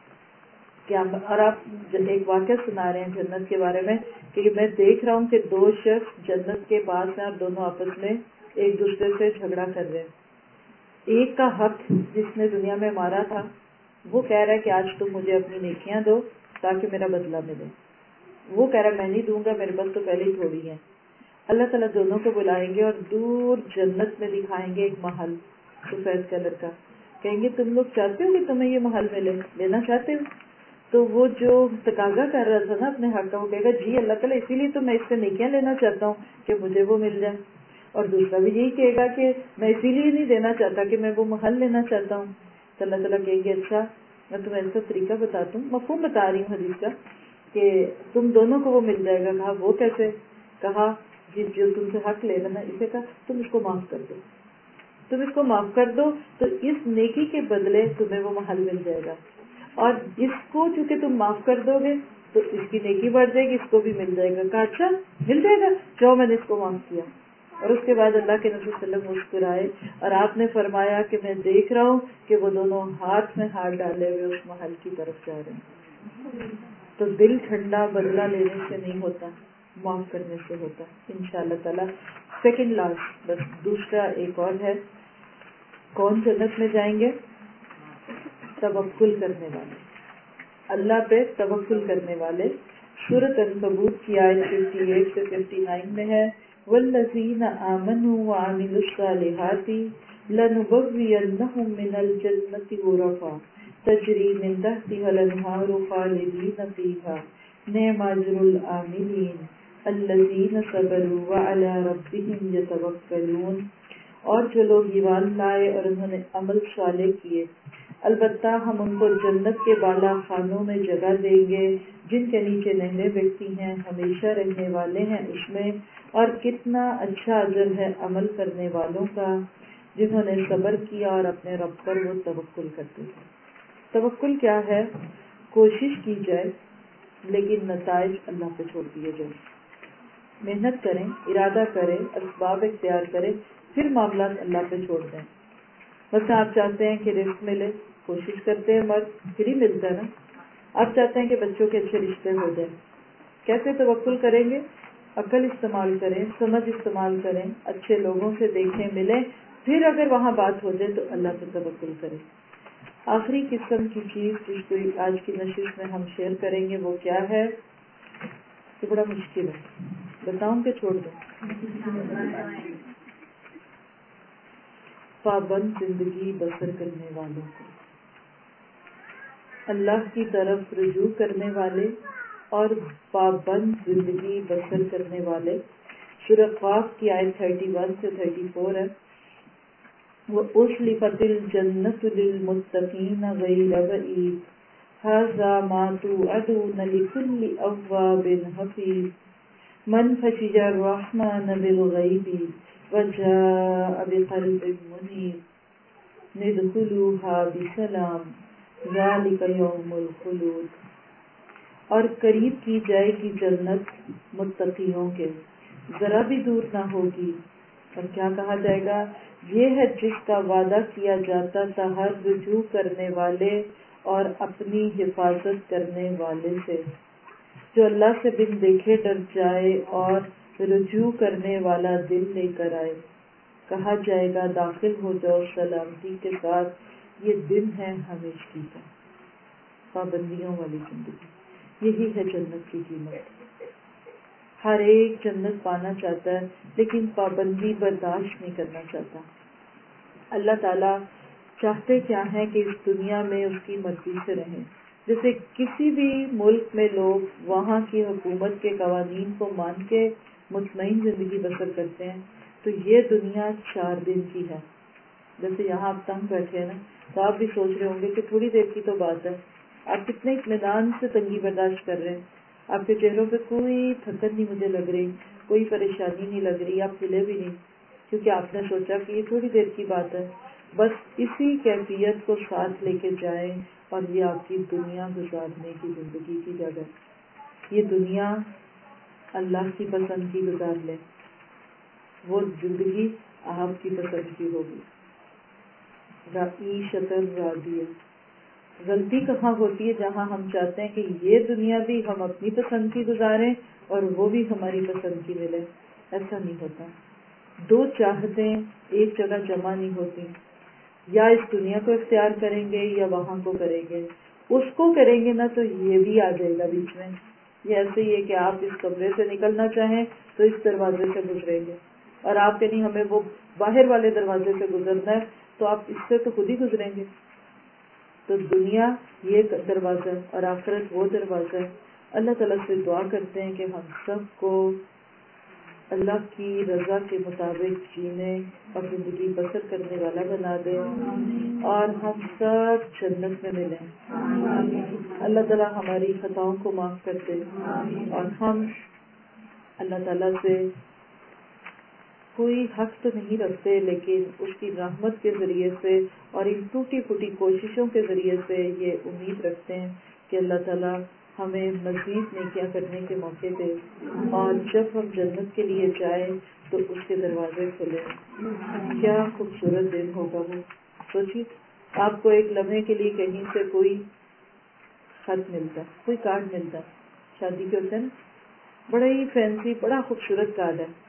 क्या, और आप एक वाक़या सुना रहे हैं जन्नत के बारे में कि मैं देख रहा हूँ कि 2 शख्स जन्नत के पास हैं और दोनों आपस में एक दूसरे से झगड़ा कर रहे हैं। एक का हक जिसने दुनिया में मारा था वो कह रहा है कि आज तुम मुझे अपनी नेकियां दो ताकि मेरा बदला मिले, वो कह रहा है मैं नहीं दूंगा, मेरे पास तो पहले ही थोड़ी है। अल्लाह ताला दोनों को बुलाएंगे और दूर जन्नत में दिखाएंगे एक महल सफेद कलर का, कहेंगे तुम लोग चाहते हो कि तुम्हें ये महल मिले, लेना चाहते हो? तो वो जो तकाजा कर रहा था ना अपने हक का, वो कहेगा जी अल्लाह ताला इसीलिए तो मैं इससे नेकियां लेना चाहता हूँ कि मुझे वो मिल जाए। और दूसरा भी यही कहेगा कि मैं इसीलिए नहीं देना चाहता कि मैं वो महल लेना चाहता हूँ। तो अल्लाह ताला कहेंगे अच्छा मैं तुम्हें ऐसा तरीका बताता हूँ, मफ़हूम बता रही हूँ हदीस का, कि तुम दोनों को वो मिल जाएगा। कहा वो कैसे? कहा जिस जो तुमसे हक ले रहा ना, इसे कहा तुम इसको माफ कर दो, तुम इसको माफ कर दो तो इस नेकी के बदले तुम्हें वो महल मिल जाएगा, और इसको चूंकि तुम माफ कर दोगे तो इसकी नेकी बढ़ जाएगी, इसको भी मिल जाएगा। कहा अच्छा मिल जाएगा, जो मैंने इसको माफ किया। और उसके बाद अल्लाह के नबी सल्लल्लाहु अलैहि वसल्लम मुस्कुराए और आपने फरमाया कि मैं देख रहा हूँ कि वो दोनों हाथ में हाथ डाले हुए उस महल की तरफ जा रहे हैं। तो दिल ठंडा बदला लेने से नहीं होता, माफ करने से होता इंशाअल्लाह ताला। सेकंड लास्ट बस दूसरा एक और है, कौन जन्नत में जाएंगे? तवक्कुल करने वाले, अल्लाह पे तवक्कुल करने वाले। सूरत अनकबूत की आयत 58 से 59 में है, वल्लज़ीना आमनू व अमिलुस्सालिहाति लनुबव्वियन्नहुम मिनल जन्नति गुरफा तजरी मिन तहतिहल अनहारु खालिदीन फीहा निअमा अज्रुल आमिलीन अल्लज़ीना सबरू व अला रब्बिहिम यतवक्कलून। और जो लोग ईमान लाए और उन्होंने अमल साले किए البتہ ہم ان کو جنت کے بالا خانوں میں جگہ دیں گے جن کے نیچے نہریں بہتی ہیں، ہمیشہ رہنے والے ہیں اس میں، اور کتنا اچھا اجر ہے عمل کرنے والوں کا جنہوں نے صبر کیا اور اپنے رب پر وہ توکل کرتے ہیں۔ توکل کیا ہے؟ کوشش کی جائے لیکن نتائج اللہ پہ چھوڑ دیے جائیں، محنت کریں، ارادہ کریں، اسباب اختیار کریں، پھر معاملات اللہ پہ چھوڑ دیں۔ بس آپ چاہتے ہیں کہ رزق ملے، کوشش کرتے ہیں مرد، پھر ہی ملتا ہے نا۔ آپ چاہتے ہیں کہ بچوں کے اچھے رشتے ہو جائیں، کیسے توکل کریں گے؟ عقل استعمال کریں، سمجھ استعمال کریں، اچھے لوگوں سے دیکھیں، ملیں، پھر اگر وہاں بات ہو جائے تو اللہ پہ توکل کریں۔ آخری قسم کی چیز جس کو آج کی نشست میں ہم شیئر کریں گے وہ کیا ہے؟ یہ بڑا مشکل ہے، بتاؤں کہ چھوڑ دوں؟ پابند زندگی بسر کرنے والوں کو، اللہ کی طرف رجوع کرنے والے اور پابند زندگی بسر کرنے والے۔ سورہ قاف کی آیت 31 سے 34 ہے، وَأُزْلِفَتِ الْجَنَّةُ لِلْمُتَّقِينَ غَيْرَ بَعِيدٍ هَذَا مَا تُوعَدُونَ لِكُلِّ أَوَّابٍ حَفِيظٍ مَنْ خَشِيَ الرَّحْمَنَ بِالْغَيْبِ وَجَاءَ بِقَلْبٍ مُنِيبٍ ادْخُلُوهَا بِسَلَامٍ ذَلِكَ يَوْمُ الْخُلُودِ۔ اور قریب کی جائے گی جنت متقیوں کے، ذرا بھی دور نہ ہوگی۔ اور کیا کہا جائے گا؟ یہ ہے جس کا وعدہ کیا جاتا تھا ہر رجوع کرنے والے اور اپنی حفاظت کرنے والے سے، جو اللہ سے بن دیکھے ڈر جائے اور رجوع کرنے والا دل لے کر آئے۔ کہا جائے گا داخل ہو جاؤ سلامتی کے ساتھ، یہ دن ہے ہمیشگی کا۔ پابندیوں والی زندگی، یہی ہے جنت کی قیمت۔ ہر ایک جنت پانا چاہتا ہے لیکن پابندی برداشت نہیں کرنا چاہتا۔ اللہ تعالیٰ چاہتے کیا ہیں کہ اس دنیا میں اس کی مرضی سے رہیں۔ جیسے کسی بھی ملک میں لوگ وہاں کی حکومت کے قوانین کو مان کے مطمئن زندگی بسر کرتے ہیں، تو یہ دنیا 4 دن کی ہے۔ جیسے یہاں آپ تنگ بیٹھے ہیں نا، تو آپ بھی سوچ رہے ہوں گے کہ تھوڑی دیر کی تو بات ہے، آپ کتنے اطمینان سے تنگی برداشت کر رہے ہیں، آپ کے چہروں پہ کوئی تھکن نہیں مجھے لگ رہی، کوئی پریشانی نہیں لگ رہی، آپ ہلے بھی نہیں، کیونکہ آپ نے سوچا کہ یہ تھوڑی دیر کی بات ہے۔ بس اسی کیفیت کو ساتھ لے کے جائیں اور یہ آپ کی دنیا گزارنے کی زندگی کی جگہ، یہ دنیا اللہ کی پسند کی گزار لیں، وہ زندگی آپ کی پسند کی ہوگی۔ رعیشۃ راضیہ۔ غلطی کہاں ہوتی ہے؟ جہاں ہم چاہتے ہیں کہ یہ دنیا بھی ہم اپنی پسند کی گزاریں اور وہ بھی ہماری پسند کی ملے، ایسا نہیں ہوتا۔ 2 چاہتیں ایک جگہ جمع نہیں ہوتی، یا اس دنیا کو اختیار کریں گے یا وہاں کو کریں گے۔ اس کو کریں گے نا تو یہ بھی آ جائے گا بیچ میں۔ یہ ایسے ہی ہے کہ آپ اس کمرے سے نکلنا چاہیں تو اس دروازے سے گزریں گے، اور آپ کہیں ہمیں وہ باہر والے دروازے سے گزرنا ہے تو آپ اس سے تو خود ہی گزریں گے۔ تو دنیا یہ دروازہ اور آخرت وہ دروازہ ہے۔ اللہ تعالیٰ سے دعا کرتے ہیں کہ ہم سب کو اللہ کی رضا کے مطابق جینے اور زندگی بسر کرنے والا بنا دے، اور ہم سب جنت میں ملیں۔ اللہ تعالیٰ ہماری خطاؤں کو معاف کر دے، اور ہم اللہ تعالیٰ سے کوئی حق تو نہیں رکھتے، لیکن اس کی رحمت کے ذریعے سے اور ان ٹوٹی پھوٹی کوششوں کے ذریعے سے یہ امید رکھتے ہیں کہ اللہ تعالیٰ ہمیں مزید نیکیاں کرنے کے موقع دے، اور جب ہم جنت کے لیے جائیں تو اس کے دروازے کھلے۔ کیا خوبصورت دن ہوگا وہ! سوچیے، آپ کو ایک لمحے کے لیے کہیں سے کوئی خط ملتا، کوئی کارڈ ملتا، شادی کے ہوتے ہیں نا، بڑا ہی فینسی، بڑا خوبصورت کارڈ ہے،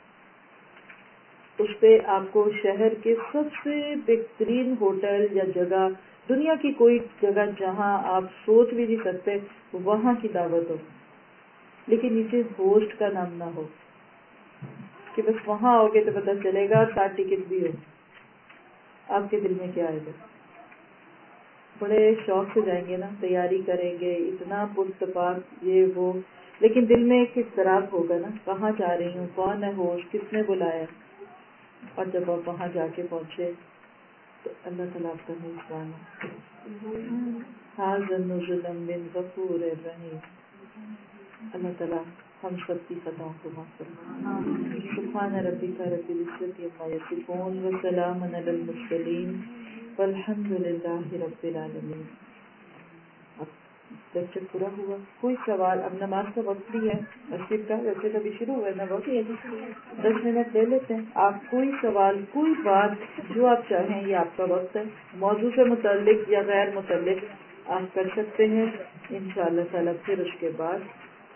اس پہ آپ کو شہر کے سب سے بہترین ہوٹل یا جگہ، دنیا کی کوئی جگہ جہاں آپ سوچ بھی نہیں سکتے وہاں کی دعوت ہو، لیکن نیچے ہوسٹ کا نام نہ ہو، کہ بس وہاں آؤ گے تو پتہ چلے گا، 7 ٹکٹ بھی ہو۔ آپ کے دل میں کیا آئے گا؟ بڑے شوق سے جائیں گے نا، تیاری کریں گے، اتنا پرتپاک یہ وہ، لیکن دل میں ایک اضطراب ہوگا نا، کہاں جا رہی ہوں، کون ہے ہوسٹ، کس نے بلایا؟ اور جب آپ وہاں جا کے پہنچے تو اللہ تعالیٰ آپ کا میزبان ہے. حاضن نزلا من غفور رحیم. اللہ تعالیٰ ہم سب کی خطاؤں کو معاف فرمائے. سبحان ربک رب العزت عما یصفون وسلام علی المرسلین والحمد للہ رب العالمین. اب لیکچر پورا ہوا. کوئی سوال؟ اب نماز کا وقت بھی ہے مسجد کا، ویسے کبھی شروع ہوا ہے نا وقت، 10 منٹ لے لیتے ہیں. آپ کوئی سوال، کوئی بات جو آپ چاہیں، یہ آپ کا وقت ہے. موضوع سے متعلق یا غیر متعلق آپ کر سکتے ہیں انشاءاللہ تعالیٰ. پھر اس کے بعد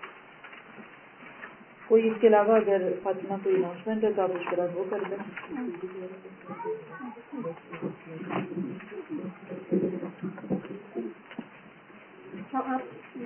کوئی اس کے علاوہ اگر فاطمہ کوئی اناؤنسمنٹ ہے تو آپ اس طرح وہ کر دیں. آپ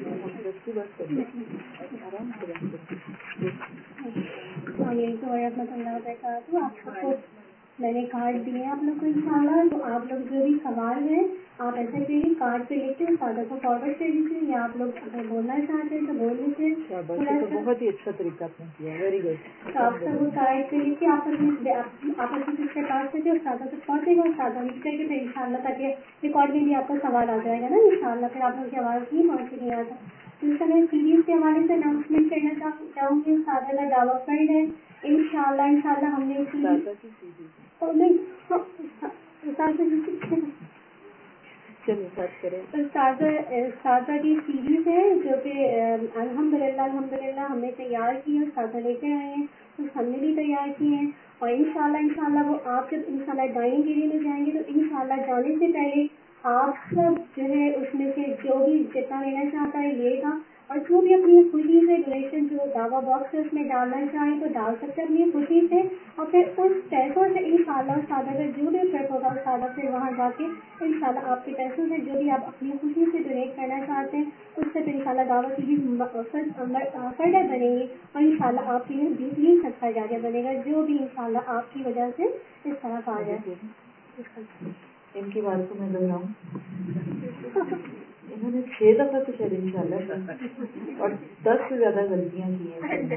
آرام سے بات کریں. علیکم ورحمۃ اللہ وبرکاتہ. آپ سب کو میں نے کارڈ دیے ہیں آپ لوگ کو انشاءاللہ. تو آپ لوگ جو بھی سوال ہیں آپ ایسا کریے کارڈ پہ لکھ کے سادہ کو فارورڈ کر دیجیے، یا آپ لوگ اگر بولنا چاہتے ہیں تو بول لیجیے. تو بہت ہی اچھا طریقہ آپ نے کیا. Very good. تو آپ سب وہ کارڈ پہ لکھ کے آپس میں اس کے پاس سے اور سادہ تک پہنچے گا، اور سادہ لکھ کر کے پھر انشاءاللہ تاکہ ریکارڈ میں بھی آپ کا سوال آ جائے گا نا انشاءاللہ. پھر آپ لوگوں کی آواز نہیں پہنچے گی یہاں تک. اس سمے سیریز کے حوالے سے اناؤنسمنٹ کرنا چاہوں گی. سادہ کا ڈیولپمنٹ ہے انشاءاللہ ہم نے سادہ کی سیریز ہے جو کہ الحمدللہ ہم نے تیار کی ہے. سادہ لے کر آئے ہیں، کچھ ہم نے بھی تیار کی ہیں. اور انشاءاللہ وہ آپ جب انشاءاللہ ڈائننگ ایریا میں جائیں گے تو انشاءاللہ جانے سے پہلے آپ سب جو ہے اس میں سے جو بھی جتنا لینا چاہتا ہے لے گا، اور جو بھی اپنی خوشی سے ڈونیشن جو دعویٰ باکس ہے اس میں ڈالنا چاہیں تو ڈال سکتے ہیں اپنی خوشی سے. اور پھر اس پیسوں سے انشاءاللہ سادہ کا جو بھی ٹرپ ہوگا سادہ سے وہاں جا کے انشاءاللہ آپ کے پیسوں سے جو بھی آپ اپنی خوشی سے ڈونیٹ کرنا چاہتے ہیں اس سے پھر انشاءاللہ دعوت کی فردر بنے گی، اور انشاءاللہ آپ کے لیے بھی صدقہ جاریہ بنے گا جو بھی انشاءاللہ آپ کی وجہ سے اس طرح آ جائے. ان کی بات کو میں دہراؤں، انہوں نے 6 دفعہ تو شاید انشاءاللہ اور 10 سے زیادہ غلطیاں کی ہیں.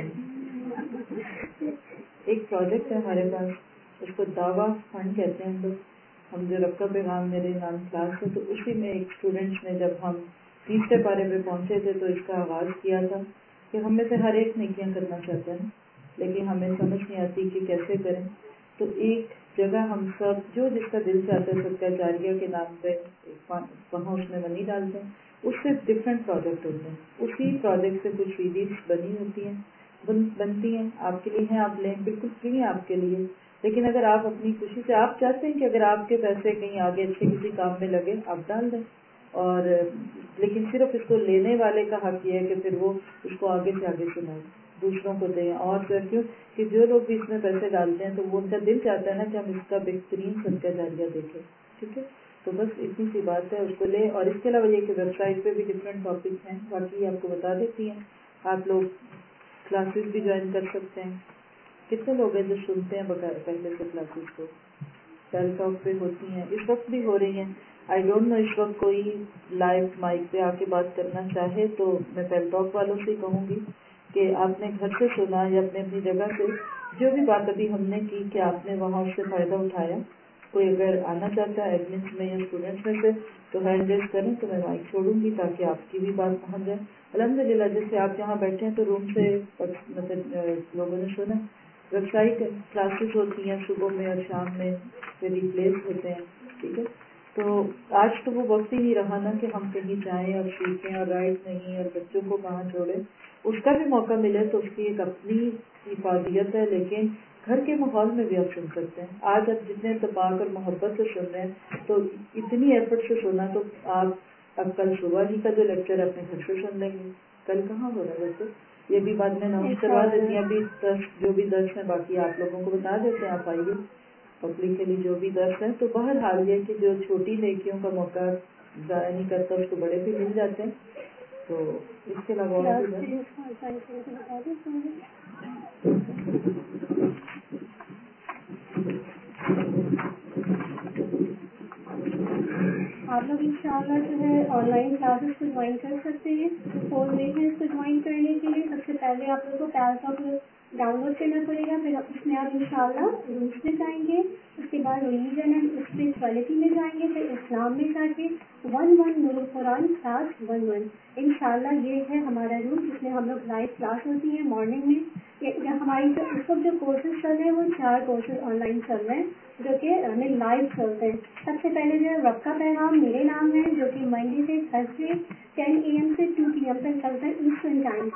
ایک پروجیکٹ ہے ہمارے پاس، اس کو دعویٰ فنڈ کہتے ہیں ہم لوگ. ہم جو رکھا پیغام میرے نام کلاس ہے تو اسی میں ایک اسٹوڈنٹس نے جب ہم 30 پارے پہ پہنچے تھے تو اس کا آغاز کیا تھا کہ ہم میں سے ہر ایک نیکیاں کرنا چاہتا ہے لیکن ہمیں سمجھ نہیں آتی کہ کیسے کریں. تو ایک جگہ ہم سب جو جس کا دل چاہتا ہے صدقہ جاریہ کے نام پہ وہاں اس میں منی ڈالتے ہیں. اس سے ڈفرینٹ پروجیکٹ ہوتے ہیں. اسی پروجیکٹ سے کچھ ویڈیوز بنی ہوتی ہیں، بنتی ہیں آپ کے لیے ہیں، آپ لیں، بالکل فری ہیں آپ کے لیے. لیکن اگر آپ اپنی خوشی سے آپ چاہتے ہیں کہ اگر آپ کے پیسے کہیں آگے اچھے کسی کام میں لگے آپ ڈال دیں. اور لیکن صرف اس کو لینے والے کا حق یہ ہے کہ پھر وہ اس کو آگے سے آگے سنائے، دوسروں کو دیں. اور کیوں کہ جو لوگ بھی اس میں پیسے ڈالتے ہیں تو وہ ان کا دل چاہتا ہے نا کہ ہم اس کا بہترین صدقہ جاریہ دیکھیں. ٹھیک ہے، تو بس اتنی سی بات ہے، اس کو لیں. اور اس کے علاوہ یہ کہ ویب سائٹ پہ بھی ڈفرینٹ ٹاپکس ہیں، باقی آپ کو بتا دیتی ہیں. آپ لوگ کلاسز بھی جوائن کر سکتے ہیں. کتنے لوگ ہیں جو سنتے ہیں پہلے سے کلاسز کو؟ ٹیل ٹاک پہ ہوتی ہیں، اس وقت بھی ہو رہی ہیں. آئی ڈونٹ نو اس وقت کوئی لائیو مائک پہ آ کے بات کرنا چاہے تو میں ٹیل ٹاک والوں سے کہوں گی کہ آپ نے گھر سے سنا یا اپنی جگہ سے جو بھی بات ابھی ہم نے کی کہ آپ نے وہاں اس سے فائدہ اٹھایا. کوئی اگر آنا چاہتا ہے ایڈمنس میں یا اسٹوڈنٹس میں سے تو ہینڈ ریز کریں تو میں مائک چھوڑوں گی تاکہ آپ کی بھی بات پہنچ جائے. الحمدللہ جیسے آپ یہاں بیٹھے ہیں تو روم سے مطلب لوگوں نے سنا. ویب سائٹ کلاسز ہوتی ہیں صبح میں اور شام میں ریپلیس ہوتے ہیں. ٹھیک ہے، تو آج تو وہ وقت ہی نہیں رہا نا کہ ہم کہیں جائیں اور سیکھیں اور رائٹ نہیں اور بچوں کو کہاں چھوڑیں. اس کا بھی موقع ملے تو اس کی ایک اپنی افادیت ہے، لیکن گھر کے ماحول میں بھی آپ سن سکتے ہیں. آج آپ جتنے اتفاق اور محبت سے سن رہے ہیں تو اتنی ایفرٹ سے سنا تو آپ اب کل صبح ہی کا جو لیکچر اپنے گھر سے سن لیں گے. کل کہاں ہو رہا ہے ویسے یہ بھی بعد میں اناؤنس کروا دیتی ہیں. ابھی جو بھی درس ہیں باقی آپ لوگوں کو بتا دیتے ہیں، آپ آئیے پبلکلی جو بھی درس ہیں. تو بہرحال یہ کہ جو چھوٹی نیکیوں کا موقع ضائع نہیں کرتا اس کو بڑے بھی مل جاتے ہیں. تو اس کے علاوہ آپ لوگ انشاءاللہ جو ہے آن لائن کلاسز کو جوائن کر سکتے ہیں. فون میں ہے اس کو جوائن کرنے کے لیے سب سے پہلے آپ لوگ کو پیل ٹاک डाउनलोड करना पड़ेगा। फिर उसमें आप इंशाल्लाह रूट्स में जाएंगे, उसके बाद रिलीजन एंड स्पिरिचुअलिटी में जाएंगे, फिर इस्लाम में जाके 1 नूरुल कुरान क्लास 1 इंशाल्लाह ये है हमारा रूट, जिसमें हम लोग लाइव क्लास होती है मॉर्निंग में। ये हमारी जो इस वक्त जो कोर्सेज चल रहे हैं वो 4 कोर्सेज ऑनलाइन चल रहे हैं जो कि हमें लाइव चलते हैं। सबसे पहले जो है रब का पैगाम मेरे नाम है, जो कि मंडे से थर्सडे 10 AM से 2 PM तक चलता है ईस्टर्न टाइम।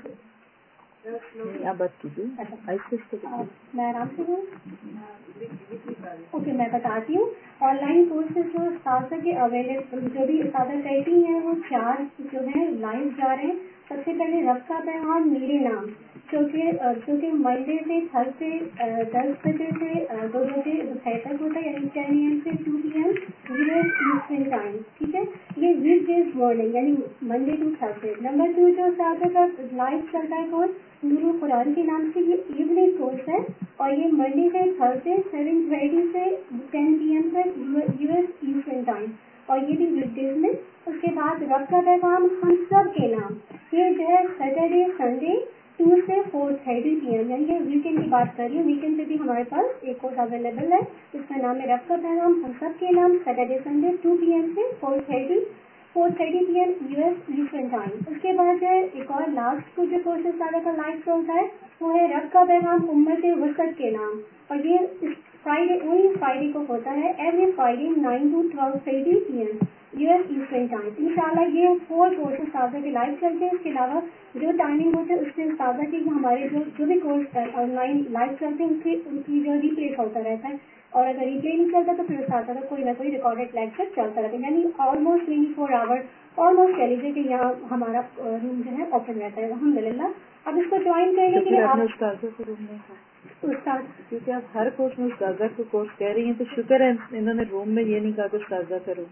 आप बात कीजिए। मैं आराम से हूँ। ओके, मैं बताती हूँ। ऑनलाइन कोर्सेज जो साजा के अवेलेबल जो भी साजा करती हैं वो 4 जो है लाइव जा रहे हैं। सबसे पहले रब का पैगाम मेरे नाम जो कि मंडे से थर्सडे 10 बजे से 2 बजे दोपहर तक होता है, यानी 10 AM से 2 PM यूएस ईस्टर्न टाइम। ठीक है, ये वीक डेज मॉर्निंग यानी मंडे टू थर्सडे। नंबर 2 जो साजा का लाइव चलता है कोर्स नूरुल कुरान के नाम से, ये इवनिंग कोर्स है और ये मंडे से थर्सडे 7:30 से 10 PM तक यूएस ईस्टर्न टाइम और ये भी वीकडेज में। उसके बाद रब का पैगाम हम सब के नाम, ये जो है सैटरडे संडे 2 से 4:30 PM, यानी कि वीकेंड की बात कर रही हूँ। वीकेंड पे भी हमारे पास एक कोर्स अवेलेबल है, इसका नाम है रब का पैगाम हम सब के नाम, सैटरडे संडे 2 PM से 4:30 PM यूएस ईस्टर्न टाइम। उसके बाद जो है एक और लास्ट को जो कोर्सेज सारा का लाइव चलता है वो है रब का पैगाम उम्मत वसत के नाम और ये फ्राइडे ओनली फ्राइडे को होता है, every Friday 9 to 12:30 PM US eastern time. इंशाल्लाह ये 4 कोर्सेज साजा के लाइव चलते हैं। इसके अलावा जो टाइमिंग होते हैं उससे साजा की हमारे जो भी कोर्स ऑनलाइन लाइव चलते हैं उनकी जो रिप्ले होता रहता है और अगर रिप्ले नहीं चलता तो फिर साजा का कोई ना कोई रिकॉर्डेड लेक्चर चलता रहता है, यानी ऑलमोस्ट 24 आवर ऑलमोस्ट कह लीजिए कि यहाँ हमारा रूम जो है ओपन रहता है अल्हम्दुलिल्लाह। अब इसको ज्वाइन करने के लिए आप उस्ताद, क्योंकि आप हर कोर्स में उस्तादा को कोर्स कह रही हैं तो शुक्र है इन्होंने रूम में ये नहीं कहा कि उस्तादा करो।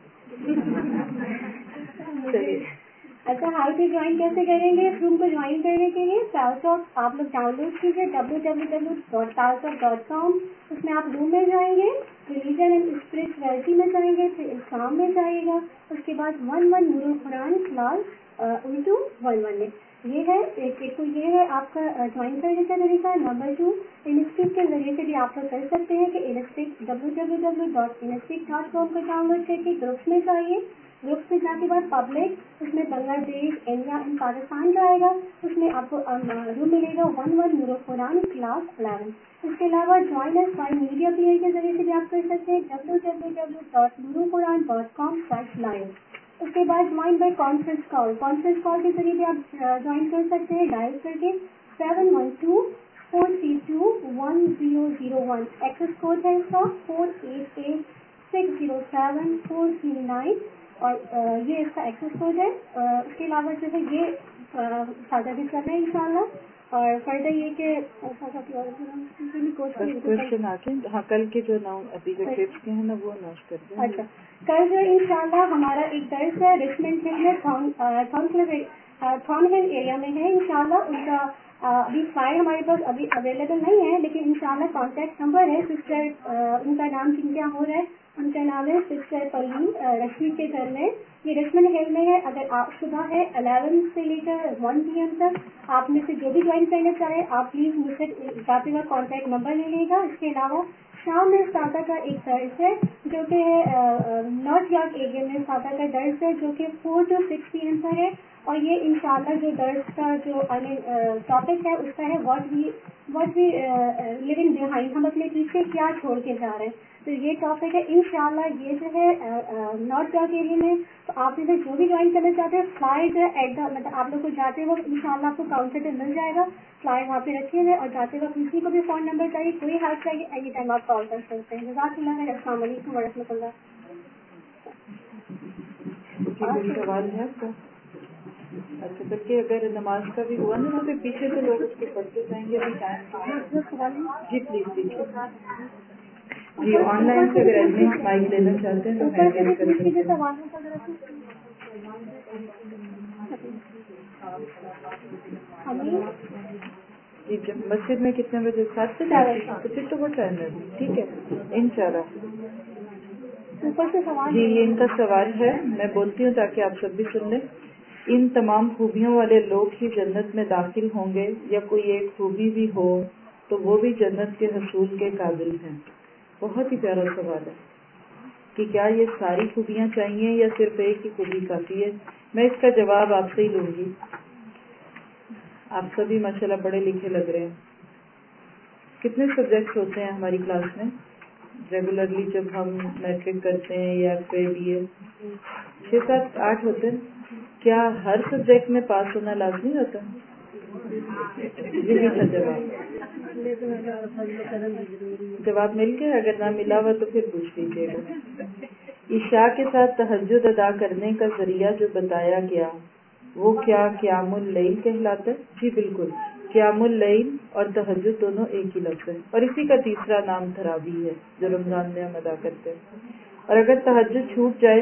चलिए, अच्छा, हाउ टू ज्वाइन कैसे करेंगे इस रूम को ज्वाइन करने के लिए? PalTalk आप लोग डाउनलोड कीजिए www.paltalk.com। उसमें आप रूम में जाएंगे, रिलीजन एंड स्पिरिचुअलिटी में जाएंगे, फिर इस्लाम में जाइएगा, उसके बाद 1 नूरुल कुरान क्लास उर्दू 1 में ये है एक तो ये है आपका ज्वाइन करने का तरीका। नंबर 2 इनस्टिक के जरिए से भी आप लोग कर सकते हैं कि इनस्टिक www.instic.com को डाउनलोड करके ग्रुप्स में जाइए। ग्रुप्स में जाने के बाद पब्लिक उसमें बांग्लादेश, इंडिया एंड पाकिस्तान का आएगा, उसमें आपको रूम मिलेगा 1 नूरुल कुरान क्लास 11। इसके अलावा join us by media player के जरिए से भी आप कर सकते हैं www.nurulquran.com/live। उसके बाद ज्वाइन बाय कॉन्फ्रेंस कॉल के जरिए भी आप ज्वाइन कर सकते हैं डायल करके 712-432-1001। एक्सेस कोड है इसका 488-607-439 और ये इसका एक्सेस कोड है। उसके अलावा जो है ये साझा भी कर रहे हैं इंशाल्लाह। और फर्दर ये कि क्वेश्चन आके हाँ कल के जो अभी जो टिप्स के हैं ना वो अनाउंस कर दें। अच्छा, कल जो इंशाल्लाह हमारा एक दर्स है रिचमंड हिल में थॉर्न हिल एरिया में है इंशाल्लाह। उनका अभी फ्लायर हमारे पास अभी अवेलेबल नहीं है, लेकिन इंशाल्लाह कॉन्टैक्ट नंबर है सिस्टर उनका नाम क्या हो रहा है, उनका नाम है सिस्टर परवीन रशीद के घर में, ये रिचमंड हिल में है। अगर आप सुबह है 11 से लेकर 1 PM तक आप में से जो भी ज्वाइन करना चाहे आप प्लीज मुझसे जाते वक्त कॉन्टैक्ट नंबर ले लेगा। इसके अलावा शाम में सादा का एक दर्स है जो कि नॉर्थ यॉर्क एरिया में सादा का दर्स है जो कि 4 to 6 PM पर है और ये इंशाल्लाह जो दर्स का जो टॉपिक है उसका है व्हाट वी लिविंग बिहाइंड, हम अपने पीछे क्या छोड़ के जा रहे हैं। तो ये टॉपिक है इंशाल्लाह, ये जो है नॉर्थ यॉर्क एरिया में। तो आप इसे जो भी ज्वाइन करना चाहते हैं फ्लायर जो है मतलब आप लोग को जाते वक्त इंशाल्लाह आपको काउंटर पे मिल जाएगा, फ्लायर वहाँ पे रखे हुए और जाते वक्त किसी को भी फोन नंबर चाहिए, कोई हेल्प चाहिए, एनी टाइम आप कॉल कर सकते हैं। जज़ाकल्लाह खैर। अस्सलाम वालेकुम व रहमतुल्लाह। सवाल है आपका? अच्छा, बल्कि अगर नमाज का भी हुआ ना तो फिर पीछे से लोग उसको पढ़ते जाएंगे। अभी टाइम जी प्लीज जी ऑनलाइन से अगर एडमिन माइक लेना चाहते हैं तो मैं कर सकती हूँ। जी जब मस्जिद में कितने बजे? 7 से 4 तो फिर तो बहुत टाइम है। ठीक है इंशाल्लाह। ऊपर से सवाल जी ये इनका सवाल है, मैं बोलती हूँ ताकि आप सब भी सुन लें। ان تمام خوبیوں والے لوگ ہی جنت میں داخل ہوں گے یا کوئی ایک خوبی بھی ہو تو وہ بھی جنت کے حصول کے قابل ہیں؟ بہت ہی پیارا سوال ہے کہ کیا یہ ساری خوبیاں چاہیے یا صرف ایک ہی خوبی کافی ہے. میں اس کا جواب آپ سے ہی لوں گی. آپ سبھی ماشاءاللہ پڑھے لکھے لگ رہے ہیں. کتنے سبجیکٹس ہوتے ہیں ہماری کلاس میں ریگولرلی جب ہم میٹرک کرتے ہیں یا پھر BA؟ 6 7 8 ہوتے ہیں. کیا ہر سبجیکٹ میں پاس ہونا لازمی ہوتا ہے؟ یہی تھا جواب مل گیا. اگر نہ ملا ہوا تو پھر پوچھ لیجیے گا. عشاء کے ساتھ تہجد ادا کرنے کا ذریعہ جو بتایا گیا وہ کیا قیام اللیل کہلاتا ہے؟ جی بالکل. قیام اللیل اور تہجد دونوں ایک ہی لفظ ہے اور اسی کا تیسرا نام تراویح ہے جو رمضان میں ہم ادا کرتے ہیں. اور اگر تہجد چھوٹ جائے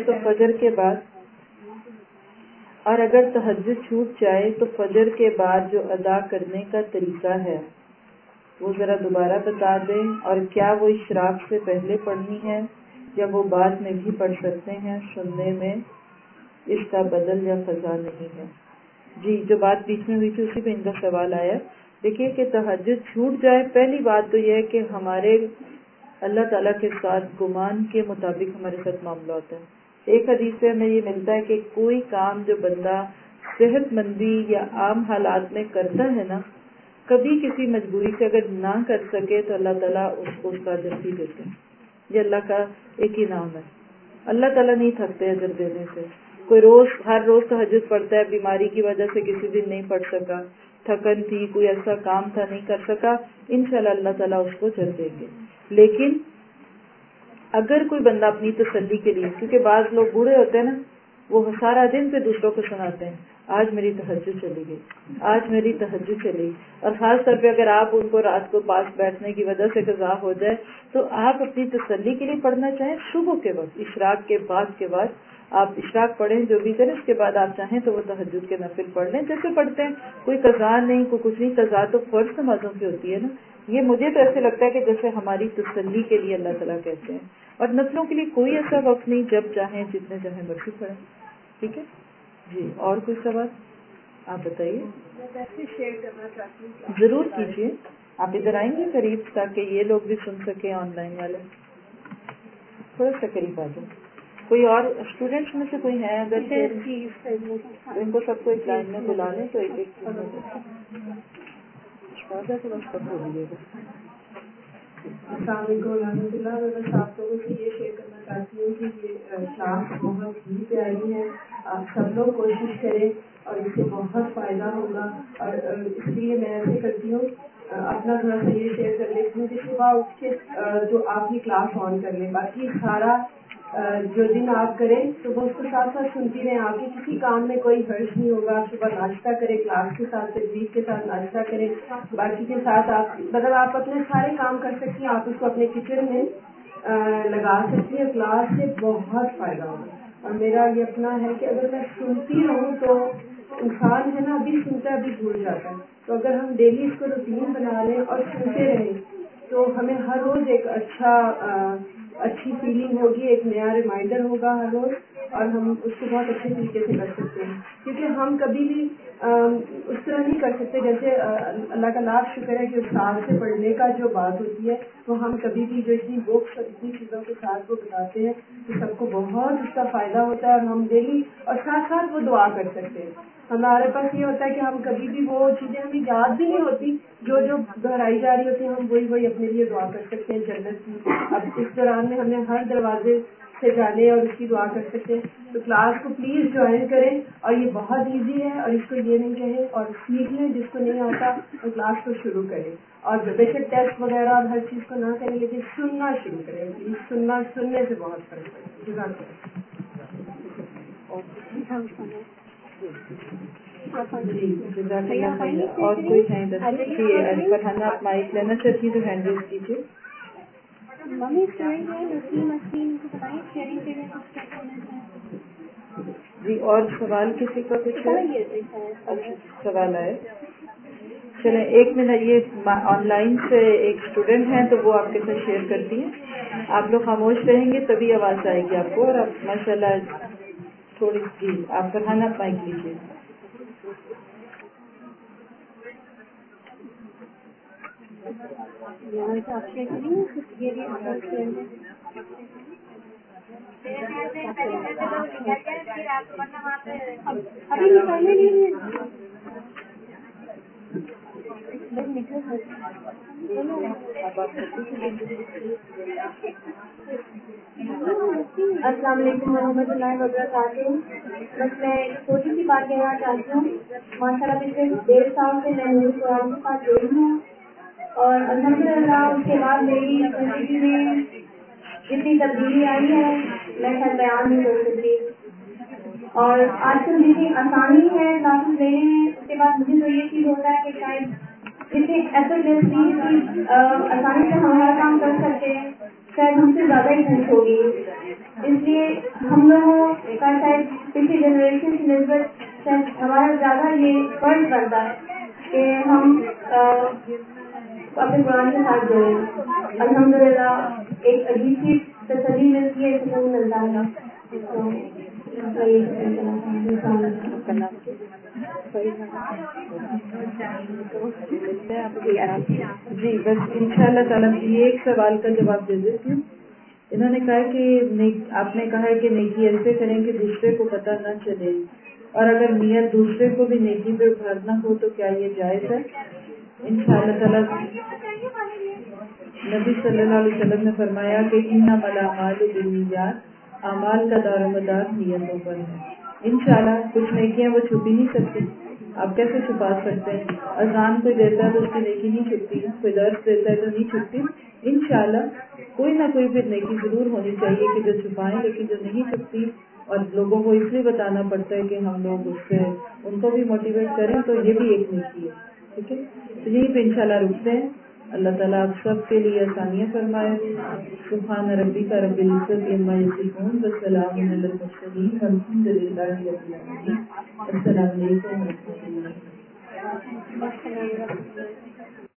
تو فجر کے بعد جو ادا کرنے کا طریقہ ہے وہ ذرا دوبارہ بتا دیں. اور کیا وہ اشراق سے پہلے پڑھنی ہے یا وہ بعد میں بھی پڑھ سکتے ہیں؟ سننے میں اس کا بدل یا قضا نہیں ہے. جی جو بات بیچ میں ہوئی تھی اسی پہ ان کا سوال آیا. دیکھیے کہ تہجد چھوٹ جائے، پہلی بات تو یہ ہے کہ ہمارے اللہ تعالیٰ کے ساتھ گمان کے مطابق ہمارے ساتھ معاملہ ہوتا ہے. ایک حدیث سے ہمیں یہ ملتا ہے کہ کوئی کام جو بندہ صحت مندی یا عام حالات میں کرتا ہے نا، کبھی کسی مجبوری سے اگر نہ کر سکے تو اللہ تعالیٰ اس کو اس کا اجر بھی دیتے ہیں. یہ اللہ کا ایک ہی نام ہے. اللہ تعالیٰ نہیں تھکتے اجر دینے سے. کوئی ہر روز تہجد پڑھتا ہے، بیماری کی وجہ سے کسی دن نہیں پڑھ سکا، تھکن تھی، کوئی ایسا کام تھا نہیں کر سکا، انشاءاللہ اللہ تعالیٰ اس کو اجر دیں گے. لیکن اگر کوئی بندہ اپنی تسلی کے لیے، کیونکہ بعض لوگ بوڑھے ہوتے ہیں نا، وہ سارا دن پہ دوسروں کو سناتے ہیں آج میری تہجد چلی گئی، آج میری تہجد چلی. اور خاص طور پہ اگر آپ ان کو رات کو پاس بیٹھنے کی وجہ سے قضا ہو جائے تو آپ اپنی تسلی کے لیے پڑھنا چاہیں صبح کے وقت، اشراق کے بعد آپ اشراق پڑھیں جو بھی کریں، اس کے بعد آپ چاہیں تو وہ تہجد کے نفل پڑھ لیں جیسے پڑھتے ہیں. کوئی قضا نہیں، کوئی کچھ نہیں. قضا تو فرض نمازوں کی ہوتی ہے نا. یہ مجھے تو ایسے لگتا ہے کہ جیسے ہماری تسلی کے لیے اللہ تعالیٰ کہتے ہیں. اور نفلوں کے لیے کوئی ایسا وقت نہیں، جب چاہیں جتنے چاہیں مرضی پڑھیں. ٹھیک ہے جی. اور کوئی سوال آپ بتائیے. شیئر کرنا چاہتی ہوں. ضرور کیجیے. آپ ادھر آئیں گے قریب تاکہ یہ لوگ بھی سن سکیں، آن لائن والے تھوڑا سا قریب آ جائیں. کوئی اور اسٹوڈینٹس میں سے کوئی ہے اگر ان کو سب کو ایک لائن میں بلا لیں تو ایک السلام علیکم ورحمۃ اللہ. میں بس آپ لوگوں سے یہ شیئر کرنا چاہتی ہوں کہ یہ کلاس بہت ہی پیاری ہے. آپ سب لوگ کوشش کریں اور اس سے بہت فائدہ ہوگا. اور اس لیے میں ایسے کرتی ہوں، اپنا تھوڑا سا یہ شیئر کر لیتی ہوں کہ صبح اٹھ کے جو آپ کی کلاس آن کر لیں، باقی سارا جو دن آپ کریں تو وہ اس کو ساتھ ساتھ سنتی رہیں. آپ کے کسی کام میں کوئی حرج نہیں ہوگا. صبح ناشتہ کریں کلاس کے ساتھ، تجوید کے ساتھ ناشتہ کریں، باقی کے ساتھ آپ مطلب آپ اپنے سارے کام کر سکتی ہیں. آپ اس کو اپنے کچن میں لگا سکتی ہیں. کلاس سے بہت فائدہ ہوگا. اور میرا یہ اپنا ہے کہ اگر میں سنتی رہوں تو انسان ہے نا ابھی سنتا ہے ابھی بھول جاتا ہے. تو اگر ہم ڈیلی اس کو روٹین بنا لیں اور سنتے رہیں تو ہمیں ہر روز ایک اچھی فیلنگ ہوگی، ایک نیا ریمائنڈر ہوگا ہر روز، اور ہم اس کو بہت اچھے طریقے سے کر سکتے ہیں. کیونکہ ہم کبھی بھی اس طرح نہیں کر سکتے جیسے اللہ کا لاکھ شکر ہے کہ استاد سے پڑھنے کا جو بات ہوتی ہے تو ہم کبھی بھی جو اتنی بکس اور اتنی چیزوں کے ساتھ وہ بتاتے ہیں تو سب کو بہت اس کا فائدہ ہوتا ہے. اور ہم ڈیلی اور ساتھ ساتھ وہ دعا کر سکتے ہیں. ہمارے پاس یہ ہوتا ہے کہ ہم کبھی بھی وہ چیزیں ہمیں یاد بھی نہیں ہوتی جو دہرائی جا رہی ہوتی ہیں، ہم وہی اپنے لیے دعا کر سکتے ہیں جنت کی. اب اس دوران میں ہمیں ہر دروازے سے جانے اور اس کی دعا کر سکتے ہیں. تو کلاس کو پلیز جوائن کریں. اور یہ بہت ایزی ہے اور اس کو یہ نہیں کہیں اور سیکھ لیں. جس کو نہیں آتا تو کلاس کو شروع کریں. اور بے شک ٹیسٹ وغیرہ اور ہر چیز کو نہ کریں لیکن سننا شروع کریں. پلیز سننے سے بہت فرق پڑتا ہے. اور کوئی ہے فرحانہ آپ مائک لینا چاہتی تو ہینڈ ریز کیجیے. جی اور سوال کسی کا کچھ ہے؟ اچھا سوال ہے. چلیں 1 منٹ. یہ آن لائن سے ایک اسٹوڈنٹ ہیں تو وہ آپ کے ساتھ شیئر کرتی ہیں. آپ لوگ خاموش رہیں گے تبھی آواز آئے گی آپ کو. اور آپ ماشاء اللہ تھوڑی جی آپ فرحانہ مائک لیجیے. यहाँ से आपके लिए ये भी अभी निकलने नहीं अस्सलाम वालेकुम रहमतुल्लाहि व बरकातहू। बस मैं छोटी सी बात कहना चाहती हूँ। माशाल्लाह पिछले 1.5 साल से मैं नूर कुरान के साथ जुड़ी हूँ और अल्हम्दुलिल्लाह उसके बाद मेरी जिंदगी में जितनी तब्दीली आई है मैं शायद बयान नहीं कर सकती। और आजकल जितनी आसानी है क्लासेस लेने में, उसके बाद मुझे तो ये चीज़ होता है कि शायद जितनी एफर्टलेसली आसानी से हम हर काम कर सकते हैं, शायद हमसे ज़्यादा ही पूछ होगी। इसलिए हम लोगों का शायद पिछली जनरेशन की नस्बत शायद हमारा ज़्यादा ये फर्ज बनता है कि हम अपने कुरान के साथ जुड़े। अल्हम्दुलिल्लाह एक अजीब सी तसल्ली मिलती है, सुकून मिलता है। जी बस इंशाअल्लाह ताला ये एक सवाल का जवाब दे देती हूँ। इन्होंने कहा कि आपने कहा है कि नेकी ऐसे करें कि दूसरे को पता न चले, और अगर नियत दूसरे को भी नेकी पे उभारना हो तो क्या ये जायज़ है? इंशाअल्लाह ताला नबी सल्लल्लाहु अलैहि वसल्लम ने फरमाया कि इन्नमल अमालु बिन्नियात, अमाल का दारोमदार नियतों पर है। इंशाअल्लाह कुछ नेकियां वो छुप ही नहीं सकती, आप कैसे छुपा सकते हैं? अजान कोई देता है तो उसकी नेकी नहीं छुपती, कोई दर्स देता है तो नहीं छुपती। इंशाअल्लाह कोई ना कोई फिर नेकी जरूर होनी चाहिए कि जो छुपाएं, लेकिन जो नहीं छुपती और लोगों को इसलिए बताना पड़ता है कि हम लोग उससे उनको भी मोटिवेट करें, तो ये भी एक नेकी है। ठीक है, तो यही पे इंशाअल्लाह रुकते हैं। अल्लाह ताला आप सब के लिए आसानियाँ फरमाए। सुभान रब्बिका रब्बिल इज्जति अम्मा यसिफून व सलामुन अलल मुरसलीन वल्हम्दुलिल्लाहि रब्बिल आलमीन। अस्सलामु अलैकुम व रहमतुल्लाहि व बरकातहू।